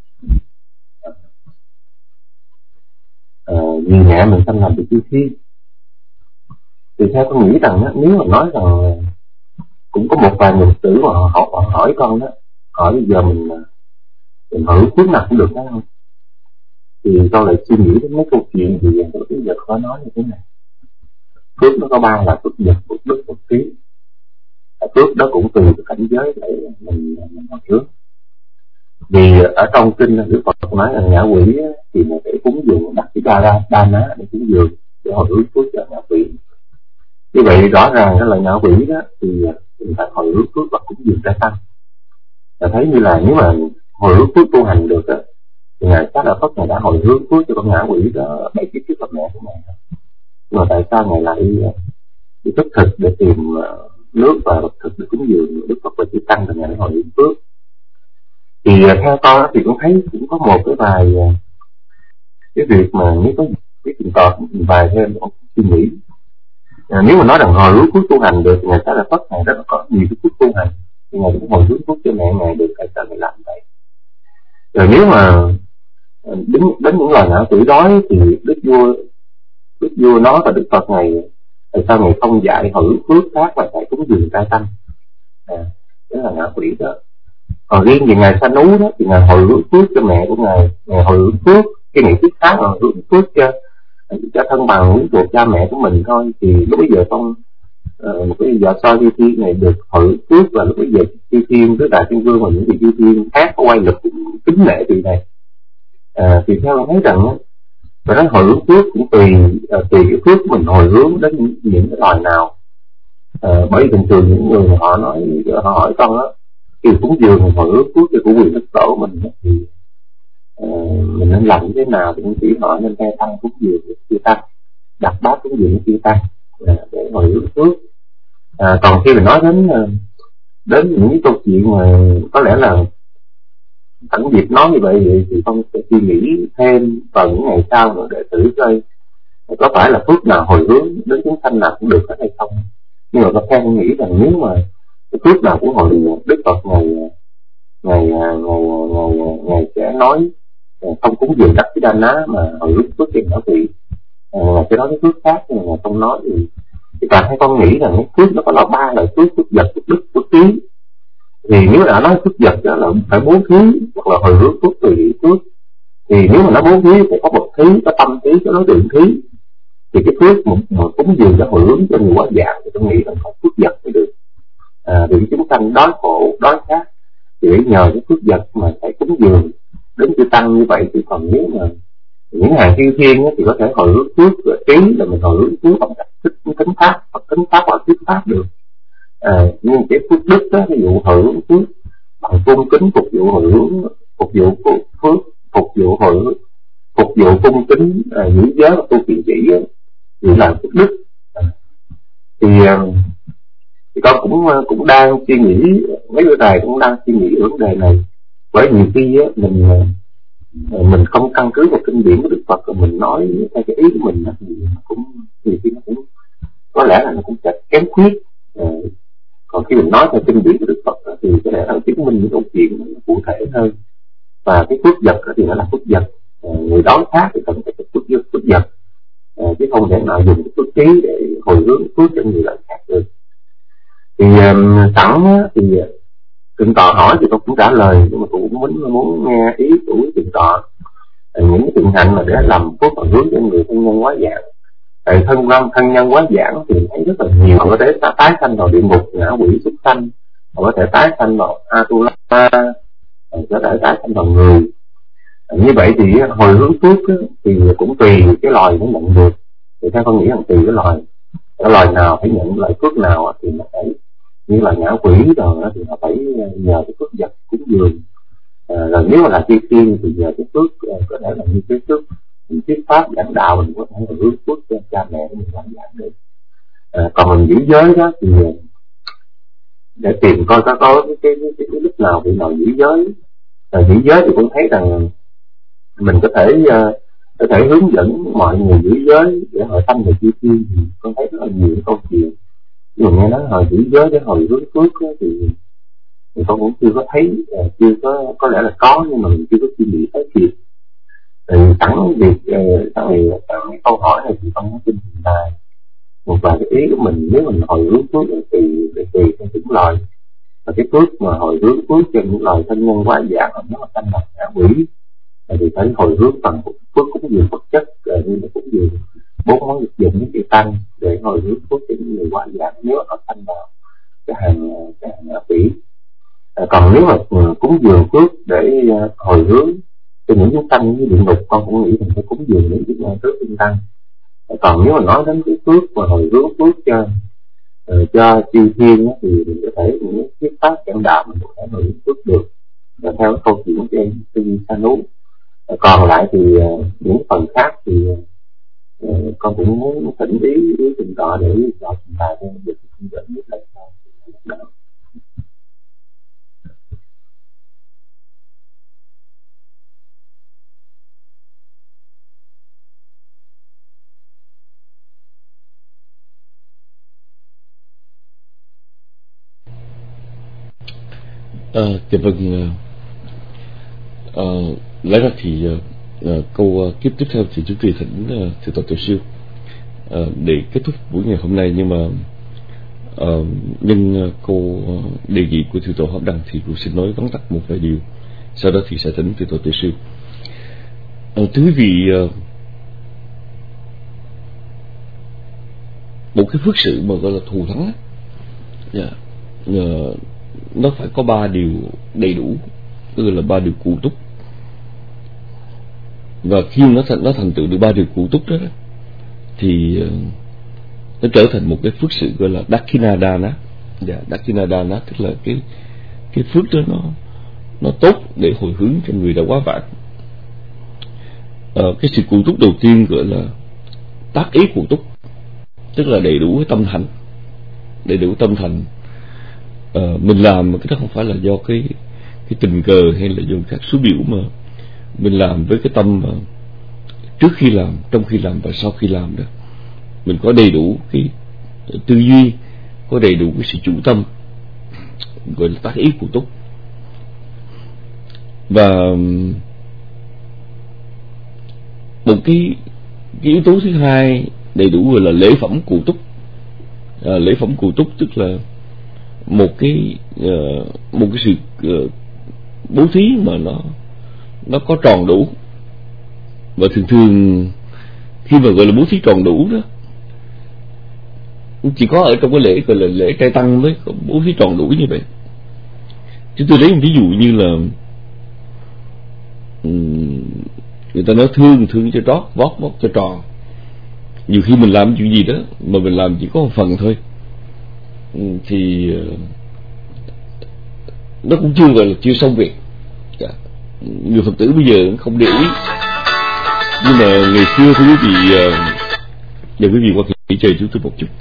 Ờ, vì mẹ mình sanh làm được chư thiên. Thì theo tôi nghĩ rằng nếu mà nói rằng cũng có một vài người tử mà họ, họ, họ hỏi con đó, hỏi bây giờ mình mình hỏi phước nào cũng được đó không? Thì con lại suy nghĩ đến mấy câu chuyện thì bây giờ có nói như thế này. Phước nó có ba là phước vật, phước đức, phước trí. Phước đó cũng tùy cái cảnh giới để mình mình hồi hướng. Vì ở trong kinh Đức Phật nói là ngạ quỷ thì mình phải cúng dường đặt cái đa đa đa ná để cúng dường để hồi hướng phước cho ngạ quỷ. Như vậy rõ ràng đó là ngạ quỷ đó thì mình phải hồi hướng phước và cúng dường trai tăng. Và thấy như là nếu mà hồi hướng phước tu hành được đó, thì ngài Xá Lợi Phất ngài đã hồi hướng phước cho con ngạ quỷ đó bảy kiếp trước mẹ của ngài. Nhưng mà tại sao ngài lại đi thất thực để tìm nước và vật thực để cúng dường Đức Phật và chư tăng và ngài hồi hướng phước? Thì theo con thì cũng thấy cũng có một cái vài cái việc mà nếu có cái tình tọa vài thêm một suy nghĩ. À, nếu mà nói rằng hồi hướng phước tu hành được thì ngài Xá Lợi Phất ngài rất là có nhiều cái phước tu hành, thì ngài cũng hồi hướng phước cho mẹ ngài được, tại sao ngài làm vậy? Rồi nếu mà đến đến những loài ngạ quỷ đói thì đức vua đức vua nói và Đức Phật ngài tại sao ngài không dạy hồi hướng phước khác mà phải cúng dường trai tăng? À, đó là ngạ quỷ đó Còn riêng về ngày sa nú đó thì ngài hồi hướng phước cho mẹ của ngài, ngài hồi hướng phước cái ngày phước khác là hồi hướng phước cho cho thân bằng huynh thuộc cha mẹ của mình thôi. Thì lúc bây giờ con uh, một cái vợ soi Chư Thiên này được hồi hướng phước, và lúc bây giờ Chư Thiên với Đại Thiên Vương và những vị Chư Thiên khác có quay lực cũng kính nể vị này. À, thì theo tôi thấy rằng á, và nói hồi hướng phước cũng tùy uh, tùy cái phước mình hồi hướng đến những, những cái loài nào. À, bởi vì thường thường những người họ nói họ hỏi con á, khi cúng dường hồi hướng phước cho của quyền đức tổ mình á, thì uh, mình nên làm như thế nào thì cũng chỉ họ nên theo tăng cúng dường chư tăng, đặt bát cúng dường chư tăng uh, để hồi hướng phước. À, còn khi mình nói đến uh, đến những cái câu chuyện mà có lẽ là sẵn dịp nói như vậy thì con sẽ suy nghĩ thêm vào những ngày sau nữa để thử coi có phải là phước nào hồi hướng đến chúng sanh nào cũng được hết hay không. Nhưng mà con theo nghĩ rằng nếu mà cái phước nào cũng hồi Đức Phật ngày ngày ngày ngày ngày sẽ nói không cúng dường đắc đa ná mà hồi hướng phước tiền đó thì ngày sẽ nói cái phước khác, nhưng mà ngày không nói thì thì càng thấy con nghĩ rằng cái phước nó có là ba loại phước: phước vật, phước đức, phước trí. Thì nếu đã nói phước vật đó là phải bố thí hoặc là hồi hướng phước tùy phước, thì nếu mà nó bố thí phải có bậc thí, có tâm thí, có đối tượng thí, thì cái phước một, một cúng dường cho hồi hướng cho người quá dạng thì tôi nghĩ là có phước vật mới được. À, vì chúng sanh đói khổ đói khát thì để nhờ cái phước vật mà phải cúng dường đến chư tăng như vậy. Thì còn nếu mà những hàng chư thiên thì có thể hồi hướng phước và trí là mình hồi hướng phước bằng cách thích tính pháp hoặc tính pháp hoặc thuyết pháp được. À, nhưng cái phước đức đó, ví dụ hồi hướng phước bằng cung kính phục vụ hồi hướng phục vụ phước phục vụ hồi hướng phục vụ cung kính à, giữ giới và tu thiện chỉ thì là phước đức. À, thì thì con cũng cũng đang suy nghĩ, mấy người thầy cũng đang suy nghĩ vấn đề này, bởi nhiều khi á, mình mình không căn cứ vào kinh điển của Đức Phật rồi mình nói theo cái ý của mình thì cũng nhiều khi nó cũng có lẽ là nó cũng sẽ kém khuyết. À, còn khi mình nói theo kinh điển của Đức Phật thì có lẽ là chứng minh những câu chuyện cụ thể hơn. Và cái phước vật thì nó là phước vật, à, người đói khát thì cần phải phước vật, phước vật à, chứ không thể nào dùng cái phước trí để hồi hướng phước cho người lại khác được. Thì um, sẵn thì Thượng tọa hỏi thì tôi cũng trả lời, nhưng mà tôi cũng muốn muốn nghe ý của Thượng tọa à, những cái thiện hạnh mà để làm phước và hướng cho người thân nhân quá dạng. Tại thân nhân thân nhân quá dạng thì thấy rất là nhiều, họ có thể tái sanh vào địa ngục, ngạ quỷ, súc sanh, họ có thể tái sanh vào Atula, có thể tái sanh vào người. À, như vậy thì hồi hướng phước thì cũng tùy cái loài nó nhận được. Thì theo con nghĩ rằng tùy cái loài, cái loài nào phải nhận loại phước nào thì nó phải như là ngạ quỷ rồi thì nó phải nhờ cái phước vật cúng dường. À, rồi nếu mà là chư thiên thì nhờ cái phước có thể là như cái phước mình thuyết pháp giảng đạo, mình có thể là hướng phước cho cha mẹ của mình làm giảng được. À, còn mình giữ giới đó thì để tìm coi có có cái cái, cái, cái lúc nào bị nào giữ giới. À, giữ giới thì cũng thấy rằng mình có thể uh, có thể hướng dẫn mọi người giữ giới để họ tâm về chư thiên. Thì con thấy rất là nhiều câu chuyện, nhưng mà nghe nói hồi giữ giới để hồi hướng phước đó, thì thì con cũng chưa có thấy, uh, chưa có có lẽ là có nhưng mà mình chưa có suy nghĩ tới kịp. Thì sẵn việc sẵn vì cái câu hỏi này thì con muốn xin trình bày một vài cái ý của mình. Nếu mình hồi hướng phước thì để tùy theo những loài, và cái phước mà hồi hướng phước cho những loài thân nhân quá dạng hoặc nếu mà sanh mặt ngạ quỷ thì phải hồi hướng bằng phước cúng dường vật chất, như là cúng dường bốn món vật dụng với chư tăng để hồi hướng phước cho những người quá dạng nếu họ sanh vào cái hàng cái hàng ngạ quỷ. À, còn nếu mà cúng dường phước để hồi hướng cho những chúng tăng như địa ngục, con cũng nghĩ mình phải cúng dường những chúng tăng trước chúng tăng. Còn nếu mà nói đến cái phước mà hồi hướng phước cho uh, cho chư thiên thì mình có thể những thuyết pháp giảng đạo mình có thể hồi hướng phước được, và theo câu chuyện trên Tư Sa Nú. Còn lại thì uh, những phần khác thì uh, con cũng muốn thỉnh ý ý trình tọa để cho chúng ta được hướng dẫn nhất là sao. À, dạ vâng. À, lẽ ra thì à, câu uh, kiếp tiếp theo thì chúng tôi thỉnh uh, thượng tọa Tiểu Siêu uh, để kết thúc buổi ngày hôm nay, nhưng mà uh, nhân cô đề nghị của Thượng tọa Pháp Đăng thì cô xin nói vắn tắt một vài điều, sau đó thì sẽ thỉnh Thượng tọa Tuệ Sư. Uh, thưa quý vị, uh, một cái phước sự mà gọi là thù thắng, yeah, uh, nó phải có ba điều đầy đủ, tức là ba điều cụ túc. Và khi nó thành, nó thành tựu được ba điều cụ túc đó, đó thì uh, nó trở thành một cái phước sự gọi là Dakshinadana. Dạ, Dakshinadana tức là cái cái phước đó nó nó tốt để hồi hướng cho người đã quá vãng. Ờ, cái sự cụ túc đầu tiên gọi là tác ý cụ túc, tức là đầy đủ cái tâm thành, đầy đủ tâm thành. Ờ, mình làm cái đó không phải là do cái cái tình cờ hay là do các số biểu, mà mình làm với cái tâm mà trước khi làm, trong khi làm và sau khi làm đó, mình có đầy đủ cái tư duy, có đầy đủ cái sự chủ tâm, gọi là tác ý cụ túc. Và một cái, cái yếu tố thứ hai đầy đủ gọi là lễ phẩm cụ túc. À, lễ phẩm cụ túc tức là một cái uh, một cái sự uh, bố thí mà nó nó có tròn đủ. Và thường thường khi mà gọi là bố thí tròn đủ đó, chỉ có ở trong cái lễ gọi là lễ trai tăng mới có bố thí tròn đủ như vậy. Chúng tôi lấy một ví dụ như là người ta nói thương thương cho trót, vót vót cho tròn. Nhiều khi mình làm chuyện gì đó mà mình làm chỉ có một phần thôi thì nó cũng chưa gọi là chưa xong việc. Người Phật tử bây giờ không để ý, nhưng mà ngày xưa thưa quý vị, giờ quý vị qua nghỉ chơi chúng tôi một chút.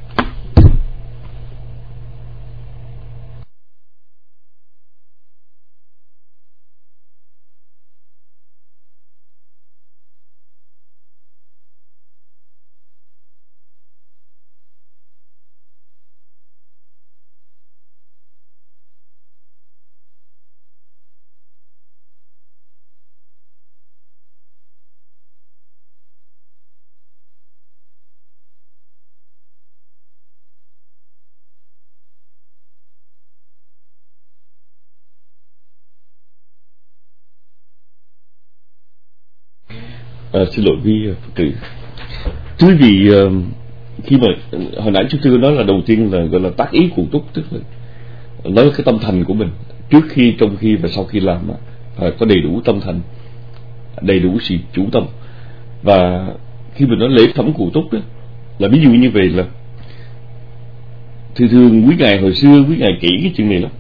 À, xin lỗi quý Phật tử. Thưa quý vị, khi mà hồi nãy chúng tôi nói là đầu tiên là gọi là tác ý cụ túc, tức là nói cái tâm thành của mình trước khi, trong khi và sau khi làm phải có đầy đủ tâm thành, đầy đủ sự chủ tâm. Và khi mình nói lễ phẩm cụ túc đó, là ví dụ như vậy là thường thường quý ngài hồi xưa quý ngài kỹ cái chuyện này lắm.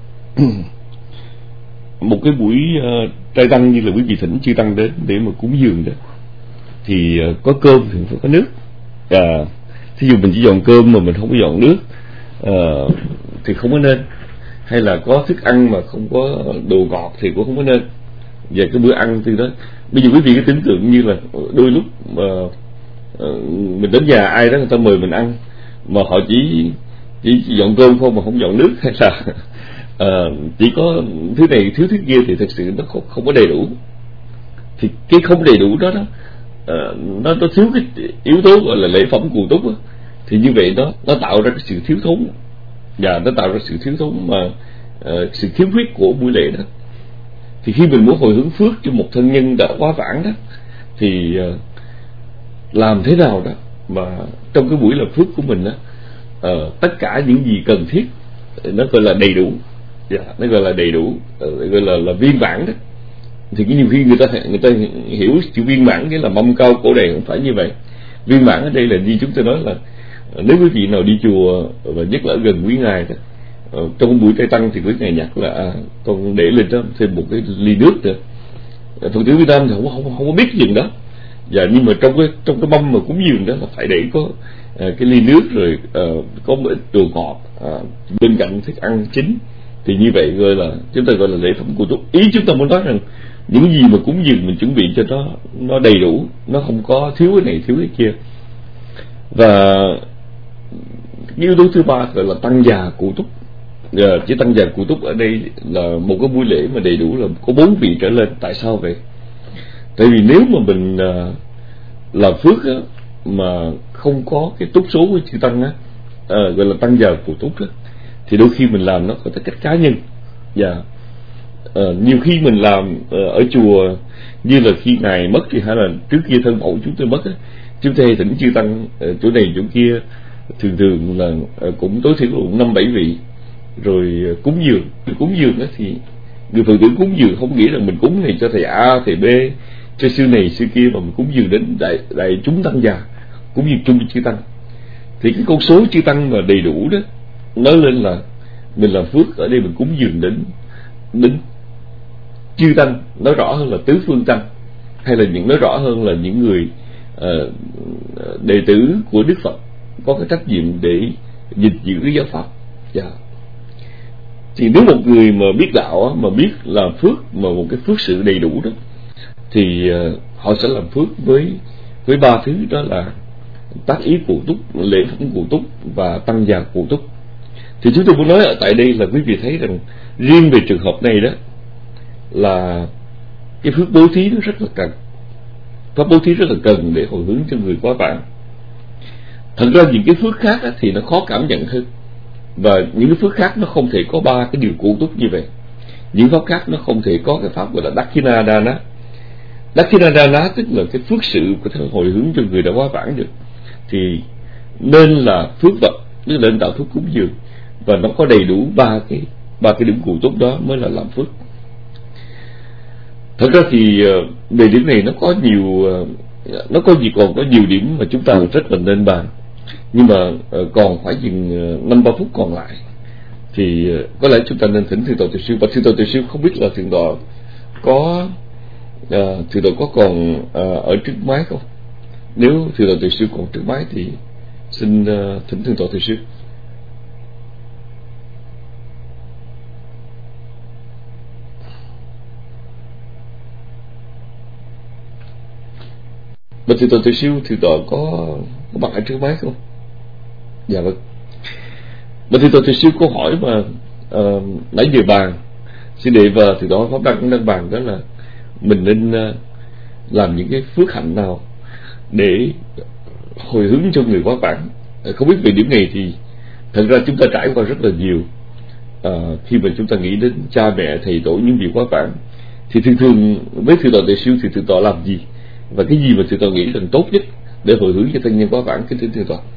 Một cái buổi uh, trai tăng như là quý vị thỉnh chư tăng đến để mà cúng dường đó, thì uh, có cơm thì phải có nước. À, thí dụ mình chỉ dọn cơm mà mình không có dọn nước uh, thì không có nên. Hay là có thức ăn mà không có đồ ngọt thì cũng không có nên. Về cái bữa ăn thì đó, bây giờ quý vị cứ tưởng tượng như là đôi lúc mà uh, mình đến nhà ai đó người ta mời mình ăn mà họ chỉ chỉ, chỉ dọn cơm không mà không dọn nước, hay là uh, chỉ có thứ này thiếu thứ kia, thì thật sự nó không, không có đầy đủ. Thì cái không đầy đủ đó đó uh, nó nó thiếu cái yếu tố gọi là lễ phẩm cụ túc đó. Thì như vậy đó nó tạo ra cái sự thiếu thốn, và nó tạo ra sự thiếu thốn mà uh, sự thiếu khuyết của buổi lễ đó. Thì khi mình muốn hồi hướng phước cho một thân nhân đã quá vãng đó, thì uh, làm thế nào đó mà trong cái buổi làm phước của mình đó, uh, tất cả những gì cần thiết nó gọi là đầy đủ, yeah, nó gọi là đầy đủ, uh, gọi là là viên mãn đó. Thì cái nhiều khi người ta người ta hiểu chữ viên mãn nghĩa là mâm cao cổ đầy, không phải như vậy. Viên mãn ở đây là như chúng tôi nói là nếu quý vị nào đi chùa và nhất là ở gần quý ngài đó, uh, trong buổi trai tăng thì quý ngài nhắc là à, con để lên đó thêm một cái ly nước nữa. Phật tử Việt Nam thì không không không có biết cái chuyện đó. Và nhưng mà trong cái trong cái mâm mà cúng dường đó là phải để có uh, cái ly nước, rồi uh, có một ít đồ ngọt uh, bên cạnh thức ăn chính. Thì như vậy gọi là chúng ta gọi là lễ phẩm cụ túc. Ý chúng ta muốn nói rằng những gì mà cúng dường mình chuẩn bị cho nó nó đầy đủ, nó không có thiếu cái này thiếu cái kia. Và yếu tố thứ ba gọi là tăng già cụ túc. Uh, chỉ tăng già cụ túc ở đây là một cái buổi lễ mà đầy đủ là có bốn vị trở lên. Tại sao vậy? Tại vì nếu mà mình uh, làm phước á, mà không có cái túc số của chư tăng á, à, gọi là tăng già phụ túc đó, thì đôi khi mình làm nó có tính cách cá nhân. Và à, nhiều khi mình làm à, ở chùa, như là khi ngài mất thì hay là trước kia thân mẫu chúng tôi mất á, chúng tôi thỉnh chư tăng à, chỗ này chỗ kia, thường thường là à, cũng tối thiểu cũng năm bảy vị, rồi à, cúng dường. Cúng dường đó thì người Phật tử cúng dường không nghĩ là mình cúng này cho thầy A, thầy B, cho sư này sư kia, mà mình cúng dường đến đại đại chúng tăng già, cúng dường chung với chư tăng. Thì cái con số chư tăng mà đầy đủ đó, nói lên là mình làm phước ở đây, mình cúng dường đến đến chư tăng, nói rõ hơn là tứ phương tăng, hay là những nói rõ hơn là những người uh, đệ tử của Đức Phật có cái trách nhiệm để gìn giữ cái giáo pháp. Yeah. Thì nếu một người mà biết đạo, mà biết làm phước, mà một cái phước sự đầy đủ đó, thì uh, họ sẽ làm phước với với ba thứ, đó là tác ý cụ túc, lễ phẩm cụ túc và tăng già cụ túc. Thì chúng tôi muốn nói ở tại đây là quý vị thấy rằng riêng về trường hợp này đó là cái phước bố thí nó rất là cần, pháp bố thí rất là cần để hồi hướng cho người quá vãng. Thật ra những cái phước khác á, thì nó khó cảm nhận hơn, và những cái phước khác nó không thể có ba cái điều cụ túc như vậy. Những pháp khác nó không thể có cái pháp gọi là Dakkhina Dana. Dakkhina Dana tức là cái phước sự có thể hồi hướng cho người đã quá vãng được. Thì nên là phước vật, tức là nên tạo phước cúng dường, và nó có đầy đủ ba cái ba cái điểm cụ túc đó mới là làm phước. Thật ra thì về điểm này nó có nhiều, nó có gì còn có nhiều điểm mà chúng ta rất là nên bàn, nhưng mà còn phải dừng năm ba phút còn lại thì có lẽ chúng ta nên thỉnh thượng tọa Từ Siêu. Và thượng tọa Từ Siêu không biết là thượng tọa có à, thượng tọa có còn à, ở trước máy không? Nếu thượng tọa Từ Siêu còn trước máy thì xin uh, thỉnh thượng tọa Từ Siêu. Và thượng tọa Từ Siêu, thượng tọa có có mặt ở trước máy không? Dạ vâng. Và thượng tọa Từ Siêu câu hỏi mà uh, nãy giờ bàn xin đệ và thượng tọa Pháp Đăng cũng đang bàn, đó là mình nên uh, làm những cái phước hạnh nào để hồi hướng cho người quá vãng. Không biết về điểm này thì thật ra chúng ta trải qua rất là nhiều. À, khi mà chúng ta nghĩ đến cha mẹ, thầy tổ, những vị quá vãng, thì thường thường với thượng tọa Từ Siêu thì thượng tọa làm gì, và cái gì mà thượng tọa nghĩ rằng tốt nhất để hồi hướng cho thân nhân quá vãng? Kính thưa thượng tọa.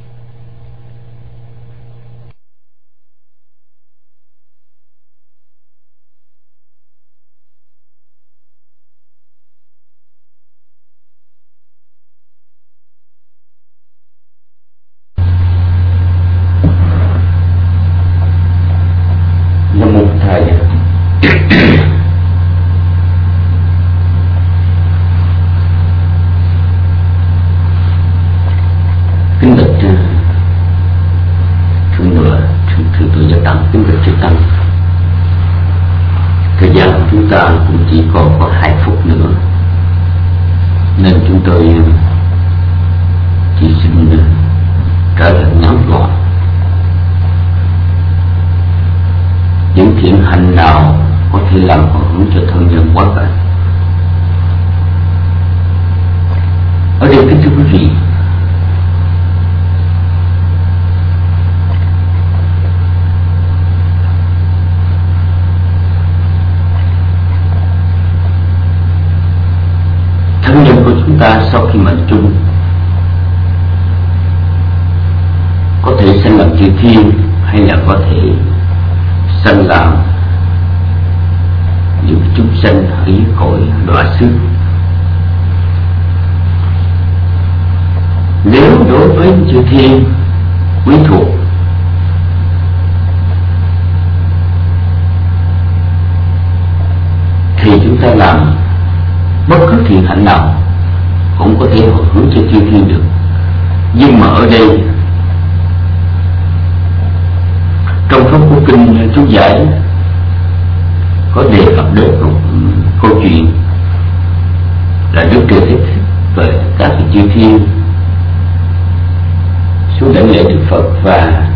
Cũng chỉ còn có hai phút nữa, nên chúng tôi chỉ xin trả lời ngắn gọn. Những thiện hành nào có thể làm hồi hướng cho thân nhân quá vãng? Ở đây kính thưa quý vị, thân nhân của chúng ta sau khi mệnh chung có thể sanh làm chư thiên, hay là có thể sanh làm những chúng sanh ở dưới cõi đọa xứ. Nếu đối với chư thiên quý thuộc thì chúng ta làm bất cứ thiện hạnh nào cũng có thể hồi hướng cho chư thiên được. Nhưng mà ở đây trong pháp của kinh chú giải có đề cập đến một câu chuyện là Đức Trời Thích về các vị chư thiên xuống đảnh lễ Đức Phật, và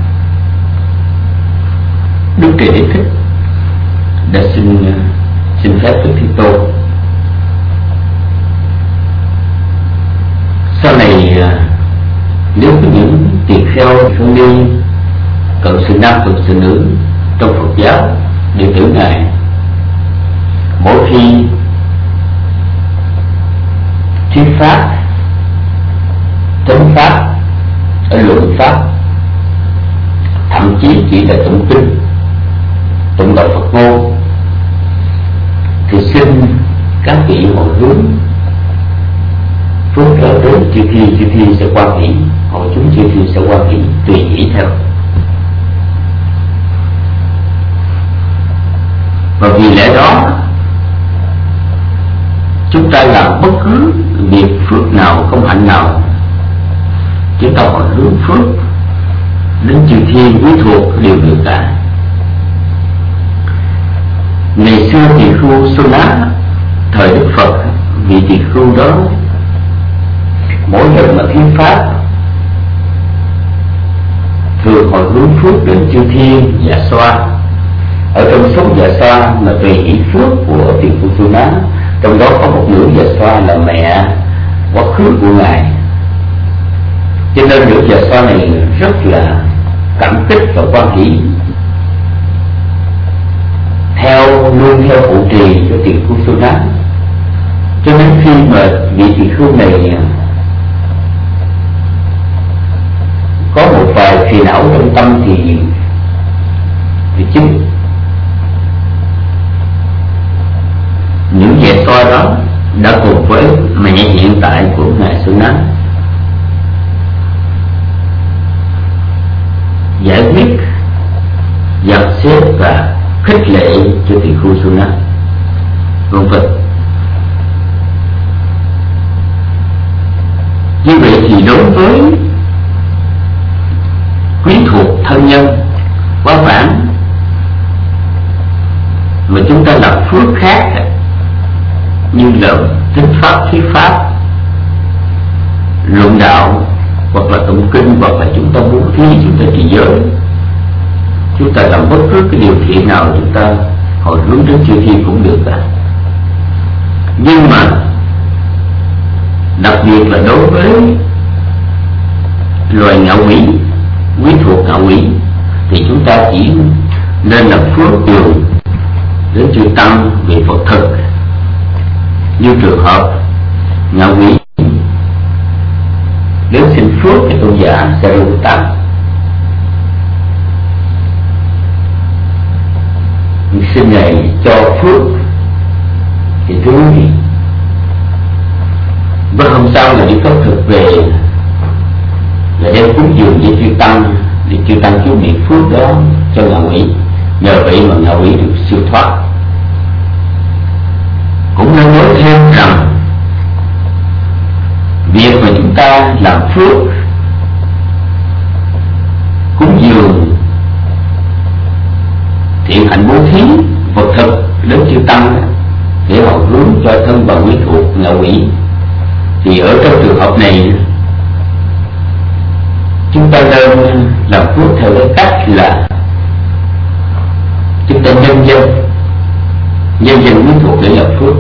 Đức Trời Thích đã xin xin phép Đức Thế Tôn. Sau này nếu có những tiền theo hướng đi cận sự nam cận sự nữ trong Phật giáo, đệ tử Ngài mỗi khi thuyết pháp, chánh pháp, ở luận pháp, thậm chí chỉ là tụng kinh, tụng đọc Phật ngôn, thì xin các vị hồi hướng phước đó đến chư thiên, chư thiên sẽ quan hỷ, hội chúng chư thiên sẽ quan hỷ, tùy hỷ theo. Và vì lẽ đó chúng ta làm bất cứ việc phước nào, công hạnh nào, chúng ta hồi hướng phước đến chư thiên quý thuộc đều được cả. Ngày xưa tỳ khưu Sô Ná thời Đức Phật, vị tỳ khưu đó mỗi lần mà thuyết pháp thường hồi hướng phước đến chư thiên Dạ Xoa. Ở trong số Dạ Xoa mà tùy hỷ phước của tỳ khưu Sô Ná, trong đó có một nữ Dạ Xoa là mẹ quá khứ của Ngài, cho nên nữ Dạ Xoa này rất là cảm kích và quan hỷ, theo luôn theo phụ trì cho tỳ khưu Sô Ná. Cho nên khi mà vị tỳ khưu này có một vài phiền não trong tâm thì thì chính nữ Dạ Xoa đó đã cùng với mẹ hiện tại của Ngài Sô Ná giải quyết, dàn xếp và khích lệ cho tỳ khưu Sô Ná, vân vân. Như vậy thì đối với quyến thuộc thân nhân quá vãng mà chúng ta làm phước khác như là thuyết pháp, thuyết pháp, luận đạo, hoặc là tụng kinh, hoặc là chúng ta bố thí, chúng ta trì giới, chúng ta làm bất cứ cái điều thiện nào chúng ta hồi hướng đến chư thiên cũng được cả. Nhưng mà đặc biệt là đối với loài ngạ quỷ, quý thuộc ngạ quỷ, thì chúng ta chỉ nên làm phước điều đến chư tăng về Phật thực. Như trường hợp ngạ quỷ nếu xin phước thì tôn giả sẽ lưu tăng, xin Ngài cho phước thì thú vị. Bữa hôm sau là đi cấp thực về là đem cúng dường với chư tăng, để chư tăng chú niệm phước đó cho ngạ quỷ, nhờ vậy mà ngạ quỷ được siêu thoát. Cũng nên nói thêm rằng việc mà chúng ta làm phước, cúng dường, thiện hạnh bố thí, vật thực đến chư tăng để hồi hướng cho thân và quý thuộc ngạ quỷ, thì ở trong trường hợp này chúng ta nên làm phước theo cái cách là chúng ta nhân dân nhân dân quý thuộc để làm phước.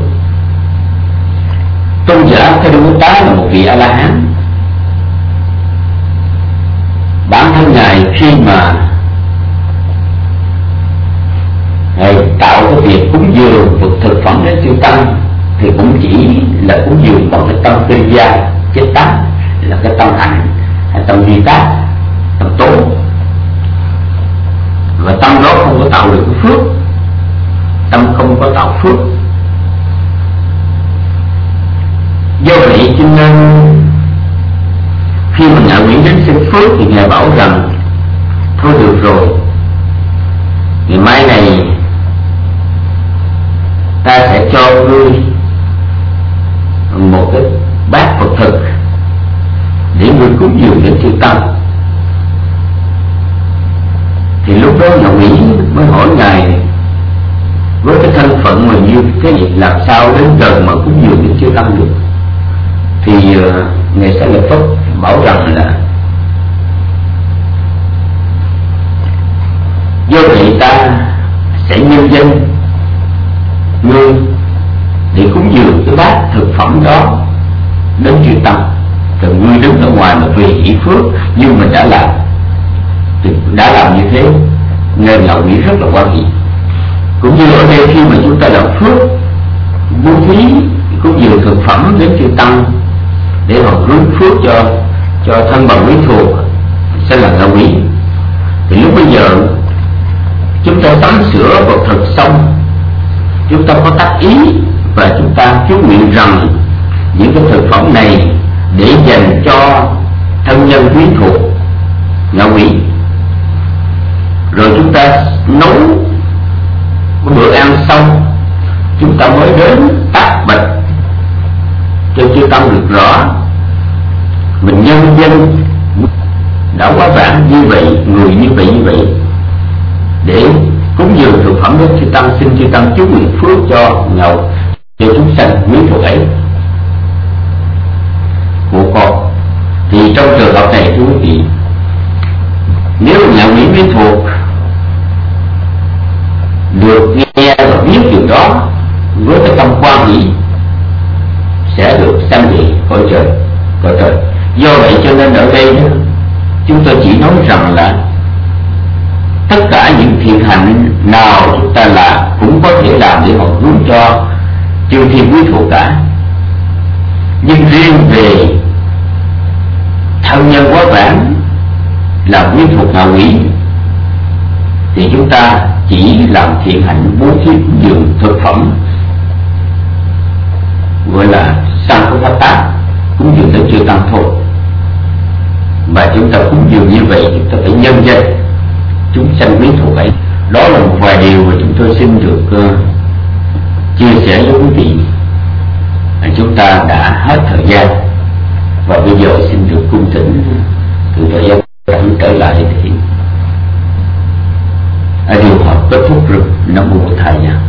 Tôn giả Thế Đông Tá là một vị A La Hán. Bản thân Ngài khi mà Ngài tạo cái việc cúng dường vật thực phẩm đến chư tăng thì cũng chỉ là cúng dường bằng cái tâm kinh gia chế tác, là cái tâm hạnh hay tâm vi tác, tâm tố, và tâm đó không có tạo được cái phước, tâm không có tạo phước. Do vậy cho nên khi mà ngạ quỷ đến xin phước thì Ngài bảo rằng thôi được rồi, ngày mai này ta sẽ cho ngươi một cái bát Phật thực để ngươi cúng dường đến chư tăng. Thì lúc đó ngạ quỷ mới hỏi Ngài với cái thân phận mà như thế này làm sao đến gần mà cúng dường đến chư tăng được. Thì uh, Ngài Xá Lợi Phất bảo rằng là do vậy ta sẽ nhân danh ngươi để cúng dường cái bát thực phẩm đó đến chư tăng. Rồi ngươi đứng ở ngoài mà vì hỷ phước nhưng mà đã làm thì đã làm như thế nên ngạ quỷ rất là quan hệ. Cũng như ở đây khi mà chúng ta làm phước bố thí cũng dường thực phẩm đến chư tăng để họ hướng phước cho cho thân bằng quyến thuộc sẽ là ngạ quỷ, thì lúc bây giờ chúng ta tắm sửa vật thực xong, chúng ta có tác ý và chúng ta chú nguyện rằng những cái thực phẩm này để dành cho thân nhân quyến thuộc ngạ quỷ, rồi chúng ta nấu bữa ăn xong, chúng ta mới đến tác bạch cho chư tăng được rõ mình nhân dân đã quá vãng như vậy, người như vậy như vậy, để cúng dường thực phẩm đến chư tăng, xin chư tăng chúc nguyện phước cho ngầu cho chúng sanh quyến thuộc ấy của con. Thì trong trường hợp này thưa quý vị, nếu ngạ quỷ quyến thuộc được nghe và biết điều đó với cái tâm quan hỷ sẽ được sanh về cõi trời, cõi trời. Do vậy cho nên ở đây đó, chúng tôi chỉ nói rằng là tất cả những thiện hạnh nào chúng ta làm cũng có thể làm để họ hướng cho chư thiên quý thuộc cả. Nhưng riêng về thân nhân quá vãng là quý thuộc ngạ quỷ thì chúng ta chỉ làm thiện hạnh bố thí dường thực phẩm gọi là sang phát tác cúng dường đến chư tăng thôi. Và chúng ta cúng dường như vậy chúng ta phải nhân danh chúng sanh quyến thuộc ấy. Đó là một vài điều mà chúng tôi xin được uh, chia sẻ với quý vị. À, chúng ta đã hết thời gian và bây giờ xin được cung thỉnh từ thời gian trở lại thì à, điều họ kết thúc rồi. Nam mô Bổn Thầy nha.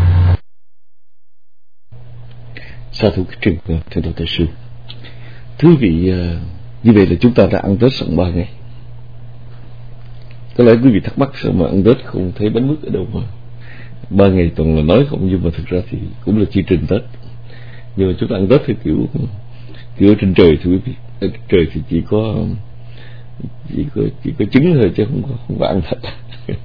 Sa thú Trừng thưa Đạo Đại sư. Thưa quý vị, uh, như vậy là chúng ta đã ăn Tết xong ba ngày. Có lẽ quý vị thắc mắc sao mà ăn Tết không thấy bánh mứt ở đâu mà ba ngày toàn là nói không, nhưng mà thực ra thì cũng là chương trình Tết. Nhưng mà chúng ta ăn Tết thì kiểu kiểu ở trên trời thưa quý vị. Ở trên trời thì chỉ có chỉ có chỉ có trứng thôi chứ không có không có ăn thịt.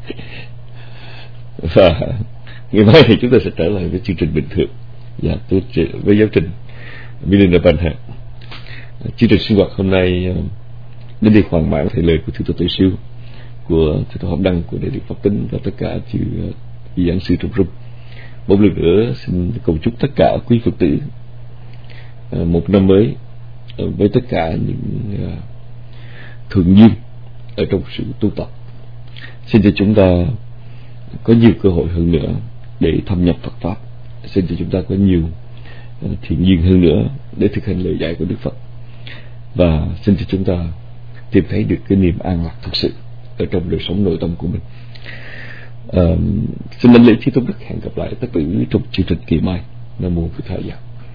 Và ngày mai thì chúng ta sẽ trở lại với chương trình bình thường. Dạ, tôi với giáo trình Milinda Banha. Chương trình sinh hoạt hôm nay đến đây hoàn mãn. Thầy lời của Thượng tọa Tuệ Siêu, của Thượng tọa Pháp Đăng, của Đại Đức Pháp Tính và tất cả chư vị giảng sư trong room. Một lần nữa xin cầu chúc tất cả quý Phật tử một năm mới với tất cả những thường duyên ở trong sự tu tập. Xin cho chúng ta có nhiều cơ hội hơn nữa để thâm nhập Phật pháp. Xin cho chúng ta có nhiều thiện duyên hơn nữa để thực hành lời dạy của Đức Phật. Và xin cho chúng ta tìm thấy được cái niềm an lạc thực sự ở trong đời sống nội tâm của mình. À, xin đánh lễ Chí Tôn Đức, hẹn gặp lại tất tử trong chương trình kỳ mai. Nam mô Phật Thầy.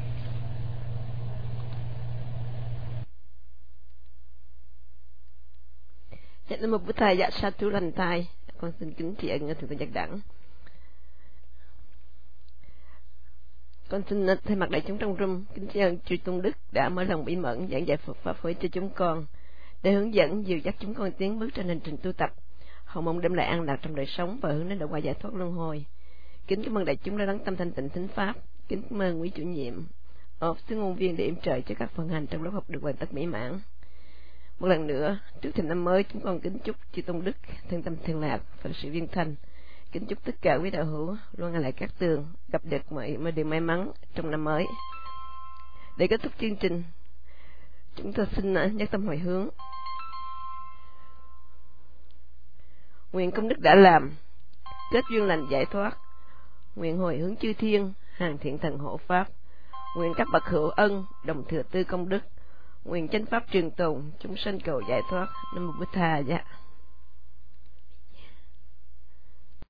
Nam mô Bổn Thầy. Dạ, sa thú lành tai. Con xin kính tri ân Thượng tọa Giác Đẳng. Con xin thay mặt đại chúng trong room kính tri ân chư Tôn Đức đã mở lòng bí mẫn giảng dạy Phật pháp với cho chúng con, để hướng dẫn dìu dắt chúng con tiến bước trên hành trình tu tập, hầu mong đem lại an lạc trong đời sống và hướng đến độ qua giải thoát luân hồi. Kính cảm ơn đại chúng đã lắng tâm thanh tịnh thính pháp. Kính cảm ơn quý chủ nhiệm of sứ ngôn viên để yểm trợ cho các phần hành trong lớp học được hoàn tất mỹ mãn. Một lần nữa, trước thềm năm mới, chúng con kính chúc chư Tôn Đức thân tâm thường lạc, Phật sự viên thanh. Kính chúc tất cả quý đạo hữu luôn an lại các tường, gặp được mọi, mọi điều may mắn trong năm mới. Để kết thúc chương trình, chúng tôi xin nhắc tâm hồi hướng. Nguyện công đức đã làm, kết duyên lành giải thoát. Nguyện hồi hướng chư thiên, hàng thiện thần hộ pháp. Nguyện các bậc hữu ân, đồng thừa tư công đức. Nguyện chánh pháp trường tồn, chúng sanh cầu giải thoát. Nam mô Bổn Thầy. Dạ.